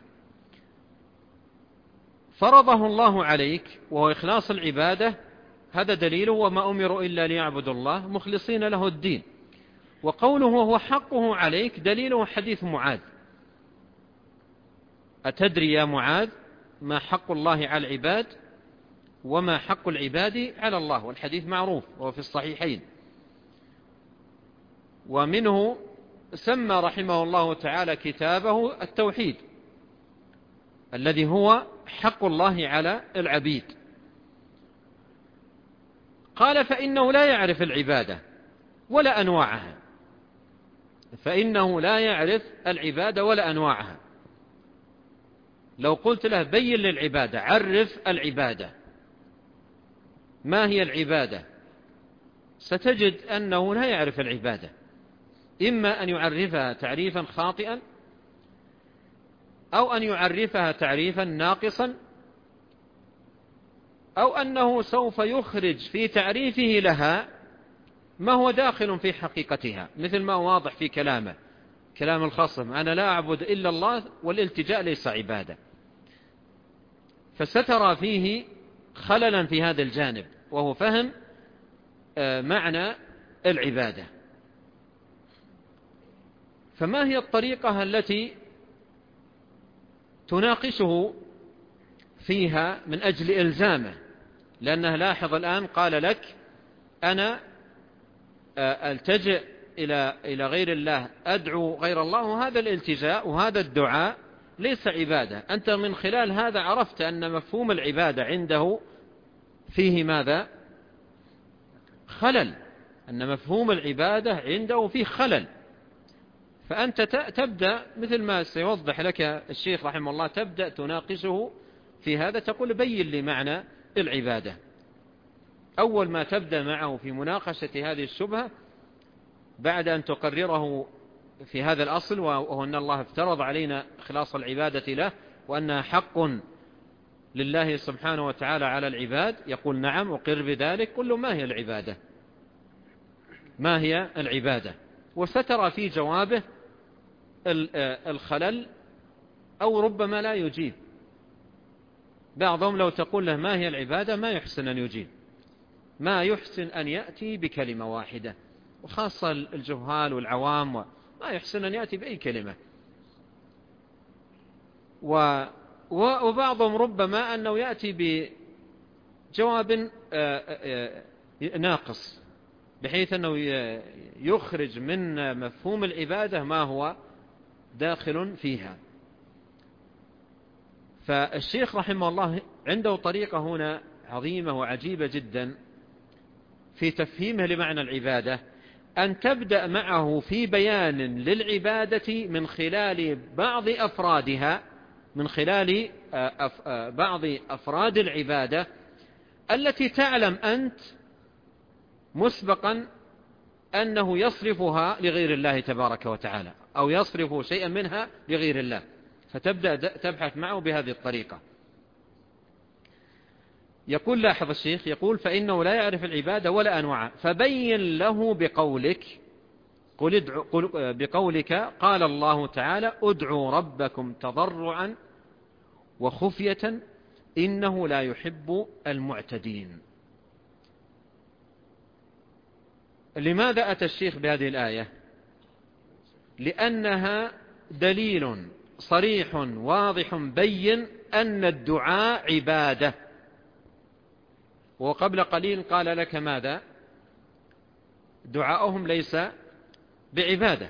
فرضه الله عليك وهو إخلاص العبادة، هذا دليله وما أمروا إلا ليعبدوا الله مخلصين له الدين. وقوله وهو حقه عليك دليله حديث معاذ. أتدري يا معاذ ما حق الله على العباد وما حق العباد على الله؟ والحديث معروف وهو في الصحيحين. ومنه سمى رحمه الله تعالى كتابه التوحيد الذي هو حق الله على العبيد. قال فإنه لا يعرف العبادة ولا أنواعها، فإنه لا يعرف العبادة ولا أنواعها. لو قلت له بين للعبادة، عرف العبادة، ما هي العبادة، ستجد أنه لا يعرف العبادة، إما أن يعرفها تعريفا خاطئا أو أن يعرفها تعريفا ناقصا أو أنه سوف يخرج في تعريفه لها ما هو داخل في حقيقتها، مثل ما هو واضح في كلامه، كلام الخصم أنا لا أعبد إلا الله والالتجاء ليس عبادة. فسترى فيه خللا في هذا الجانب وهو فهم معنى العبادة. فما هي الطريقة التي تناقشه فيها من أجل إلزامه؟ لأنه لاحظ الآن قال لك أنا ألتجئ إلى غير الله، أدعو غير الله، وهذا الالتجاء وهذا الدعاء ليس عبادة. أنت من خلال هذا عرفت أن مفهوم العبادة عنده فيه ماذا؟ خلل. أن مفهوم العبادة عنده فيه خلل. فأنت تبدأ مثل ما سيوضح لك الشيخ رحمه الله، تبدأ تناقشه في هذا، تقول بين لي معنى العبادة. أول ما تبدأ معه في مناقشة هذه الشبهة بعد أن تقرره في هذا الأصل، وهو أن الله افترض علينا إخلاص العبادة له وأنها حق لله سبحانه وتعالى على العباد، يقول نعم أقر بذلك. قل له ما هي العبادة؟ ما هي العبادة؟ وسترى في جوابه الخلل، أو ربما لا يجيب. بعضهم لو تقول له ما هي العبادة ما يحسن أن يجيب، ما يحسن أن يأتي بكلمة واحدة، وخاصة الجهال والعوام ما يحسن أن يأتي بأي كلمة. وبعضهم ربما أنه يأتي بجواب ناقص، بحيث أنه يخرج من مفهوم العبادة ما هو داخل فيها. فالشيخ رحمه الله عنده طريقة هنا عظيمة وعجيبة جدا في تفهيمه لمعنى العبادة، أن تبدأ معه في بيان للعبادة من خلال بعض أفرادها، من خلال بعض أفراد العبادة التي تعلم أنت مسبقا أنه يصرفها لغير الله تبارك وتعالى، أو يصرف شيئا منها لغير الله، فتبدأ تبحث معه بهذه الطريقة. يقول لاحظ الشيخ، يقول فإنه لا يعرف العبادة ولا أنواعها، فبين له بقولك بقولك قال الله تعالى ادعوا ربكم تضرعا وخفية إنه لا يحب المعتدين. لماذا أتى الشيخ بهذه الآية؟ لأنها دليل صريح واضح بين أن الدعاء عبادة. وقبل قليل قال لك ماذا؟ دعاؤهم ليس بعبادة.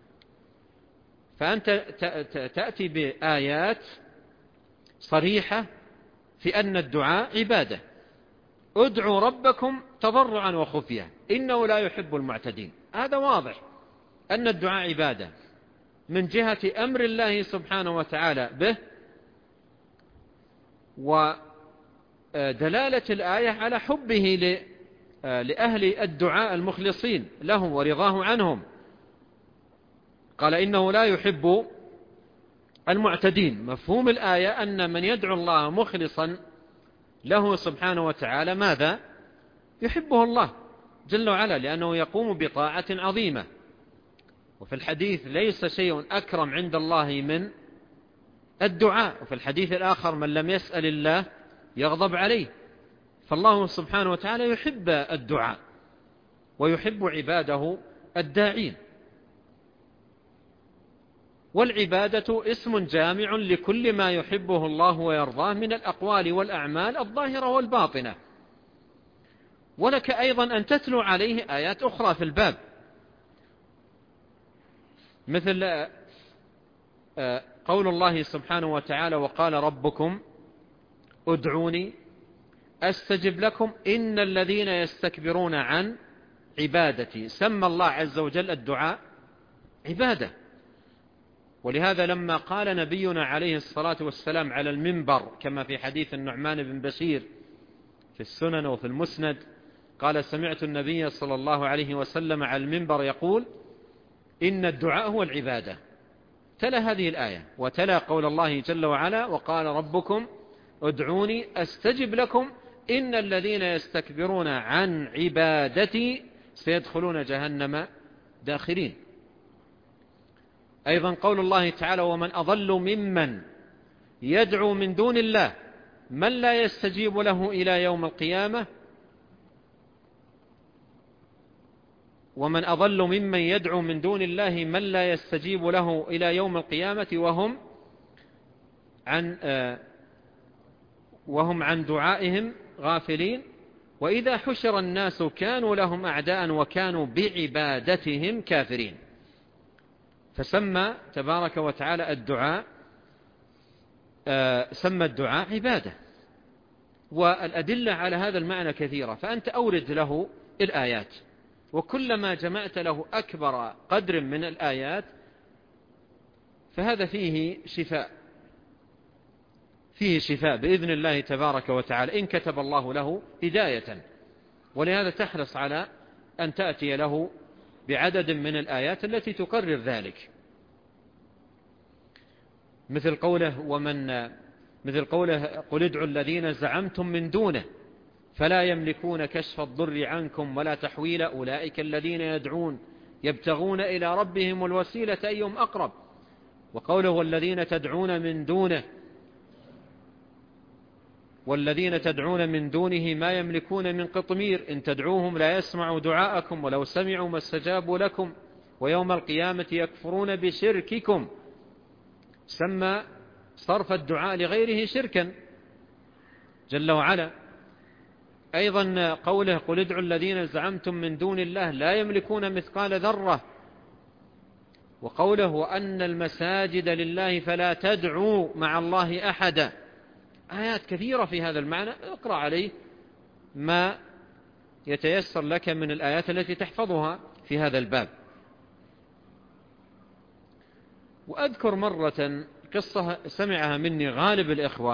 فأنت تأتي بآيات صريحة في أن الدعاء عبادة. ادعوا ربكم تضرعا وخفية إنه لا يحب المعتدين. هذا واضح أن الدعاء عبادة من جهة أمر الله سبحانه وتعالى به، ودلالة الآية على حبه لأهل الدعاء المخلصين لهم ورضاه عنهم. قال إنه لا يحب المعتدين. مفهوم الآية أن من يدعو الله مخلصا له سبحانه وتعالى ماذا؟ يحبه الله جل وعلا، لأنه يقوم بطاعة عظيمة. وفي الحديث ليس شيء أكرم عند الله من الدعاء. وفي الحديث الآخر من لم يسأل الله يغضب عليه. فالله سبحانه وتعالى يحب الدعاء ويحب عباده الداعين. والعبادة اسم جامع لكل ما يحبه الله ويرضاه من الأقوال والأعمال الظاهرة والباطنة. ولك أيضا أن تتلو عليه آيات أخرى في الباب، مثل قول الله سبحانه وتعالى وقال ربكم ادعوني أستجب لكم إن الذين يستكبرون عن عبادتي. سمى الله عز وجل الدعاء عبادة. ولهذا لما قال نبينا عليه الصلاة والسلام على المنبر كما في حديث النعمان بن بشير في السنن وفي المسند، قال سمعت النبي صلى الله عليه وسلم على المنبر يقول إن الدعاء هو العبادة. تلا هذه الآية وتلا قول الله جل وعلا وقال ربكم ادعوني أستجب لكم إن الذين يستكبرون عن عبادتي سيدخلون جهنم داخرين. أيضا قول الله تعالى ومن أضل ممن يدعو من دون الله من لا يستجيب له إلى يوم القيامة ومن أضل ممن يدعو من دون الله من لا يستجيب له إلى يوم القيامة وهم عن دعائهم غافلين وإذا حشر الناس كانوا لهم أعداء وكانوا بعبادتهم كافرين. فسمى تبارك وتعالى الدعاء سمى الدعاء عبادة. والأدلة على هذا المعنى كثيرة، فأنت أورد له الآيات وكلما جمعت له أكبر قدر من الآيات فهذا فيه شفاء بإذن الله تبارك وتعالى إن كتب الله له هداية. ولهذا تحرص على أن تأتي له بعدد من الآيات التي تقرر ذلك، مثل قوله قل ادعوا الذين زعمتم من دونه فلا يملكون كشف الضر عنكم ولا تحويل أولئك الذين يدعون يبتغون إلى ربهم الوسيلة أيهم أقرب. وقوله والذين تدعون من دونه ما يملكون من قطمير إن تدعوهم لا يسمعوا دعاءكم ولو سمعوا ما استجابوا لكم ويوم القيامة يكفرون بشرككم. سمى صرف الدعاء لغيره شركا جل وعلا. أيضا قوله قل ادعوا الذين زعمتم من دون الله لا يملكون مثقال ذرة. وقوله وأن المساجد لله فلا تدعوا مع الله أحدا. آيات كثيرة في هذا المعنى، اقرأ عليه ما يتيسر لك من الآيات التي تحفظها في هذا الباب. وأذكر مرة قصة سمعها مني غالب الإخوة.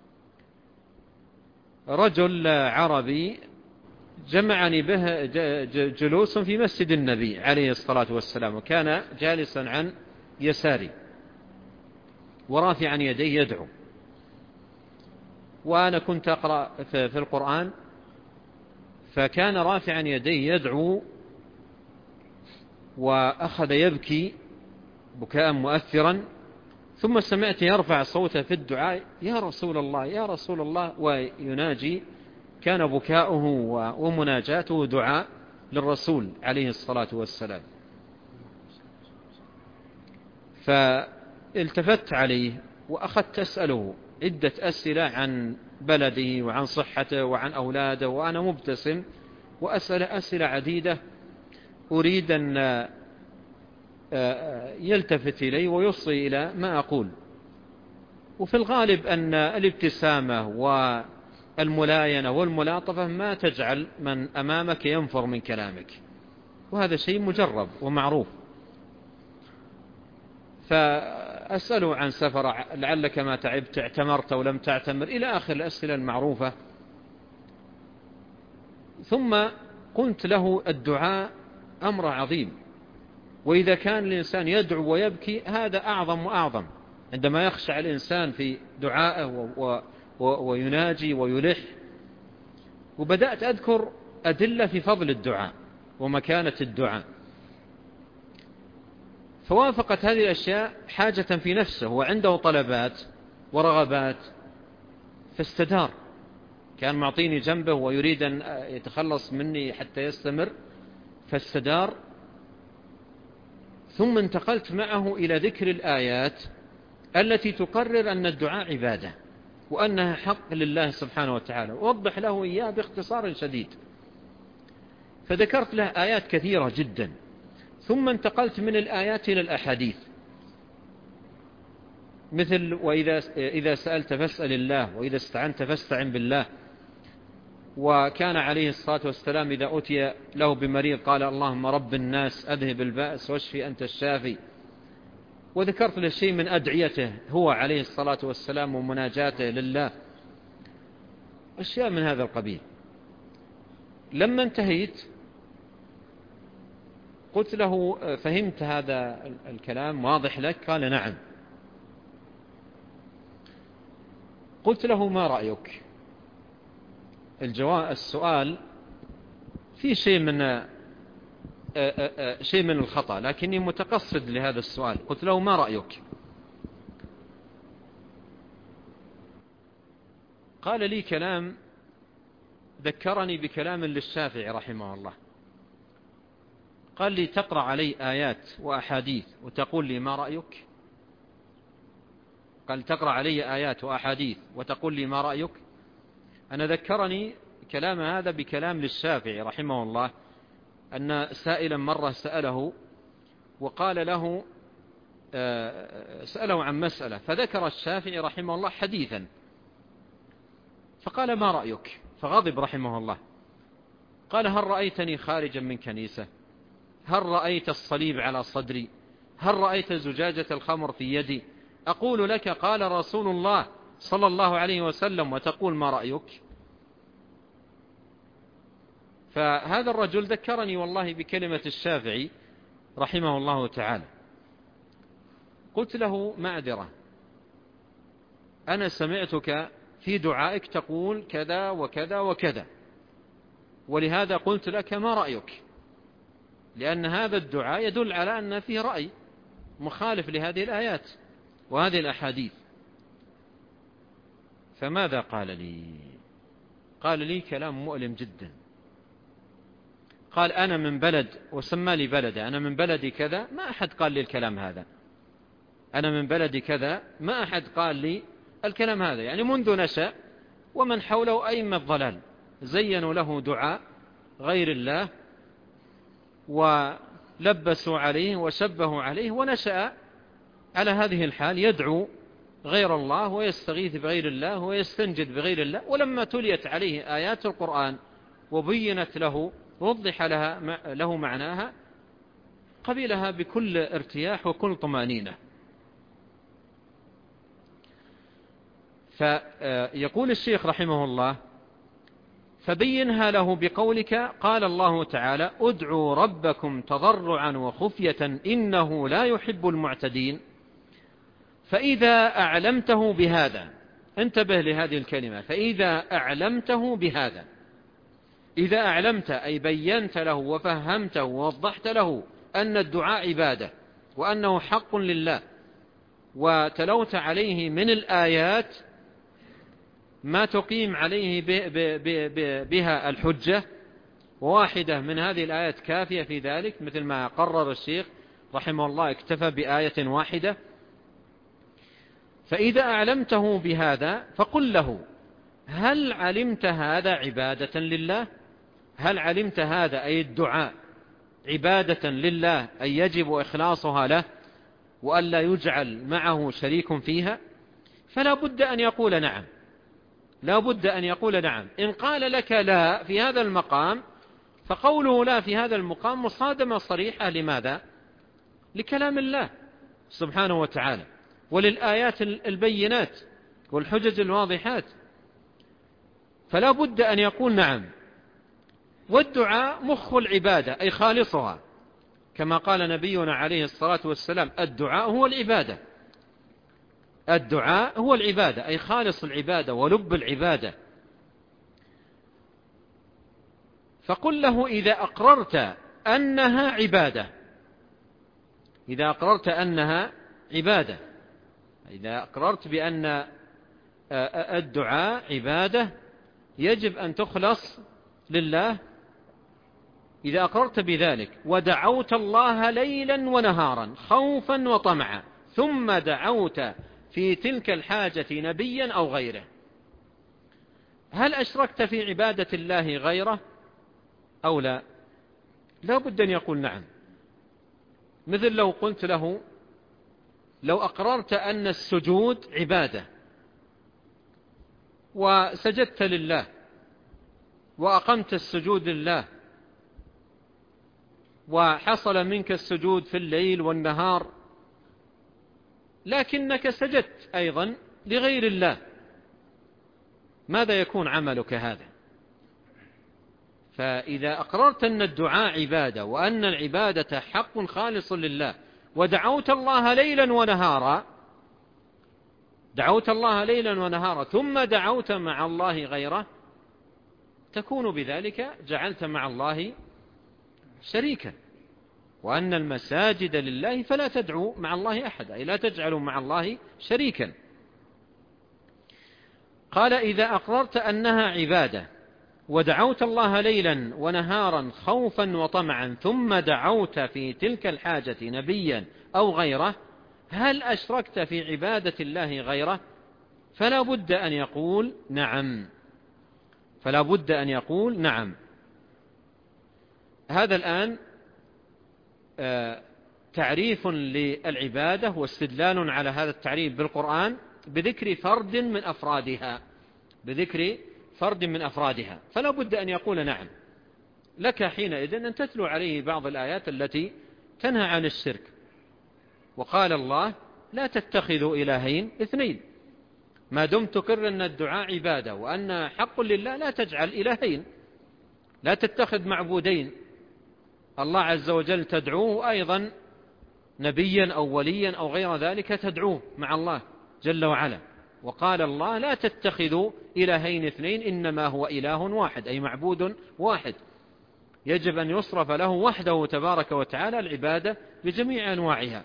رجل عربي جمعني به جلوس في مسجد النبي عليه الصلاة والسلام، وكان جالسا عن يساري ورافعا يديه يدعو، وأنا كنت أقرأ في القرآن، فكان رافعا يديه يدعو وأخذ يبكي بكاء مؤثرا، ثم سمعت يرفع صوته في الدعاء يا رسول الله يا رسول الله ويناجي. كان بكاؤه ومناجاته دعاء للرسول عليه الصلاة والسلام. فالتفت عليه وأخذت أسأله عدة أسئلة عن بلده وعن صحته وعن أولاده، وأنا مبتسم وأسأل أسئلة عديدة أريد أن يلتفت إلي ويصغي إلى ما أقول. وفي الغالب أن الابتسامة والملاينة والملاطفة ما تجعل من أمامك ينفر من كلامك، وهذا شيء مجرب ومعروف. فأسأله عن سفر، لعلك ما تعبت، اعتمرت أو لم تعتمر، إلى آخر الأسئلة المعروفة. ثم قلت له الدعاء أمر عظيم، وإذا كان الإنسان يدعو ويبكي هذا أعظم وأعظم، عندما يخشع الإنسان في دعائه ويناجي ويلح. وبدأت أذكر أدلة في فضل الدعاء ومكانة الدعاء، فوافقت هذه الأشياء حاجة في نفسه وعنده طلبات ورغبات، فاستدار. كان معطيني جنبه ويريد أن يتخلص مني حتى يستمر، فاستدار. ثم انتقلت معه إلى ذكر الآيات التي تقرر أن الدعاء عبادة وأنها حق لله سبحانه وتعالى، ووضح له إياه باختصار شديد. فذكرت له آيات كثيرة جدا، ثم انتقلت من الآيات إلى الأحاديث، مثل وإذا سألت فاسأل الله وإذا استعنت فاستعن بالله. وكان عليه الصلاة والسلام إذا أتي له بمريض قال اللهم رب الناس أذهب البأس واشفي أنت الشافي. وذكرت له شيء من أدعيته هو عليه الصلاة والسلام ومناجاته لله، أشياء من هذا القبيل. لما انتهيت قلت له فهمت هذا الكلام واضح لك؟ قال نعم. قلت له ما رأيك؟ السؤال في شيء من الخطأ، لكني متقصد لهذا السؤال. قلت له ما رأيك؟ قال لي كلام ذكرني بكلام للشافعي رحمه الله. قال لي تقرأ علي آيات وأحاديث وتقول لي ما رأيك؟ قال تقرأ علي آيات وأحاديث وتقول لي ما رأيك؟ أنا ذكرني كلام هذا بكلام للشافعي رحمه الله، أن سائلا مرة سأله وقال له سأله عن مسألة، فذكر الشافعي رحمه الله حديثا، فقال ما رأيك؟ فغضب رحمه الله قال: هل رأيتني خارجا من كنيسة؟ هل رأيت الصليب على صدري؟ هل رأيت زجاجة الخمر في يدي؟ أقول لك قال رسول الله صلى الله عليه وسلم وتقول ما رأيك؟ فهذا الرجل ذكرني والله بكلمة الشافعي رحمه الله تعالى. قلت له: معذرة، أنا سمعتك في دعائك تقول كذا وكذا وكذا، ولهذا قلت لك ما رأيك، لأن هذا الدعاء يدل على أن فيه رأي مخالف لهذه الآيات وهذه الأحاديث. فماذا قال لي؟ قال لي كلام مؤلم جدا. قال: أنا من بلد، وسمى لي بلده، أنا من بلدي كذا، ما أحد قال لي الكلام هذا. أنا من بلدي كذا، ما أحد قال لي الكلام هذا. يعني منذ نشأ ومن حوله أئمة الضلال زينوا له دعاء غير الله ولبسوا عليه وشبهوا عليه، ونشأ على هذه الحال يدعو غير الله ويستغيث بغير الله ويستنجد بغير الله. ولما تليت عليه آيات القرآن وبينت له ووضح له معناها قبلها بكل ارتياح وكل طمأنينة. فيقول الشيخ رحمه الله: فبينها له بقولك قال الله تعالى: ادعوا ربكم تضرعا وخفية إنه لا يحب المعتدين. فإذا أعلمته بهذا، انتبه لهذه الكلمة، فإذا أعلمته بهذا، إذا أعلمت أي بينت له وفهمته ووضحت له أن الدعاء عبادة وأنه حق لله، وتلوت عليه من الآيات ما تقيم عليه بها الحجة، وواحدة من هذه الآيات كافية في ذلك، مثل ما قرر الشيخ رحمه الله اكتفى بآية واحدة. فإذا أعلمته بهذا فقل له: هل علمت هذا عبادة لله؟ هل علمت هذا أي الدعاء عبادة لله، أي يجب إخلاصها له وألا يجعل معه شريك فيها؟ فلا بد أن يقول نعم، لا بد أن يقول نعم. إن قال لك لا في هذا المقام، فقوله لا في هذا المقام مصادمة صريحة لماذا؟ لكلام الله سبحانه وتعالى وللآيات البينات والحجج الواضحات. فلا بد أن يقول نعم. والدعاء مخ العبادة أي خالصها، كما قال نبينا عليه الصلاة والسلام: الدعاء هو العبادة. الدعاء هو العبادة أي خالص العبادة ولب العبادة. فقل له: إذا أقررت أنها عبادة، إذا أقررت أنها عبادة، إذا أقررت بأن الدعاء عبادة يجب أن تخلص لله، إذا أقررت بذلك ودعوت الله ليلا ونهارا خوفا وطمعا، ثم دعوت في تلك الحاجة نبيا أو غيره، هل أشركت في عبادة الله غيره أو لا؟ لا بد أن يقول نعم. مثل لو قلت له: لو أقررت أن السجود عبادة وسجدت لله وأقمت السجود لله وحصل منك السجود في الليل والنهار، لكنك سجدت أيضا لغير الله، ماذا يكون عملك هذا؟ فإذا أقررت أن الدعاء عبادة وأن العبادة حق خالص لله ودعوت الله ليلا ونهارا، دعوت الله ليلا ونهارا ثم دعوت مع الله غيره، تكون بذلك جعلت مع الله شريكا. وأن المساجد لله فلا تدعو مع الله أحد، أي لا تجعلوا مع الله شريكا. قال: إذا أقررت أنها عبادة ودعوت الله ليلا ونهارا خوفا وطمعا، ثم دعوت في تلك الحاجة نبيا أو غيره، هل أشركت في عبادة الله غيره؟ فلا بد أن يقول نعم، فلا بد أن يقول نعم. هذا الآن تعريف للعبادة واستدلال على هذا التعريف بالقرآن بذكر فرد من أفرادها، بذكر فرد من أفرادها، فلا بد أن يقول نعم. لك حينئذ أن تتلو عليه بعض الآيات التي تنهى عن الشرك. وقال الله لا تتخذوا إلهين اثنين، ما دمت تقر أن الدعاء عبادة وأن حق لله لا تجعل إلهين، لا تتخذ معبودين، الله عز وجل تدعوه أيضا نبيا أو وليا أو غير ذلك تدعوه مع الله جل وعلا. وقال الله لا تتخذوا إلهين اثنين إنما هو إله واحد، أي معبود واحد يجب أن يصرف له وحده تبارك وتعالى العبادة بجميع أنواعها.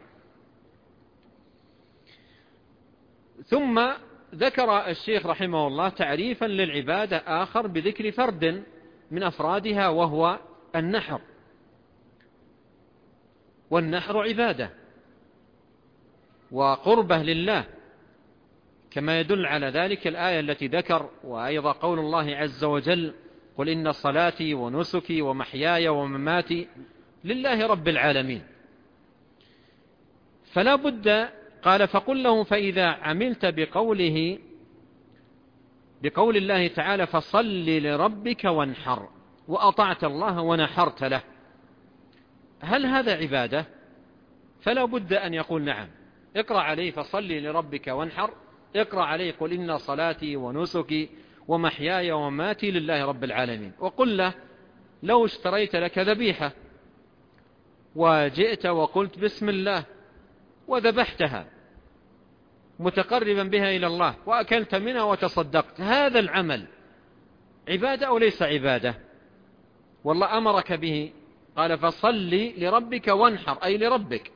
ثم ذكر الشيخ رحمه الله تعريفا للعبادة آخر بذكر فرد من أفرادها وهو النحر. والنحر عبادة وقربة لله، كما يدل على ذلك الآية التي ذكر، وأيضا قول الله عز وجل قل إن صلاتي ونسكي ومحياي ومماتي لله رب العالمين. فلا بد، قال فقل له فإذا عملت بقول الله تعالى فصل لربك وانحر وأطعت الله ونحرت له، هل هذا عبادة؟ فلا بد أن يقول نعم. اقرأ عليه فصل لربك وانحر، اقرأ عليه قل إن صلاتي ونسكي ومحياي ومماتي لله رب العالمين. وقل له لو اشتريت لك ذبيحة وجئت وقلت بسم الله وذبحتها متقربا بها إلى الله وأكلت منها وتصدقت، هذا العمل عبادة أو ليس عبادة؟ والله أمرك به، قال فصل لربك وانحر أي لربك،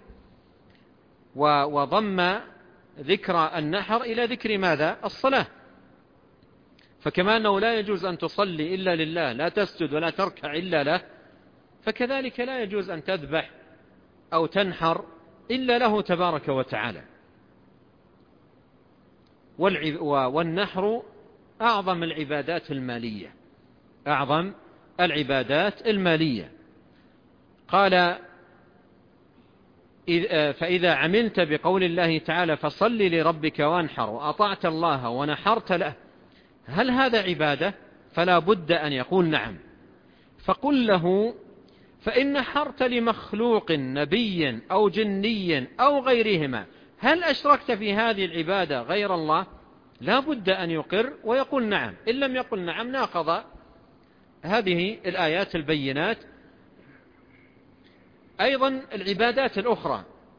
وضم ذكر النحر إلى ذكر ماذا؟ الصلاة. فكما أنه لا يجوز أن تصلي إلا لله، لا تسجد ولا تركع إلا له، فكذلك لا يجوز أن تذبح أو تنحر إلا له تبارك وتعالى. والنحر أعظم العبادات المالية، أعظم العبادات المالية. قال فإذا عملت بقول الله تعالى فصل لربك وانحر وأطعت الله ونحرت له، هل هذا عبادة؟ فلا بد أن يقول نعم. فقل له فإن نحرت لمخلوق نبي أو جني أو غيرهما هل أشركت في هذه العبادة غير الله؟ لا بد أن يقر ويقول نعم. إن لم يقل نعم ناقض هذه الآيات البينات. أيضا العبادات الأخرى،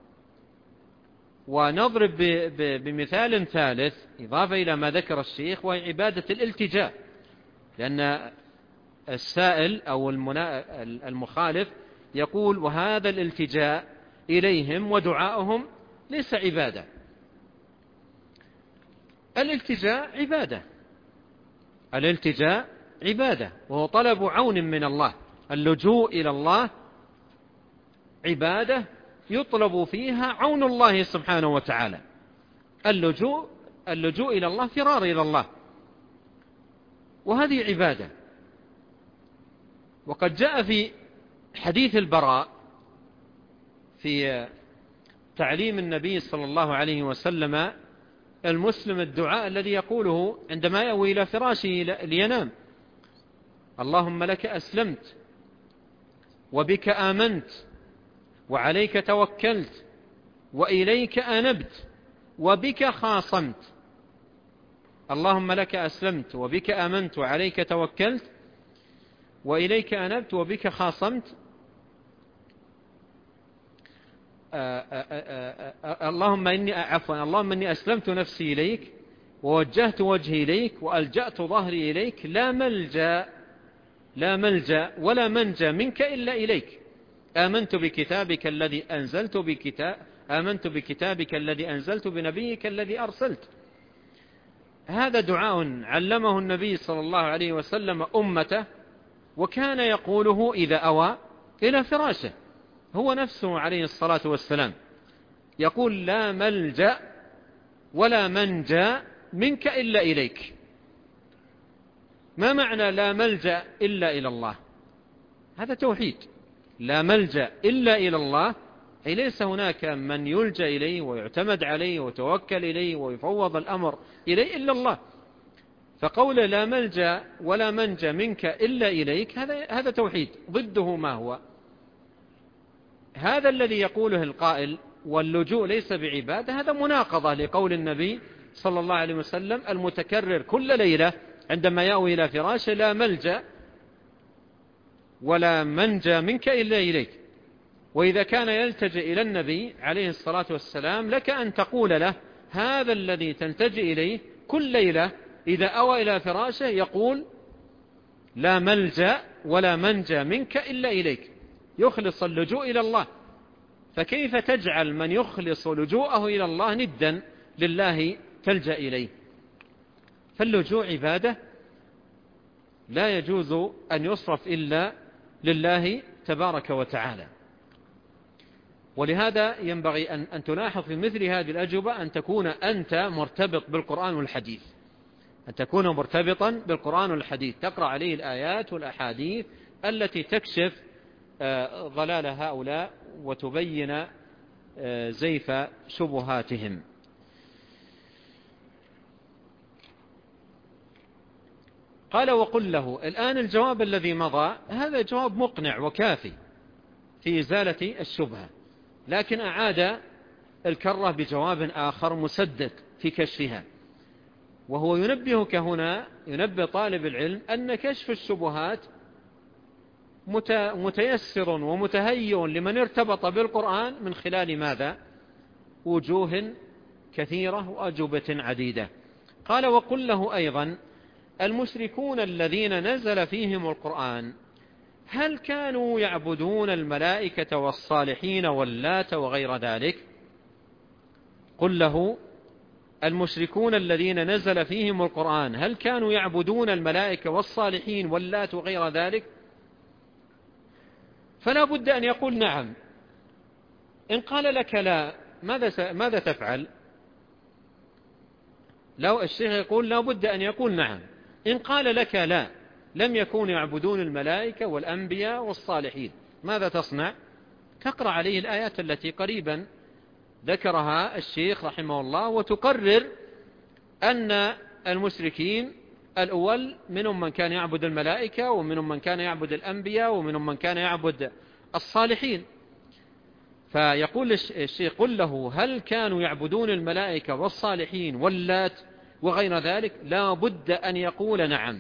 ونضرب بمثال ثالث إضافة إلى ما ذكر الشيخ، وهي عبادة الالتجاء، لأن السائل أو المخالف يقول وهذا الالتجاء إليهم ودعاؤهم ليس عبادة. الالتجاء عبادة، الالتجاء عبادة، وهو طلب عون من الله. اللجوء إلى الله عبادة يطلب فيها عون الله سبحانه وتعالى. اللجوء إلى الله فرار إلى الله، وهذه عبادة. وقد جاء في حديث البراء في تعليم النبي صلى الله عليه وسلم المسلم الدعاء الذي يقوله عندما يأوي إلى فراشه لينام: اللهم لك أسلمت وبك آمنت وعليك توكلت وإليك أنبت وبك خاصمت. اللهم لك أسلمت وبك آمنت وعليك توكلت وإليك أنبت وبك خاصمت. اللهم إني أسلمت نفسي إليك ووجهت وجهي إليك وألجأت ظهري إليك، لا ملجأ ولا منجى منك إلا إليك. آمنت بكتابك الذي أنزلت بنبيك الذي أرسلت. هذا دعاء علمه النبي صلى الله عليه وسلم أمته، وكان يقوله إذا أوى إلى فراشه. هو نفسه عليه الصلاة والسلام يقول لا ملجأ ولا منجى منك إلا إليك. ما معنى لا ملجأ إلا إلى الله؟ هذا توحيد. لا ملجأ إلا إلى الله، أي ليس هناك من يلجأ إليه ويعتمد عليه ويتوكل إليه ويفوض الأمر إليه إلا الله. فقول لا ملجأ ولا منجى منك إلا إليك هذا توحيد. ضده ما هو؟ هذا الذي يقوله القائل واللجوء ليس بعبادة، هذا مناقضة لقول النبي صلى الله عليه وسلم المتكرر كل ليلة عندما يأوي إلى فراشه: لا ملجأ ولا منجى منك إلا إليك. وإذا كان يلتجئ إلى النبي عليه الصلاة والسلام لك أن تقول له: هذا الذي تلتجئ إليه كل ليلة إذا أوى إلى فراشه يقول: لا ملجأ ولا منجى منك إلا إليك، يخلص اللجوء إلى الله. فكيف تجعل من يخلص لجوءه إلى الله ندا لله تلجأ إليه؟ فاللجوء عبادة لا يجوز أن يصرف إلا لله تبارك وتعالى. ولهذا ينبغي أن تلاحظ في مثل هذه الأجوبة أن تكون أنت مرتبط بالقرآن والحديث، أن تكون مرتبطا بالقرآن والحديث، تقرأ عليه الآيات والأحاديث التي تكشف ضلال هؤلاء وتبين زيف شبهاتهم. قال: وقل له. الآن الجواب الذي مضى هذا جواب مقنع وكافي في إزالة الشبهة، لكن أعاد الكرة بجواب آخر مسدد في كشفها، وهو ينبهك هنا، ينبه طالب العلم أن كشف الشبهات متيسر ومتهيئ لمن ارتبط بالقرآن من خلال ماذا؟ وجوه كثيرة وأجوبة عديدة. قال: وقل له أيضا: المشركون الذين نزل فيهم القرآن هل كانوا يعبدون الملائكة والصالحين واللات وغير ذلك؟ قل له: المشركون الذين نزل فيهم القرآن هل كانوا يعبدون الملائكة والصالحين واللات وغير ذلك؟ فلا بد أن يقول نعم. إن قال لك لا، ماذا تفعل؟ لو الشيخ يقول لا بد أن يقول نعم. إن قال لك لا، لم يكونوا يعبدون الملائكة والأنبياء والصالحين، ماذا تصنع؟ تقرأ عليه الآيات التي قريبا ذكرها الشيخ رحمه الله، وتقرر أن المشركين الأول منهم من كان يعبد الملائكة، ومنهم من كان يعبد الأنبياء، ومنهم من كان يعبد الصالحين. فيقول الشيخ: قل له: هل كانوا يعبدون الملائكة والصالحين واللات وغير ذلك؟ لا بد أن يقول نعم.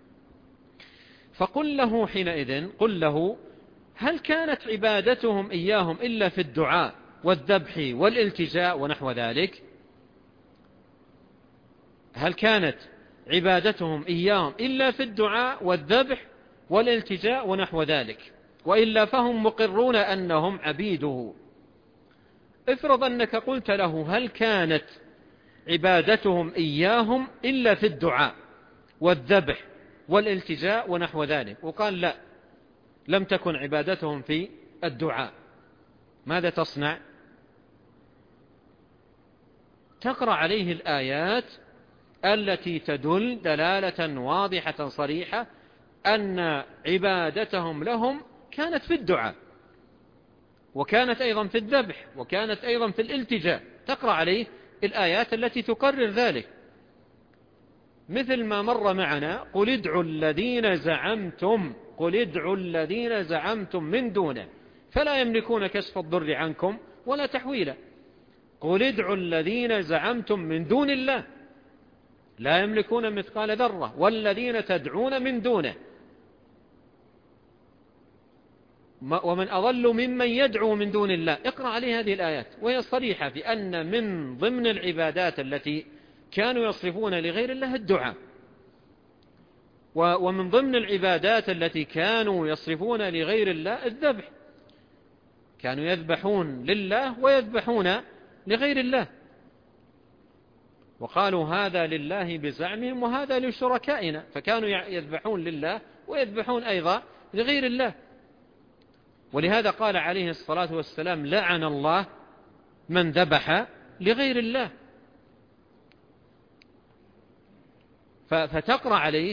فقل له حينئذ، قل له: هل كانت عبادتهم إياهم إلا في الدعاء والذبح والالتجاء ونحو ذلك؟ هل كانت عبادتهم إياهم إلا في الدعاء والذبح والالتجاء ونحو ذلك؟ وإلا فهم مقرون أنهم عبيده. افرض أنك قلت له: هل كانت عبادتهم إياهم إلا في الدعاء والذبح والالتجاء ونحو ذلك، وقال لا، لم تكن عبادتهم في الدعاء، ماذا تصنع؟ تقرأ عليه الآيات التي تدل دلالة واضحة صريحة أن عبادتهم لهم كانت في الدعاء، وكانت أيضا في الذبح، وكانت أيضا في الالتجاء. تقرأ عليه الآيات التي تقرر ذلك، مثل ما مر معنا: قل ادعوا الذين زعمتم من دونه فلا يملكون كشف الضر عنكم ولا تحويلا. قل ادعوا الذين زعمتم من دون الله لا يملكون مثقال ذرة والذين تدعون من دونه ومن أضل ممن يدعو من دون الله. اقرأ عليه هذه الآيات، وهي صريحة في أن من ضمن العبادات التي كانوا يصرفون لغير الله الدعاء، ومن ضمن العبادات التي كانوا يصرفون لغير الله الذبح، كانوا يذبحون لله ويذبحون لغير الله، وقالوا هذا لله بزعمهم وهذا لشركائنا، فكانوا يذبحون لله ويذبحون أيضا لغير الله. ولهذا قال عليه الصلاة والسلام: لعن الله من ذبح لغير الله. فتقرأ عليه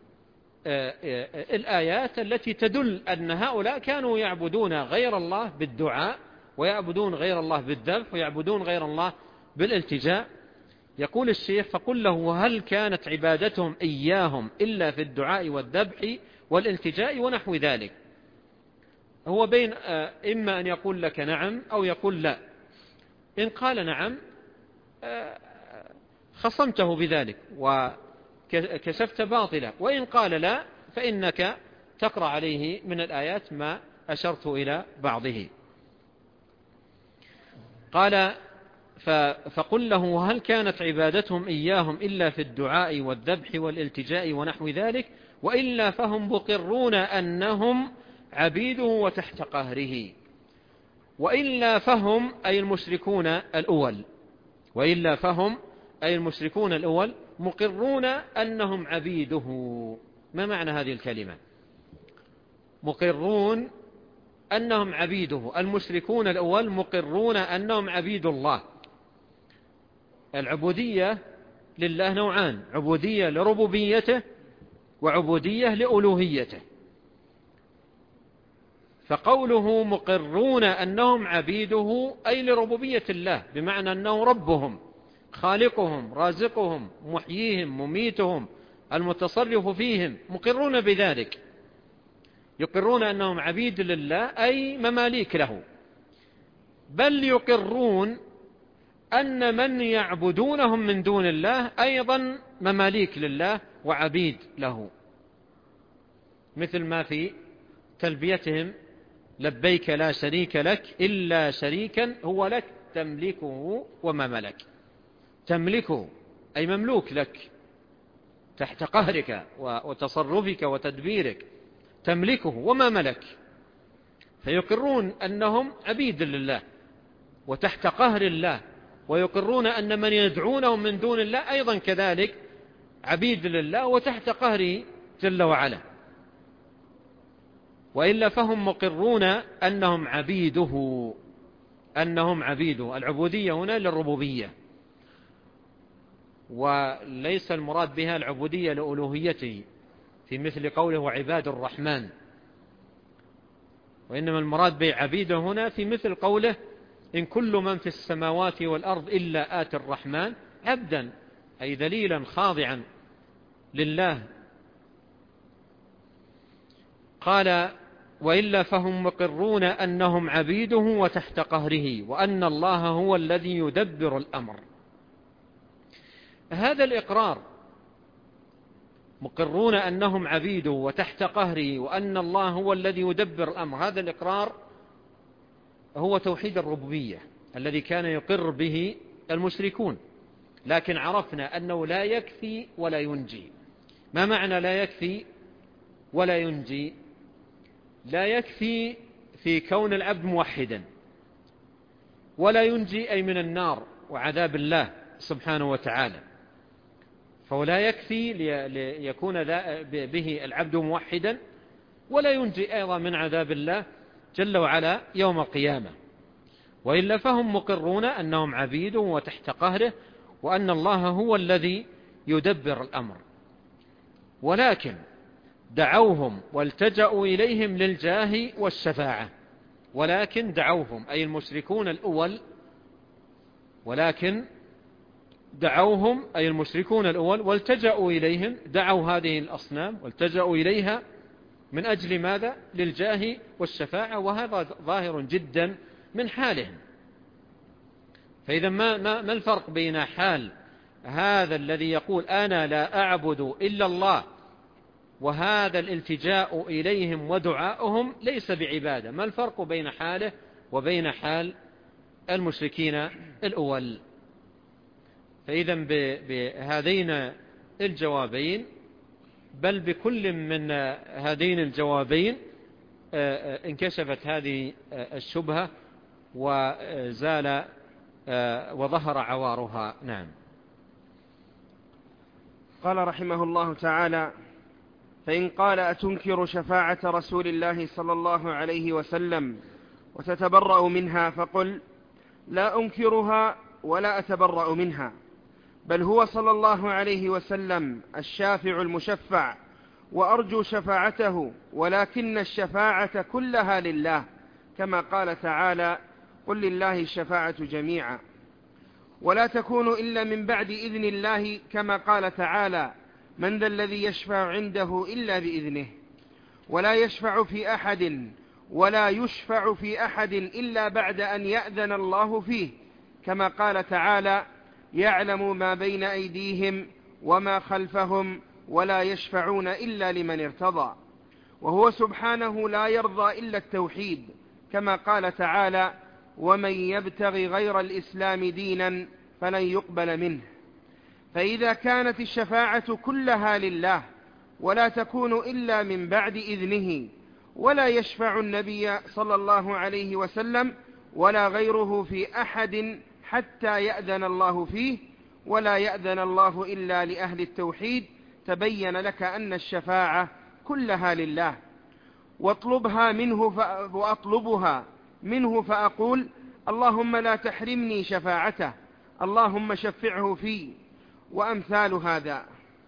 الآيات التي تدل أن هؤلاء كانوا يعبدون غير الله بالدعاء، ويعبدون غير الله بالذبح، ويعبدون غير الله بالالتجاء يقول الشيخ: فقل له: هل كانت عبادتهم إياهم إلا في الدعاء والذبح والالتجاء ونحو ذلك؟ هو بين إما أن يقول لك نعم أو يقول لا. إن قال نعم خصمته بذلك وكشفت باطله، وإن قال لا فإنك تقرأ عليه من الآيات ما أشرت إلى بعضه. قال: فقل له: هل كانت عبادتهم إياهم إلا في الدعاء والذبح والالتجاء ونحو ذلك؟ وإلا فهم مقرون أنهم عبيده وتحت قهره. وإلا فهم أي المشركون الأول، وإلا فهم أي المشركون الأول مقرون أنهم عبيده. ما معنى هذه الكلمة؟ مقرون أنهم عبيده. المشركون الأول مقرون أنهم عبيد الله. العبودية لله نوعان: عبودية لربوبيته وعبودية لألوهيته. فقوله مقرون أنهم عبيده أي لربوبية الله، بمعنى أنه ربهم، خالقهم، رازقهم، محييهم، مميتهم، المتصرف فيهم، مقرون بذلك. يقرون أنهم عبيد لله أي مماليك له، بل يقرون أن من يعبدونهم من دون الله أيضا مماليك لله وعبيد له، مثل ما في تلبيتهم: لبيك لا شريك لك إلا شريكا هو لك تملكه وما ملك. تملكه أي مملوك لك تحت قهرك وتصرفك وتدبيرك، تملكه وما ملك. فيقرون أنهم عبيد لله وتحت قهر الله، ويقرون أن من يدعونهم من دون الله أيضا كذلك عبيد لله وتحت قهره جل وعلا. وإلا فهم مقرون أنهم عبيده، أنهم عبيده. العبودية هنا للربوبية، وليس المراد بها العبودية لألوهيته في مثل قوله وعباد الرحمن، وإنما المراد بعبيده هنا في مثل قوله إن كل من في السماوات والأرض إلا آتي الرحمن عبدا، أي ذليلا خاضعا لله. قال: وإلا فهم مقرون أنهم عبيده وتحت قهره، وأن الله هو الذي يدبر الأمر. هذا الإقرار، مقرون أنهم عبيده وتحت قهره وأن الله هو الذي يدبر الأمر، هذا الإقرار هو توحيد الربوبية الذي كان يقر به المشركون. لكن عرفنا أنه لا يكفي ولا ينجي. ما معنى لا يكفي ولا ينجي؟ لا يكفي في كون العبد موحدا، ولا ينجي أي من النار وعذاب الله سبحانه وتعالى. فلا يكفي ليكون به العبد موحدا، ولا ينجي أيضا من عذاب الله جل وعلا يوم القيامة. وإلا فهم مقرون أنهم عبيد وتحت قهره، وأن الله هو الذي يدبر الأمر. ولكن دعوهم والتجأوا إليهم للجاه والشفاعة. ولكن دعوهم أي المشركون الأول، ولكن دعوهم أي المشركون الأول والتجأوا إليهم، دعوا هذه الأصنام والتجأوا إليها من أجل ماذا؟ للجاه والشفاعة، وهذا ظاهر جدا من حالهم. فإذا ما الفرق بين حال هذا الذي يقول أنا لا أعبد إلا الله، وهذا الالتجاء إليهم ودعاؤهم ليس بعبادة؟ ما الفرق بين حاله وبين حال المشركين الأول؟ فإذا بهذين الجوابين، بل بكل من هذين الجوابين، انكشفت هذه الشبهة وزال وظهر عوارها. نعم. قال رحمه الله تعالى: فإن قال أتنكر شفاعة رسول الله صلى الله عليه وسلم وتتبرأ منها، فقل: لا أنكرها ولا أتبرأ منها، بل هو صلى الله عليه وسلم الشافع المشفع، وأرجو شفاعته، ولكن الشفاعة كلها لله، كما قال تعالى: قل لله الشفاعة جميعا. ولا تكون إلا من بعد إذن الله، كما قال تعالى: من ذا الذي يشفع عنده إلا بإذنه. ولا يشفع في أحد إلا بعد أن يأذن الله فيه، كما قال تعالى: يعلم ما بين أيديهم وما خلفهم ولا يشفعون إلا لمن ارتضى. وهو سبحانه لا يرضى إلا التوحيد، كما قال تعالى: ومن يبتغي غير الإسلام دينا فلن يقبل منه. فإذا كانت الشفاعة كلها لله ولا تكون إلا من بعد إذنه، ولا يشفع النبي صلى الله عليه وسلم ولا غيره في أحد حتى يأذن الله فيه، ولا يأذن الله إلا لأهل التوحيد، تبين لك أن الشفاعة كلها لله. وأطلبها منه فأقول: اللهم لا تحرمني شفاعته، اللهم شفعه في، وأمثال هذا.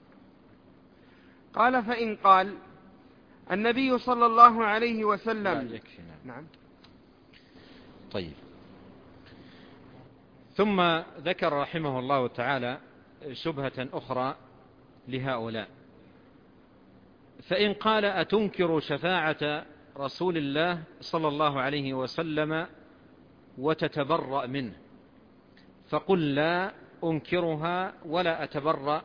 قال: فإن قال النبي صلى الله عليه وسلم. نعم. طيب. ثم ذكر رحمه الله تعالى شبهة أخرى لهؤلاء. فإن قال: أتنكر شفاعة رسول الله صلى الله عليه وسلم وتتبرأ منه؟ فقل: لا أنكرها ولا أتبرأ.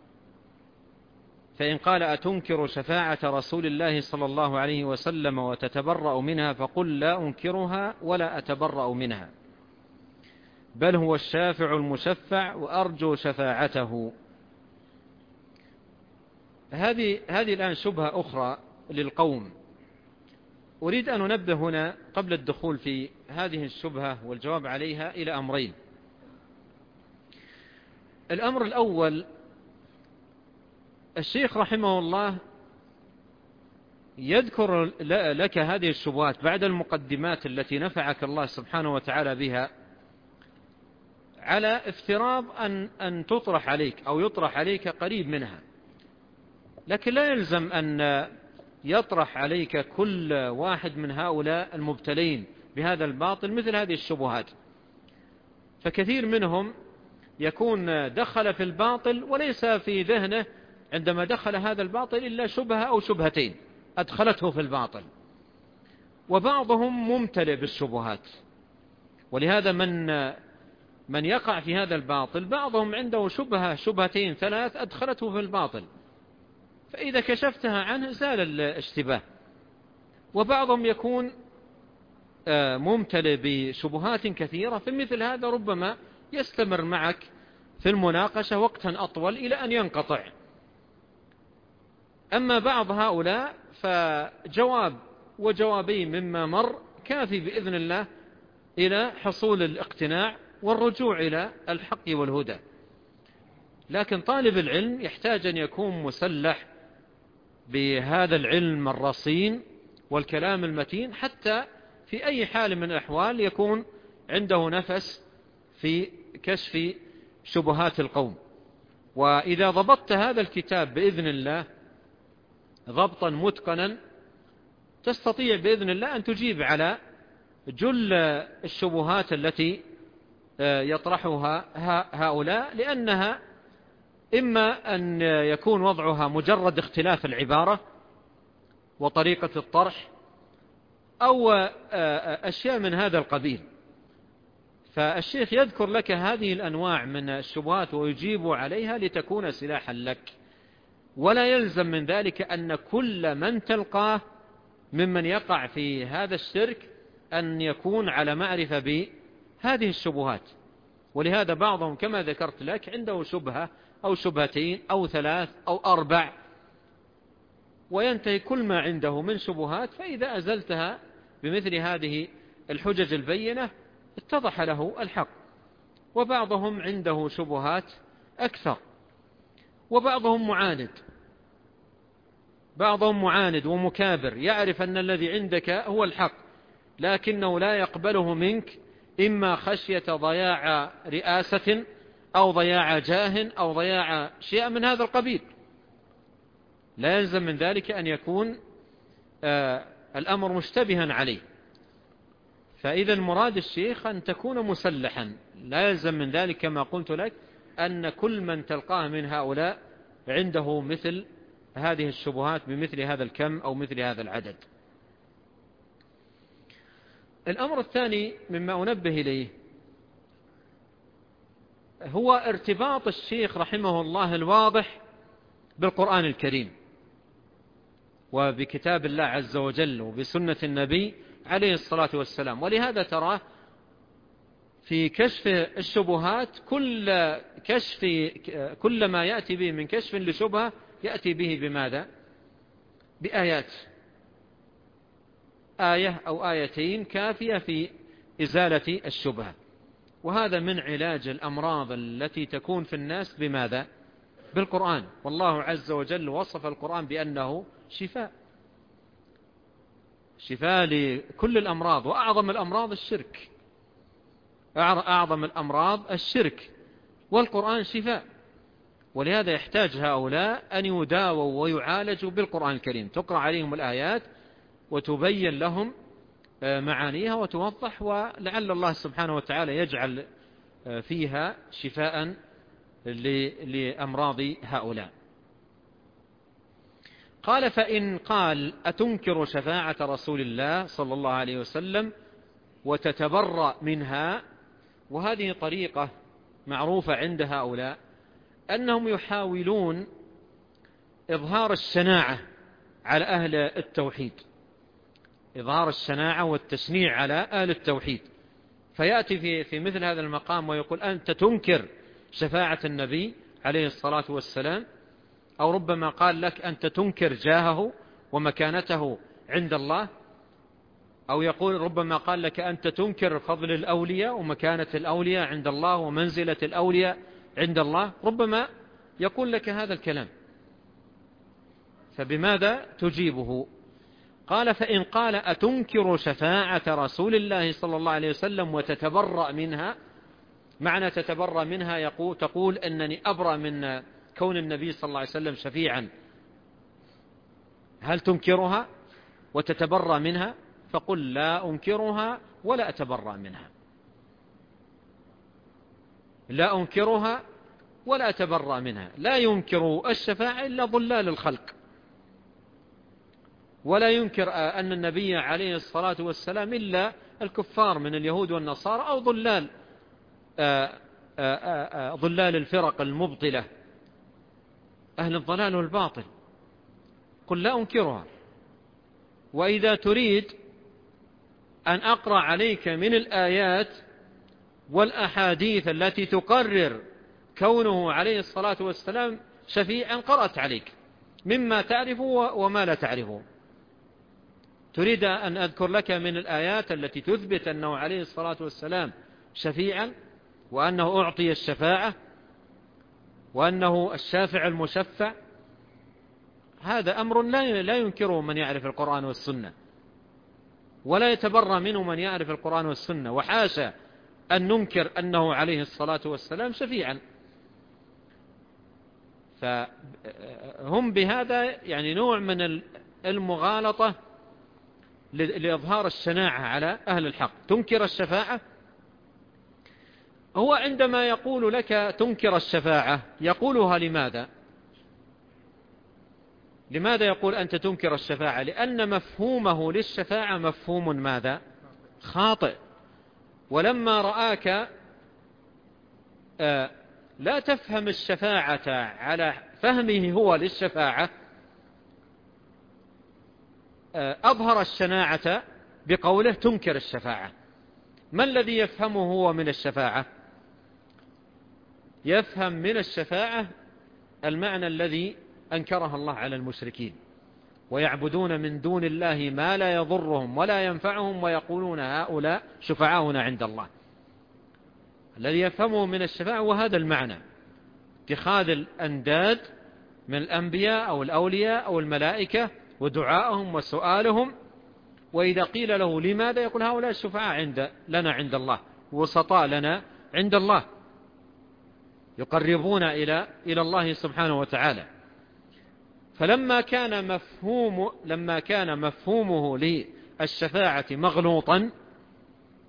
فإن قال: أتنكر شفاعة رسول الله صلى الله عليه وسلم وتتبرأ منها؟ فقل: لا أنكرها ولا أتبرأ منها، بل هو الشافع المشفع وأرجو شفاعته. هذه الآن شبهة أخرى للقوم. أريد أن ننبه هنا قبل الدخول في هذه الشبهة والجواب عليها إلى أمرين. الأمر الأول: الشيخ رحمه الله يذكر لك هذه الشبهات بعد المقدمات التي نفعك الله سبحانه وتعالى بها، على افتراض أن تطرح عليك أو يطرح عليك قريب منها، لكن لا يلزم أن يطرح عليك كل واحد من هؤلاء المبتلين بهذا الباطل مثل هذه الشبهات. فكثير منهم يكون دخل في الباطل وليس في ذهنه عندما دخل هذا الباطل إلا شبهة أو شبهتين أدخلته في الباطل، وبعضهم ممتلئ بالشبهات. ولهذا من يقع في هذا الباطل بعضهم عنده شبهة شبهتين ثلاث أدخلته في الباطل، فإذا كشفتها عنه زال الاشتباه. وبعضهم يكون ممتلئ بشبهات كثيرة، فمثل هذا ربما يستمر معك في المناقشة وقتا أطول إلى أن ينقطع. أما بعض هؤلاء فجواب وجوابين مما مر كافي بإذن الله إلى حصول الاقتناع والرجوع إلى الحق والهدى. لكن طالب العلم يحتاج أن يكون مسلح بهذا العلم الرصين والكلام المتين، حتى في أي حال من الأحوال يكون عنده نفس في كشف شبهات القوم. وإذا ضبطت هذا الكتاب بإذن الله ضبطا متقنا تستطيع بإذن الله أن تجيب على جل الشبهات التي يطرحها هؤلاء، لأنها إما أن يكون وضعها مجرد اختلاف العبارة وطريقة الطرح أو أشياء من هذا القبيل. فالشيخ يذكر لك هذه الأنواع من الشبهات ويجيب عليها لتكون سلاحا لك، ولا يلزم من ذلك أن كل من تلقاه ممن يقع في هذا الشرك أن يكون على معرفة بهذه الشبهات. ولهذا بعضهم كما ذكرت لك عنده شبهة أو شبهتين أو ثلاث أو أربع، وينتهي كل ما عنده من شبهات، فإذا أزلتها بمثل هذه الحجج البينة اتضح له الحق. وبعضهم عنده شبهات أكثر، وبعضهم معاند ومكابر، يعرف أن الذي عندك هو الحق لكنه لا يقبله منك، إما خشية ضياع رئاسة أو ضياع جاه أو ضياع شيء من هذا القبيل. لا يلزم من ذلك أن يكون الأمر مشتبها عليه. فإذا مراد الشيخ أن تكون مسلحا، لا يلزم من ذلك كما قلت لك أن كل من تلقاه من هؤلاء عنده مثل هذه الشبهات بمثل هذا الكم أو مثل هذا العدد. الأمر الثاني مما أنبه إليه هو ارتباط الشيخ رحمه الله الواضح بالقرآن الكريم وبكتاب الله عز وجل وبسنة النبي عليه الصلاة والسلام. ولهذا تراه في كشف الشبهات كل ما يأتي به من كشف لشبهة يأتي به بماذا؟ بآيات، آية أو آيتين كافية في إزالة الشبهة. وهذا من علاج الأمراض التي تكون في الناس بماذا؟ بالقرآن. والله عز وجل وصف القرآن بأنه شفاء لكل الأمراض، وأعظم الأمراض الشرك، أعظم الأمراض الشرك، والقرآن شفاء. ولهذا يحتاج هؤلاء أن يداووا ويعالجوا بالقرآن الكريم، تقرأ عليهم الآيات وتبين لهم معانيها وتوضح، ولعل الله سبحانه وتعالى يجعل فيها شفاء لأمراض هؤلاء. قال: فإن قال أتنكر شفاعة رسول الله صلى الله عليه وسلم وتتبرأ منها، وهذه طريقة معروفة عند هؤلاء أنهم يحاولون إظهار الشناعة على أهل التوحيد، إظهار الشناعة والتشنيع على أهل التوحيد، فيأتي في مثل هذا المقام ويقول أنت تنكر شفاعة النبي عليه الصلاة والسلام، أو ربما قال لك أنت تنكر جاهه ومكانته عند الله، أو يقول ربما قال لك أنت تنكر فضل الأولياء ومكانة الأولياء عند الله ومنزلة الأولياء عند الله، ربما يقول لك هذا الكلام، فبماذا تجيبه؟ قال: فإن قال أتنكر شفاعة رسول الله صلى الله عليه وسلم وتتبرأ منها، معنى تتبرأ منها تقول أنني أبرأ من كون النبي صلى الله عليه وسلم شفيعا، هل تنكرها وتتبرأ منها؟ فقل لا أنكرها ولا أتبرأ منها، لا أنكرها ولا أتبرأ منها. لا ينكر الشفاعة إلا ضلال الخلق، ولا ينكر أن النبي عليه الصلاة والسلام إلا الكفار من اليهود والنصارى، أو ضلال الفرق المبطلة، أهل الضلال والباطل. قل لا أنكرها. وإذا تريد أن أقرأ عليك من الآيات والأحاديث التي تقرر كونه عليه الصلاة والسلام شفيعا، قرأت عليك مما تعرفه وما لا تعرفه. تريد أن أذكر لك من الآيات التي تثبت أنه عليه الصلاة والسلام شفيعا، وأنه أعطي الشفاعة، وأنه الشافع المشفع. هذا أمر لا ينكره من يعرف القرآن والسنة، ولا يتبرى منه من يعرف القرآن والسنة، وحاشا أن ننكر أنه عليه الصلاة والسلام شفيعا. فهم بهذا يعني نوع من المغالطة لإظهار الشناعة على أهل الحق. تنكر الشفاعة، هو عندما يقول لك تنكر الشفاعة يقولها لماذا؟ لماذا يقول أنت تنكر الشفاعة؟ لأن مفهومه للشفاعة مفهوم ماذا؟ خاطئ. ولما رآك لا تفهم الشفاعة على فهمه هو للشفاعة، أظهر الشناعة بقوله تنكر الشفاعة. ما الذي يفهمه هو من الشفاعة؟ يفهم من الشفاعة المعنى الذي أنكرها الله على المشركين، ويعبدون من دون الله ما لا يضرهم ولا ينفعهم ويقولون هؤلاء شفعاؤنا عند الله. الذي يفهمه من الشفاعة وهذا المعنى، اتخاذ الأنداد من الأنبياء أو الأولياء أو الملائكة ودعائهم وسؤالهم. وإذا قيل له لماذا؟ يقول هؤلاء الشفعاء لنا عند الله، وسطاء لنا عند الله، يقربون إلى الله سبحانه وتعالى. فلما كان مفهومه للشفاعة مغلوطا،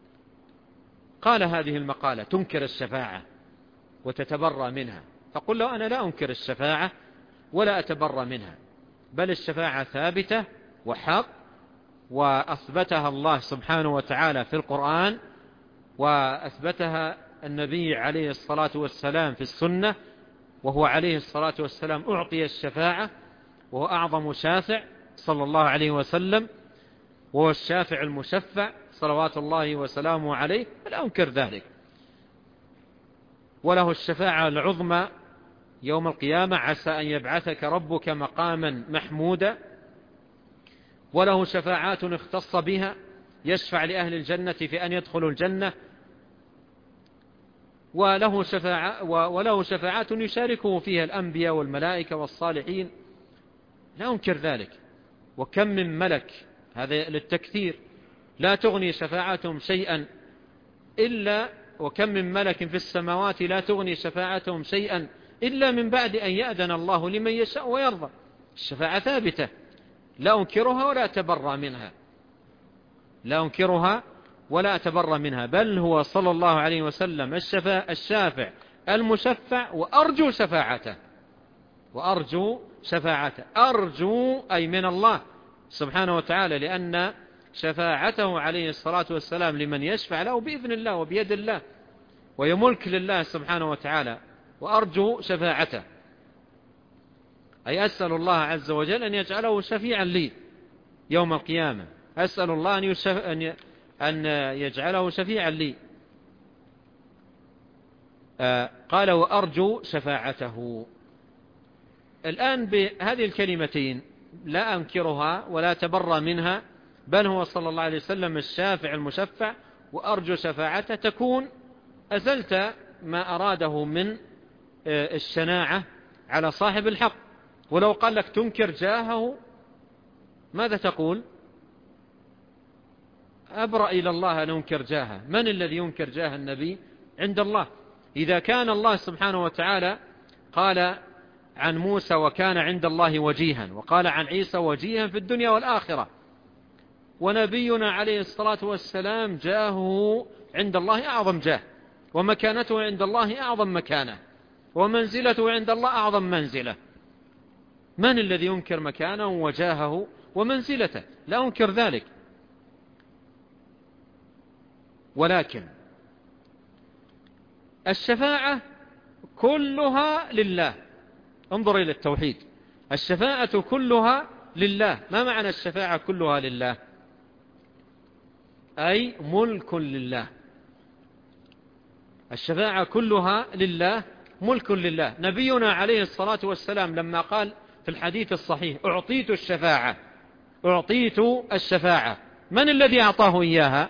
قال هذه المقالة تنكر الشفاعة وتتبرى منها، فقل له أنا لا أنكر الشفاعة ولا أتبرى منها، بل الشفاعة ثابتة وحق، وأثبتها الله سبحانه وتعالى في القرآن، وأثبتها النبي عليه الصلاة والسلام في السنة، وهو عليه الصلاة والسلام أعطي الشفاعة، وهو أعظم شافع صلى الله عليه وسلم، وهو الشافع المشفع صلوات الله وسلامه عليه، فلا أنكر ذلك. وله الشفاعة العظمى يوم القيامة، عسى أن يبعثك ربك مقاما محمودا. وله شفاعات اختص بها، يشفع لأهل الجنة في أن يدخلوا الجنة. وله شفاعات يشاركه فيها الأنبياء والملائكة والصالحين، لا أنكر ذلك. وكم من ملك، هذا للتكثير، لا تغني شفاعتهم شيئا وكم من ملك في السماوات لا تغني شفاعتهم شيئا إلا من بعد أن يأذن الله لمن يشاء ويرضى. الشفاعة ثابتة، لا أنكرها ولا أتبرى منها، لا أنكرها ولا أتبرى منها، بل هو صلى الله عليه وسلم الشافع المشفع، وأرجو شفاعته، وأرجو شفاعته. أرجو أي من الله سبحانه وتعالى، لأن شفاعته عليه الصلاة والسلام لمن يشفع له بإذن الله وبيد الله، ويملك لله سبحانه وتعالى. وأرجو شفاعته أي أسأل الله عز وجل أن يجعله شفيعا لي يوم القيامة، أسأل الله أن يجعله شفيعا لي. قال وأرجو شفاعته. الآن بهذه الكلمتين لا أنكرها ولا أتبرى منها، بل هو صلى الله عليه وسلم الشافع المشفع، وأرجو شفاعته، تكون أزلت ما أراده من الشناعة على صاحب الحق. ولو قال لك تنكر جاهه، ماذا تقول؟ أبرأ إلى الله أن أنكر جاهه. من الذي ينكر جاه النبي عند الله؟ إذا كان الله سبحانه وتعالى قال عن موسى وكان عند الله وجيها، وقال عن عيسى وجيها في الدنيا والآخرة، ونبينا عليه الصلاة والسلام جاهه عند الله أعظم جاه، ومكانته عند الله أعظم مكانة، ومنزلته عند الله أعظم منزلة، من الذي ينكر مكانه وجاهه ومنزلته؟ لا أنكر ذلك. ولكن الشفاعة كلها لله. انظر إلى التوحيد، الشفاعة كلها لله. ما معنى الشفاعة كلها لله؟ أي ملك لله. الشفاعة كلها لله، ملك لله. نبينا عليه الصلاة والسلام لما قال في الحديث الصحيح أعطيت الشفاعة، أعطيت الشفاعة، من الذي أعطاه إياها؟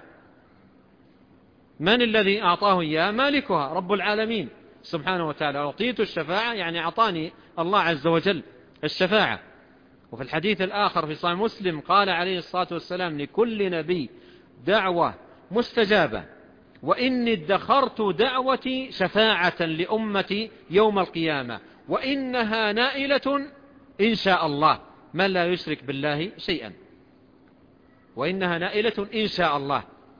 من الذي أعطاه إياها؟ مالكها رب العالمين سبحانه وتعالى. أعطيت الشفاعة يعني أعطاني الله عز وجل الشفاعة. وفي الحديث الآخر في صحيح مسلم قال عليه الصلاة والسلام لكل نبي دعوة مستجابة، وإني ادخرت دعوتي شفاعة لأمتي يوم القيامة، وإنها نائلة إن شاء الله، من لا يشرك بالله شيئا، وإنها نائلة إن شاء الله.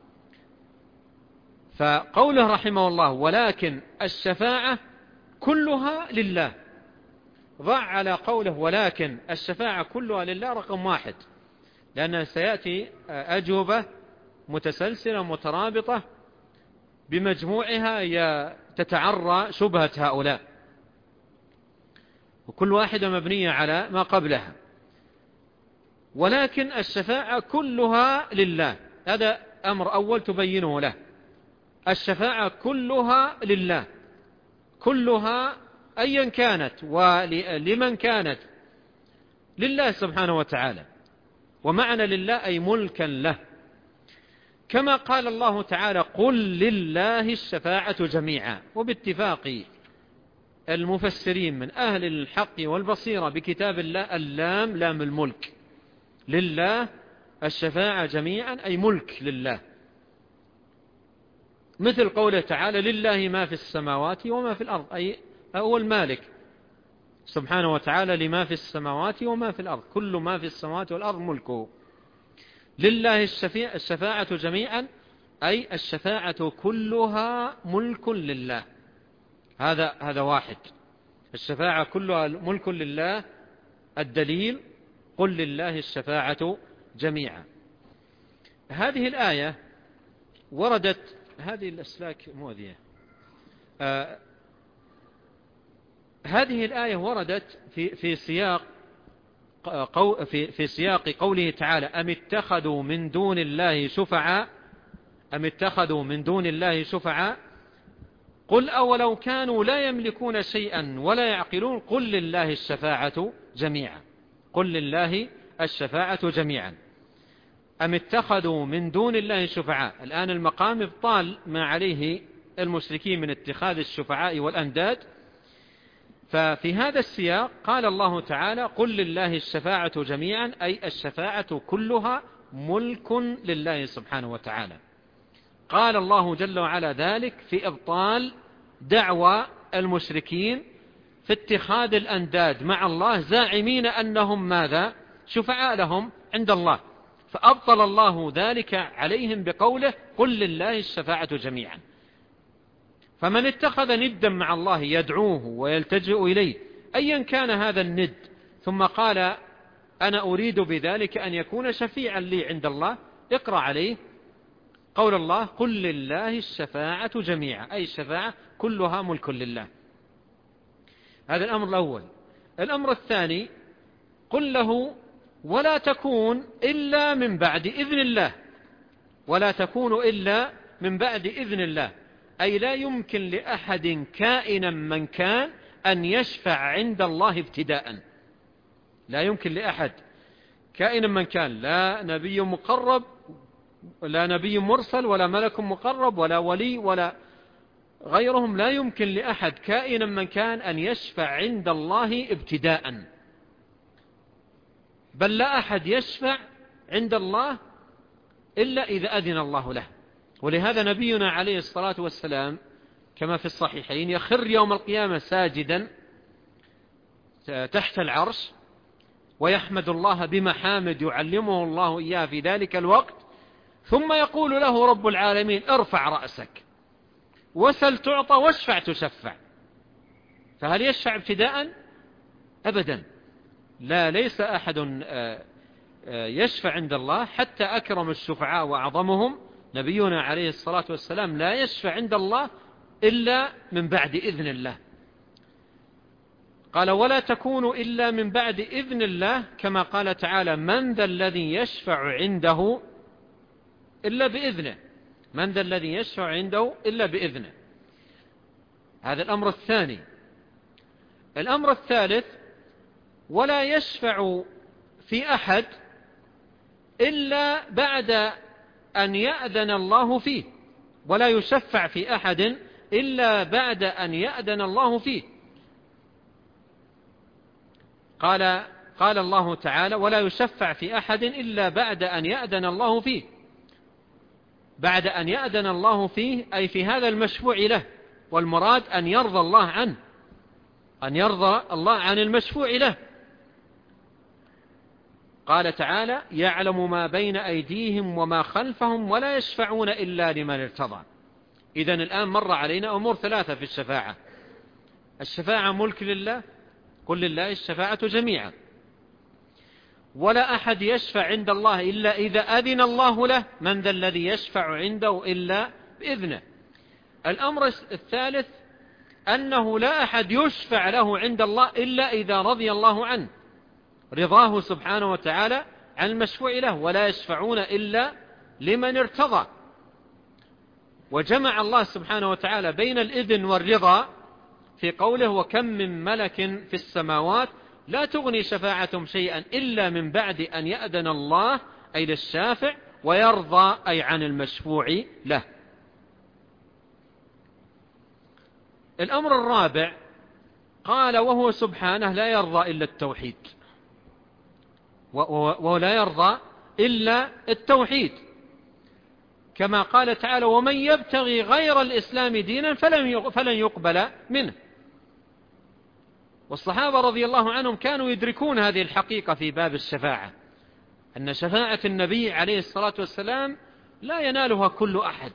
فقوله رحمه الله ولكن الشفاعة كلها لله، ضع على قوله ولكن الشفاعة كلها لله رقم 1، لأنها سيأتي أجوبة متسلسلة مترابطة بمجموعها تتعرى شبهة هؤلاء، وكل واحدة مبنية على ما قبلها. ولكن الشفاعة كلها لله، هذا أمر أول تبينه له. الشفاعة كلها لله، كلها أيا كانت ولمن كانت لله سبحانه وتعالى. ومعنى لله أي ملكا له، كما قال الله تعالى قل لله الشفاعة جميعا. وباتفاق المفسرين من أهل الحق والبصيرة بكتاب الله اللام لام الملك، لله الشفاعة جميعا أي ملك لله، مثل قوله تعالى لله ما في السماوات وما في الأرض، أي هو المالك سبحانه وتعالى لما في السماوات وما في الأرض، كل ما في السماوات والأرض ملكه. لله الشفاعة جميعا أي الشفاعة كلها ملك لله. هذا واحد. الشفاعة كلها ملك لله. الدليل: قل لله الشفاعة جميعا. هذه الآية وردت، هذه الأسلاك مؤذية. هذه الآية وردت في سياق قوله تعالى: أم اتخذوا من دون الله شفعاء قل أولو كانوا لا يملكون شيئا ولا يعقلون قل لله الشفاعة جميعا. قل لله الشفاعة جميعا. أم اتخذوا من دون الله شفعاء. الآن المقام ابطال ما عليه المشركين من اتخاذ الشفعاء والأنداد. ففي هذا السياق قال الله تعالى: قل لله الشفاعة جميعا، أي الشفاعة كلها ملك لله سبحانه وتعالى. قال الله جل وعلا ذلك في إبطال دعوى المشركين في اتخاذ الأنداد مع الله، زاعمين أنهم ماذا؟ شفعاء لهم عند الله. فأبطل الله ذلك عليهم بقوله: قل لله الشفاعة جميعا. فمن اتخذ ندا مع الله يدعوه ويلتجئ إليه أيا كان هذا الند، ثم قال: أنا أريد بذلك أن يكون شفيعا لي عند الله، اقرأ عليه قول الله: قل لله الشفاعة جميعا، أي الشفاعة كلها ملك لله. هذا الأمر الأول. الأمر الثاني: قل له: ولا تكون إلا من بعد إذن الله. ولا تكون إلا من بعد إذن الله، أي لا يمكن لأحد كائنا من كان أن يشفع عند الله ابتداء. لا يمكن لأحد كائنا من كان، لا نبي مقرب ولا نبي مرسل ولا ملك مقرب ولا ولي ولا غيرهم، لا يمكن لأحد كائنا من كان أن يشفع عند الله ابتداء، بل لا أحد يشفع عند الله إلا إذا أذن الله له. ولهذا نبينا عليه الصلاة والسلام كما في الصحيحين يخر يوم القيامة ساجدا تحت العرش ويحمد الله بمحامد يعلمه الله إياه في ذلك الوقت، ثم يقول له رب العالمين: ارفع رأسك وسل تعطى واشفع تشفع. فهل يشفع ابتداء؟ أبدا، لا، ليس أحد يشفع عند الله، حتى أكرم الشفعاء وأعظمهم نبينا عليه الصلاة والسلام لا يشفع عند الله إلا من بعد إذن الله. قال: ولا تكون إلا من بعد إذن الله، كما قال تعالى: من ذا الذي يشفع عنده إلا بإذنه. من ذا الذي يشفع عنده إلا بإذنه. هذا الأمر الثاني. الأمر الثالث: ولا يشفع في أحد إلا بعد أن يأذن الله فيه. ولا يشفع في أحد إلا بعد أن يأذن الله فيه. قال الله تعالى: ولا يشفع في أحد إلا بعد أن يأذن الله فيه. بعد أن يأذن الله فيه أي في هذا المشفوع له، والمراد أن يرضى الله عنه، أن يرضى الله عن المشفوع له. قال تعالى: يعلم ما بين أيديهم وما خلفهم ولا يشفعون إلا لمن ارتضى. إذن الآن مر علينا أمور ثلاثة في الشفاعة. الشفاعة ملك لله، قل لله الشفاعة جميعا. ولا أحد يشفع عند الله إلا إذا أذن الله له. من ذا الذي يشفع عنده إلا بإذنه. الأمر الثالث: أنه لا أحد يشفع له عند الله إلا إذا رضي الله عنه، رضاه سبحانه وتعالى عن المشفوع له. ولا يشفعون إلا لمن ارتضى. وجمع الله سبحانه وتعالى بين الإذن والرضا في قوله: وكم من ملك في السماوات لا تغني شفاعتهم شيئا إلا من بعد أن يأذن الله، أي للشافع، ويرضى، أي عن المشفوع له. الأمر الرابع: قال: وهو سبحانه لا يرضى إلا التوحيد، ولا يرضى إلا التوحيد، كما قال تعالى: ومن يبتغي غير الإسلام دينا فلن يقبل منه. والصحابة رضي الله عنهم كانوا يدركون هذه الحقيقة في باب الشفاعة، أن شفاعة النبي عليه الصلاة والسلام لا ينالها كل أحد.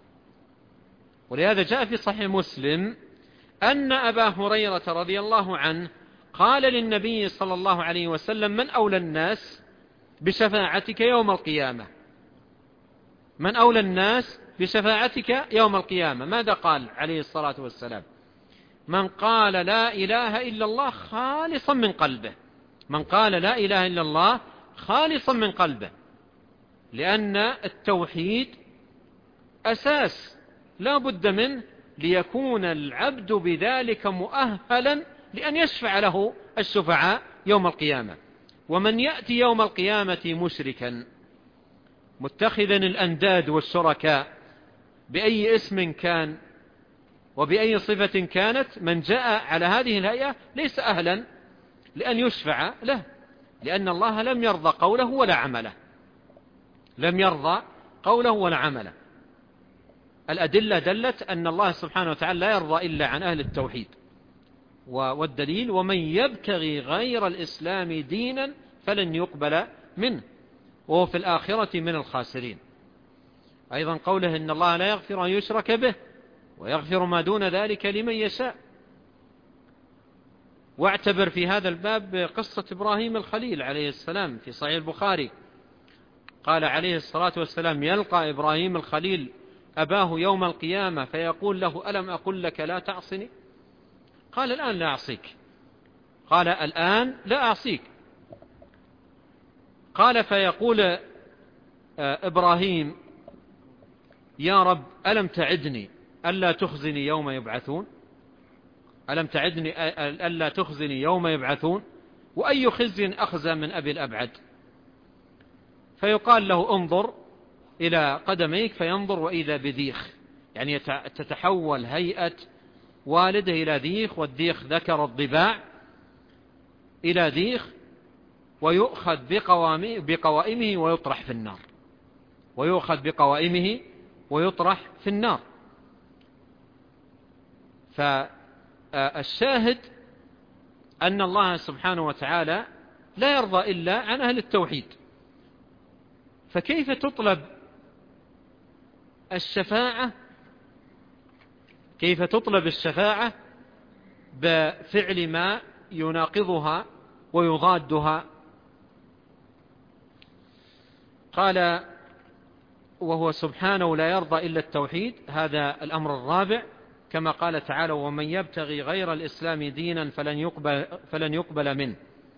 ولهذا جاء في صحيح مسلم أن أبا هريرة رضي الله عنه قال للنبي صلى الله عليه وسلم: من أولى الناس بشفاعتك يوم القيامة؟ من أولى الناس بشفاعتك يوم القيامة؟ ماذا قال عليه الصلاة والسلام؟ من قال لا إله إلا الله خالصا من قلبه. من قال لا إله إلا الله خالصا من قلبه، لأن التوحيد أساس لا بد منه ليكون العبد بذلك مؤهلا لأن يشفع له الشفعاء يوم القيامة. ومن يأتي يوم القيامة مشركا متخذا الأنداد والشركاء بأي اسم كان وبأي صفة كانت، من جاء على هذه الهيئة ليس أهلا لأن يشفع له، لأن الله لم يرضى قوله ولا عمله. لم يرضى قوله ولا عمله. الأدلة دلت أن الله سبحانه وتعالى لا يرضى إلا عن أهل التوحيد. والدليل: ومن يبتغي غير الإسلام دينا فلن يقبل منه وهو في الآخرة من الخاسرين. أيضا قوله: إن الله لا يغفر أن يشرك به ويغفر ما دون ذلك لمن يشاء. واعتبر في هذا الباب قصة إبراهيم الخليل عليه السلام في صحيح البخاري. قال عليه الصلاة والسلام: يلقى إبراهيم الخليل أباه يوم القيامة فيقول له: ألم أقل لك لا تعصني؟ قال: الآن لا أعصيك. قال: الآن لا أعصيك. قال: فيقول إبراهيم: يا رب ألم تعدني ألا تخزني يوم يبعثون؟ ألم تعدني ألا تخزني يوم يبعثون؟ وأي خزي أخزى من أبي الأبعد؟ فيقال له: انظر إلى قدميك، فينظر وإذا بذيخ، يعني تتحول هيئة والده إلى ذيخ، والذيخ ذكر الضباع إلى ذيخ، ويؤخذ بقوائمه ويطرح في النار. ويؤخذ بقوائمه ويطرح في النار. فالشاهد أن الله سبحانه وتعالى لا يرضى إلا عن أهل التوحيد. فكيف تطلب الشفاعة؟ كيف تطلب الشفاعة بفعل ما يناقضها ويضادها؟ قال: وهو سبحانه لا يرضى إلا التوحيد. هذا الأمر الرابع، كما قال تعالى: ومن يبتغي غير الإسلام دينا فلن يقبل منه.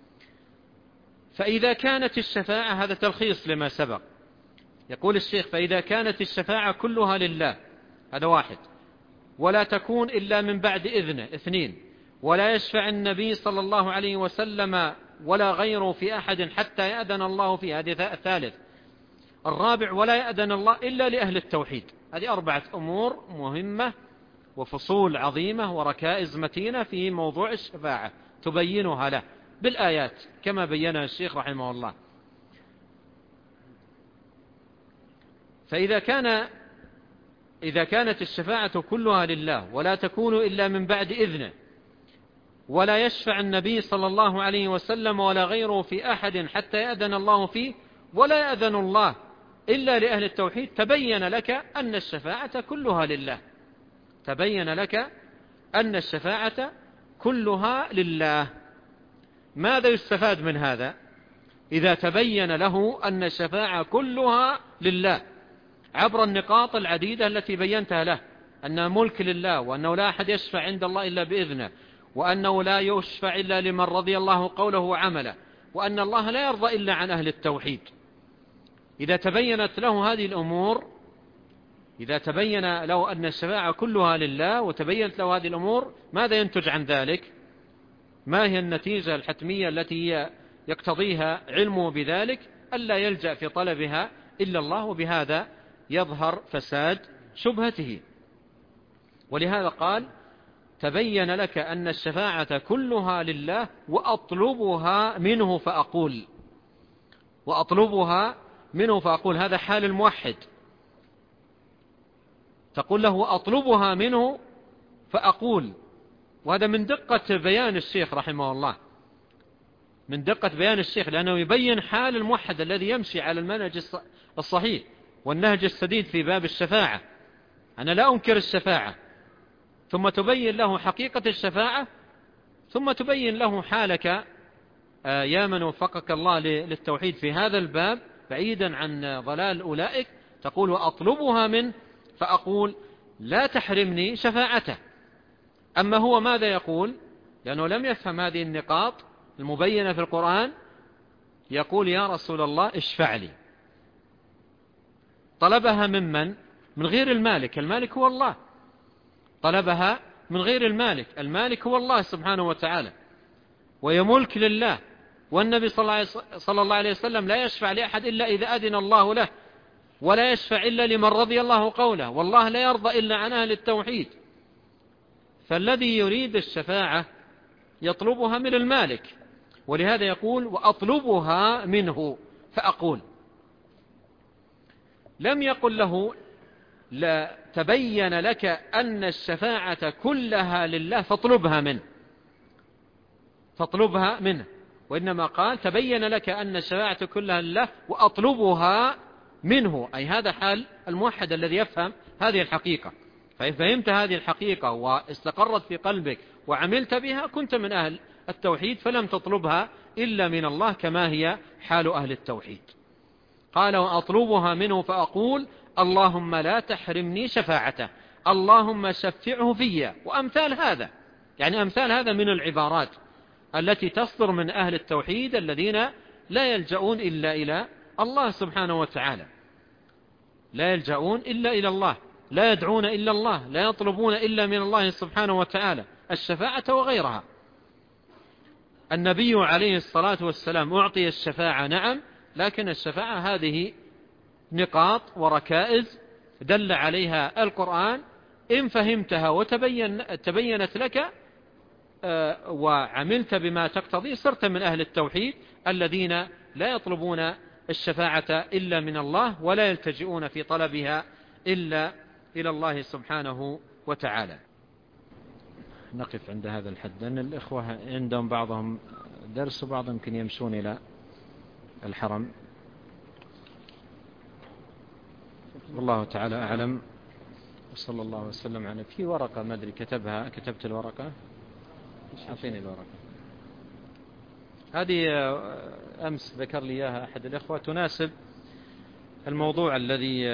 فإذا كانت الشفاعة، هذا تلخيص لما سبق، يقول الشيخ: فإذا كانت الشفاعة كلها لله، هذا واحد، ولا تكون إلا من بعد إذنه، اثنين، ولا يشفع النبي صلى الله عليه وسلم ولا غيره في أحد حتى يأذن الله فيه، هذه الثالث. الرابع: ولا يأذن الله إلا لأهل التوحيد. هذه 4 أمور مهمة وفصول عظيمة وركائز متينة في موضوع الشفاعة تبينها له بالآيات كما بينها الشيخ رحمه الله. فإذا كانت الشفاعة كلها لله ولا تكون إلا من بعد إذنه، ولا يشفع النبي صلى الله عليه وسلم ولا غيره في أحد حتى يأذن الله فيه، ولا يأذن الله إلا لأهل التوحيد، تبين لك أن الشفاعة كلها لله. تبين لك أن الشفاعة كلها لله. ماذا يستفاد من هذا؟ إذا تبين له أن الشفاعة كلها لله عبر النقاط العديدة التي بينتها له، أن ملك لله، وأنه لا أحد يشفع عند الله إلا بإذنه، وأنه لا يشفع إلا لمن رضي الله قوله وعمله، وأن الله لا يرضى إلا عن أهل التوحيد. إذا تبينت له هذه الأمور، إذا تبين له أن الشفاعة كلها لله وتبينت له هذه الأمور، ماذا ينتج عن ذلك؟ ما هي النتيجة الحتمية التي يقتضيها علمه بذلك؟ ألا يلجأ في طلبها إلا الله، وبهذا يظهر فساد شبهته. ولهذا قال: تبين لك أن الشفاعة كلها لله وأطلبها منه فأقول. وأطلبها منه فأقول، هذا حال الموحد. تقول له: وأطلبها منه فأقول. وهذا من دقة بيان الشيخ رحمه الله، من دقة بيان الشيخ، لأنه يبين حال الموحد الذي يمشي على المنهج الصحيح، والنهج السديد في باب الشفاعة. أنا لا أنكر الشفاعة، ثم تبين له حقيقة الشفاعة، ثم تبين له حالك يا من وفقك الله للتوحيد في هذا الباب بعيدا عن ضلال أولئك، تقول وأطلبها منه فأقول لا تحرمني شفاعته. أما هو ماذا يقول؟ لأنه لم يفهم هذه النقاط المبينة في القرآن، يقول يا رسول الله اشفع لي. طلبها ممن؟ من غير المالك، المالك هو الله. طلبها من غير المالك، المالك هو الله سبحانه وتعالى، ويملك لله. والنبي صلى الله عليه وسلم لا يشفع لأحد إلا إذا أذن الله له، ولا يشفع إلا لمن رضي الله قوله، والله لا يرضى إلا عن أهل التوحيد. فالذي يريد الشفاعة يطلبها من المالك، ولهذا يقول وأطلبها منه فأقول. لم يقل له لا تبين لك أن الشفاعة كلها لله فاطلبها منه، وإنما قال تبين لك أن الشفاعة كلها لله وأطلبها منه، أي هذا حال الموحد الذي يفهم هذه الحقيقة. فإن فهمت هذه الحقيقة واستقرت في قلبك وعملت بها كنت من أهل التوحيد، فلم تطلبها إلا من الله كما هي حال أهل التوحيد. قال وأطلبها منه فأقول اللهم لا تحرمني شفاعته، اللهم شفعه فيا. وأمثال هذا، يعني أمثال هذا من العبارات التي تصدر من أهل التوحيد الذين لا يلجؤون إلا إلى الله سبحانه وتعالى، لا يلجؤون إلا إلى الله، لا يدعون إلا الله، لا يطلبون إلا من الله سبحانه وتعالى الشفاعة وغيرها. النبي عليه الصلاة والسلام أعطي الشفاعة نعم، لكن الشفاعة هذه نقاط وركائز دل عليها القرآن، إن فهمتها وتبينت لك وعملت بما تقتضي صرت من أهل التوحيد الذين لا يطلبون الشفاعة إلا من الله، ولا يلتجئون في طلبها إلا إلى الله سبحانه وتعالى. نقف عند هذا الحد، لأن الإخوة عندهم بعضهم درس وبعضهم يمكن يمشون إلى الحرم. والله تعالى أعلم، وصلى الله وسلم على في ورقة ما أدري كتبت الورقة، أعطيني الورقة هذه، أمس ذكر لي إياها أحد الإخوة، تناسب الموضوع الذي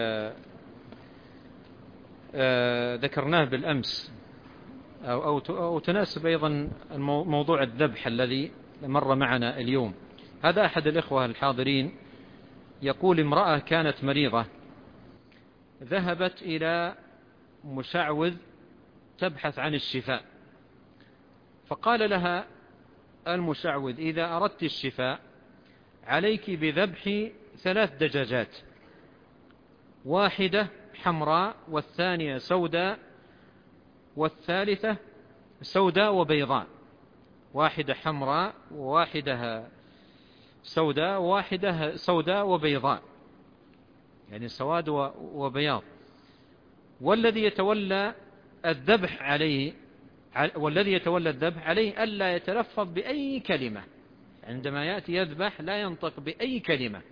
ذكرناه بالأمس، أو تناسب أيضا موضوع الذبح الذي مر معنا اليوم. هذا أحد الإخوة الحاضرين يقول امرأة كانت مريضة ذهبت إلى مشعوذ تبحث عن الشفاء، فقال لها المشعوذ إذا أردت الشفاء عليك بذبح 3 دجاجات، واحدة حمراء والثانية سوداء والثالثة سوداء وبيضاء، واحدة حمراء وواحدة سوداء وواحدة سوداء وبيضاء، يعني سواد وبياض. والذي يتولى الذبح عليه ألا يتلفظ بأي كلمة، عندما يأتي يذبح لا ينطق بأي كلمة،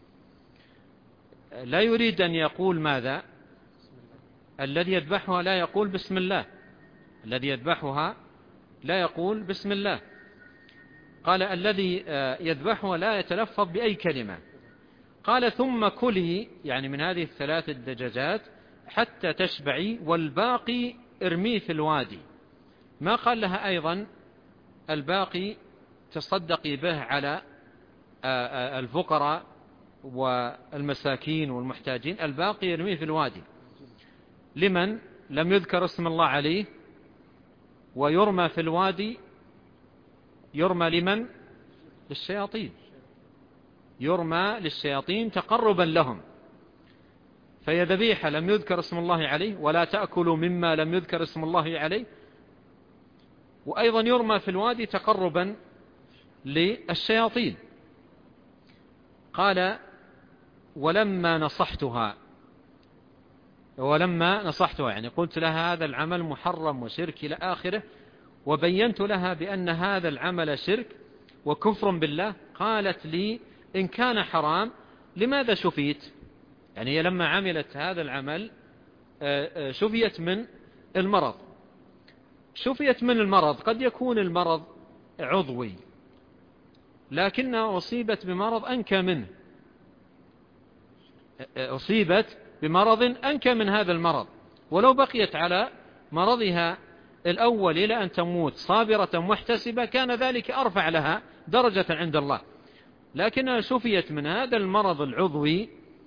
لا يريد أن يقول ماذا؟ الذي يذبحها لا يقول بسم الله، الذي يذبحها لا يقول بسم الله. قال الذي يذبحها لا يتلفظ بأي كلمة. قال ثم كلي، يعني من هذه 3 دجاجات حتى تشبعي، والباقي ارميه في الوادي. ما قال لها أيضا الباقي تصدقي به على الفقراء والمساكين والمحتاجين، الباقي يرميه في الوادي. لمن لم يذكر اسم الله عليه، ويرمى في الوادي يرمى لمن؟ للشياطين، يرمى للشياطين تقربا لهم. فهي ذبيحة لم يذكر اسم الله عليه، ولا تأكلوا مما لم يذكر اسم الله عليه، وأيضا يرمى في الوادي تقربا للشياطين. قال ولما نصحتها يعني قلت لها هذا العمل محرم وشرك إلى آخره، وبينت لها بأن هذا العمل شرك وكفر بالله، قالت لي إن كان حرام لماذا شفيت؟ يعني هي لما عملت هذا العمل شفيت من المرض. شفيت من المرض، قد يكون المرض عضوي لكنها أصيبت بمرض أنكى منه، أصيبت بمرض أنكى من هذا المرض، ولو بقيت على مرضها الأول إلى أن تموت صابرة محتسبة كان ذلك أرفع لها درجة عند الله، لكنها شفيت من هذا المرض العضوي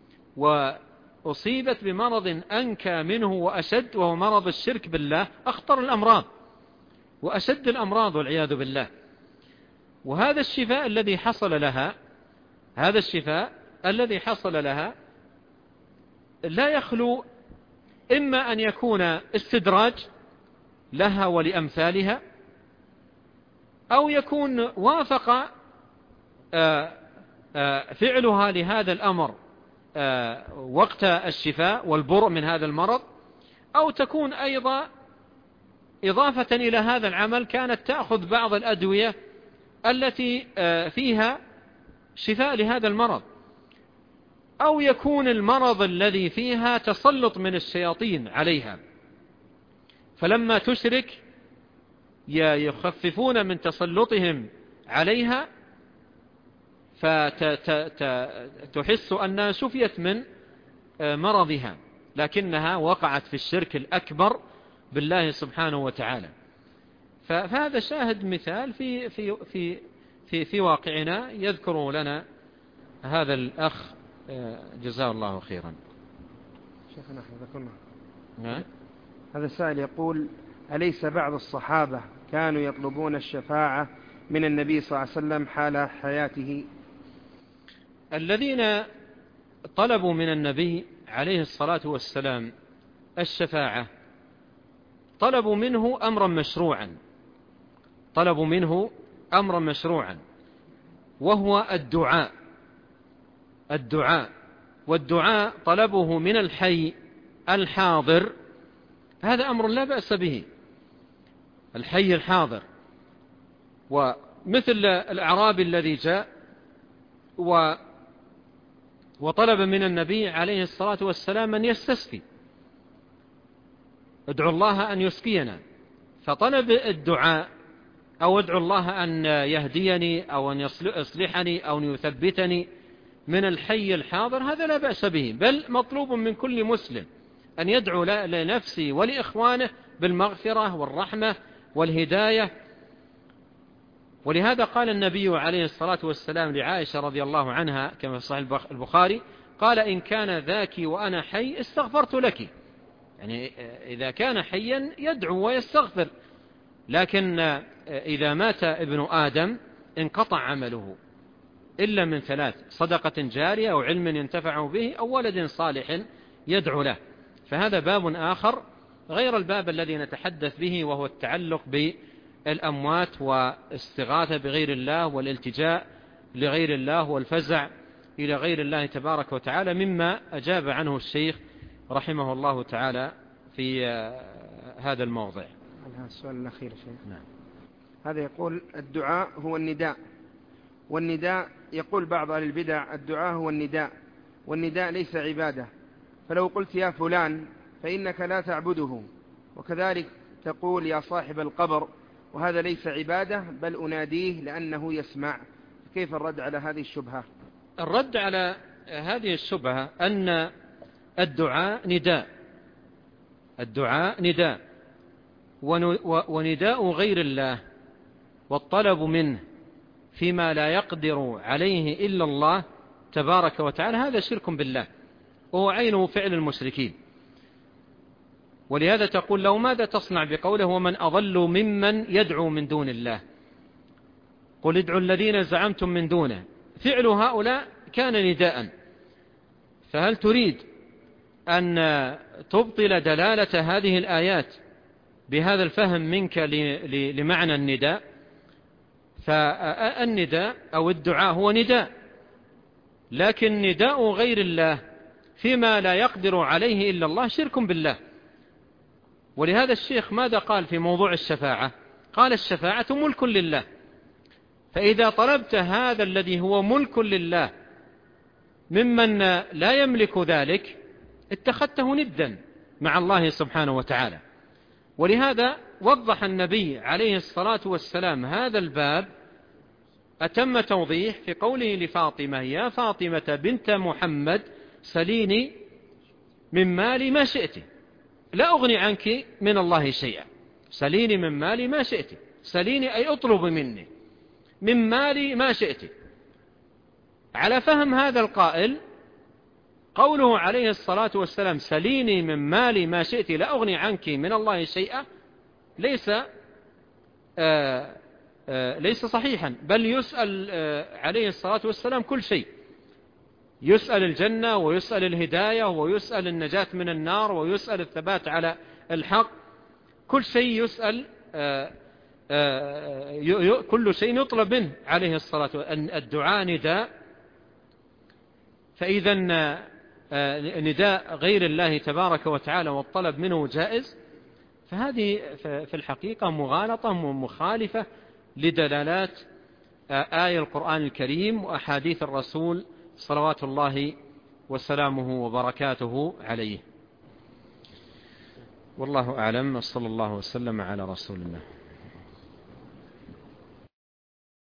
وأصيبت بمرض أنكى منه وأشد، وهو مرض الشرك بالله، أخطر الأمراض وأشد الأمراض والعياذ بالله. وهذا الشفاء الذي حصل لها، هذا الشفاء الذي حصل لها لا يخلو إما أن يكون استدراج لها ولأمثالها، أو يكون وافق فعلها لهذا الأمر وقت الشفاء والبرء من هذا المرض، أو تكون أيضا إضافة إلى هذا العمل كانت تأخذ بعض الأدوية التي فيها شفاء لهذا المرض، أو يكون المرض الذي فيها تسلط من الشياطين عليها، فلما تشرك يخففون من تسلطهم عليها فتحس أنها شفيت من مرضها، لكنها وقعت في الشرك الأكبر بالله سبحانه وتعالى. فهذا شاهد مثال في واقعنا يذكر لنا هذا الأخ جزاه الله خيرا. شيخنا حفظكم الله، هذا السائل يقول: أليس بعض الصحابة كانوا يطلبون الشفاعة من النبي صلى الله عليه وسلم حال حياته؟ الذين طلبوا من النبي عليه الصلاة والسلام الشفاعة طلبوا منه أمرا مشروعا، طلبوا منه أمرا مشروعا، وهو الدعاء، والدعاء طلبه من الحي الحاضر، هذا أمر لا بأس به، الحي الحاضر. ومثل الأعرابي الذي جاء وطلب من النبي عليه الصلاة والسلام أن يستسقي، ادعو الله أن يسقينا، فطلب الدعاء أو ادعو الله أن يهديني أو أن يصلحني أو أن يثبتني من الحي الحاضر، هذا لا بأس به، بل مطلوب من كل مسلم أن يدعو لنفسه ولإخوانه بالمغفرة والرحمة والهداية. ولهذا قال النبي عليه الصلاة والسلام لعائشة رضي الله عنها كما في صحيح البخاري، قال: إن كان ذاك وأنا حي استغفرت لك، يعني إذا كان حيا يدعو ويستغفر، لكن إذا مات ابن آدم انقطع عمله إلا من ثلاث: صدقة جارية أو علم ينتفع به أو ولد صالح يدعو له. فهذا باب آخر غير الباب الذي نتحدث به، وهو التعلق بالأموات واستغاثة بغير الله والالتجاء لغير الله والفزع إلى غير الله تبارك وتعالى، مما أجاب عنه الشيخ رحمه الله تعالى في هذا الموضع. السؤال الأخير شيخ. نعم. هذا يقول: الدعاء هو النداء، والنداء يقول بعض أهل البدع الدعاء هو النداء، والنداء ليس عبادة، فلو قلت يا فلان فإنك لا تعبده، وكذلك تقول يا صاحب القبر، وهذا ليس عبادة بل أناديه لأنه يسمع. كيف الرد على هذه الشبهة؟ الرد على هذه الشبهة أن الدعاء نداء، الدعاء نداء، ونداء غير الله والطلب منه فيما لا يقدر عليه إلا الله تبارك وتعالى هذا شرك بالله، وهو عينه فعل المشركين. ولهذا تقول له: ماذا تصنع بقوله ومن أضل ممن يدعو من دون الله؟ قل ادعوا الذين زعمتم من دونه. فعل هؤلاء كان نداء، فهل تريد أن تبطل دلالة هذه الآيات بهذا الفهم منك لمعنى النداء؟ فالنداء أو الدعاء هو نداء، لكن نداء غير الله فيما لا يقدر عليه إلا الله شرك بالله. ولهذا الشيخ ماذا قال في موضوع الشفاعة؟ قال: الشفاعة ملك لله، فإذا طلبت هذا الذي هو ملك لله ممن لا يملك ذلك اتخذته ندا مع الله سبحانه وتعالى. ولهذا وضح النبي عليه الصلاة والسلام هذا الباب أتم توضيح في قوله لفاطمة: يا فاطمة بنت محمد سليني من مالي ما شئت، لا أغني عنك من الله شيئا. سليني من مالي ما شئت، سليني أي أطلب مني من مالي ما شئت. على فهم هذا القائل قوله عليه الصلاة والسلام سليني من مالي ما شئت لا أغني عنك من الله شيئا ليس صحيحا، بل يسأل عليه الصلاة والسلام كل شيء، يسأل الجنة ويسأل الهداية ويسأل النجاة من النار ويسأل الثبات على الحق، كل شيء يسأل، كل شيء يطلب منه عليه الصلاة والسلام. الدعاء نداء، فإذا نداء غير الله تبارك وتعالى والطلب منه جائز، فهذه في الحقيقة مغالطة ومخالفة لدلالات آية القرآن الكريم وأحاديث الرسول صلوات الله وسلامه وبركاته عليه. والله أعلم، صلى الله وسلم على رسول الله.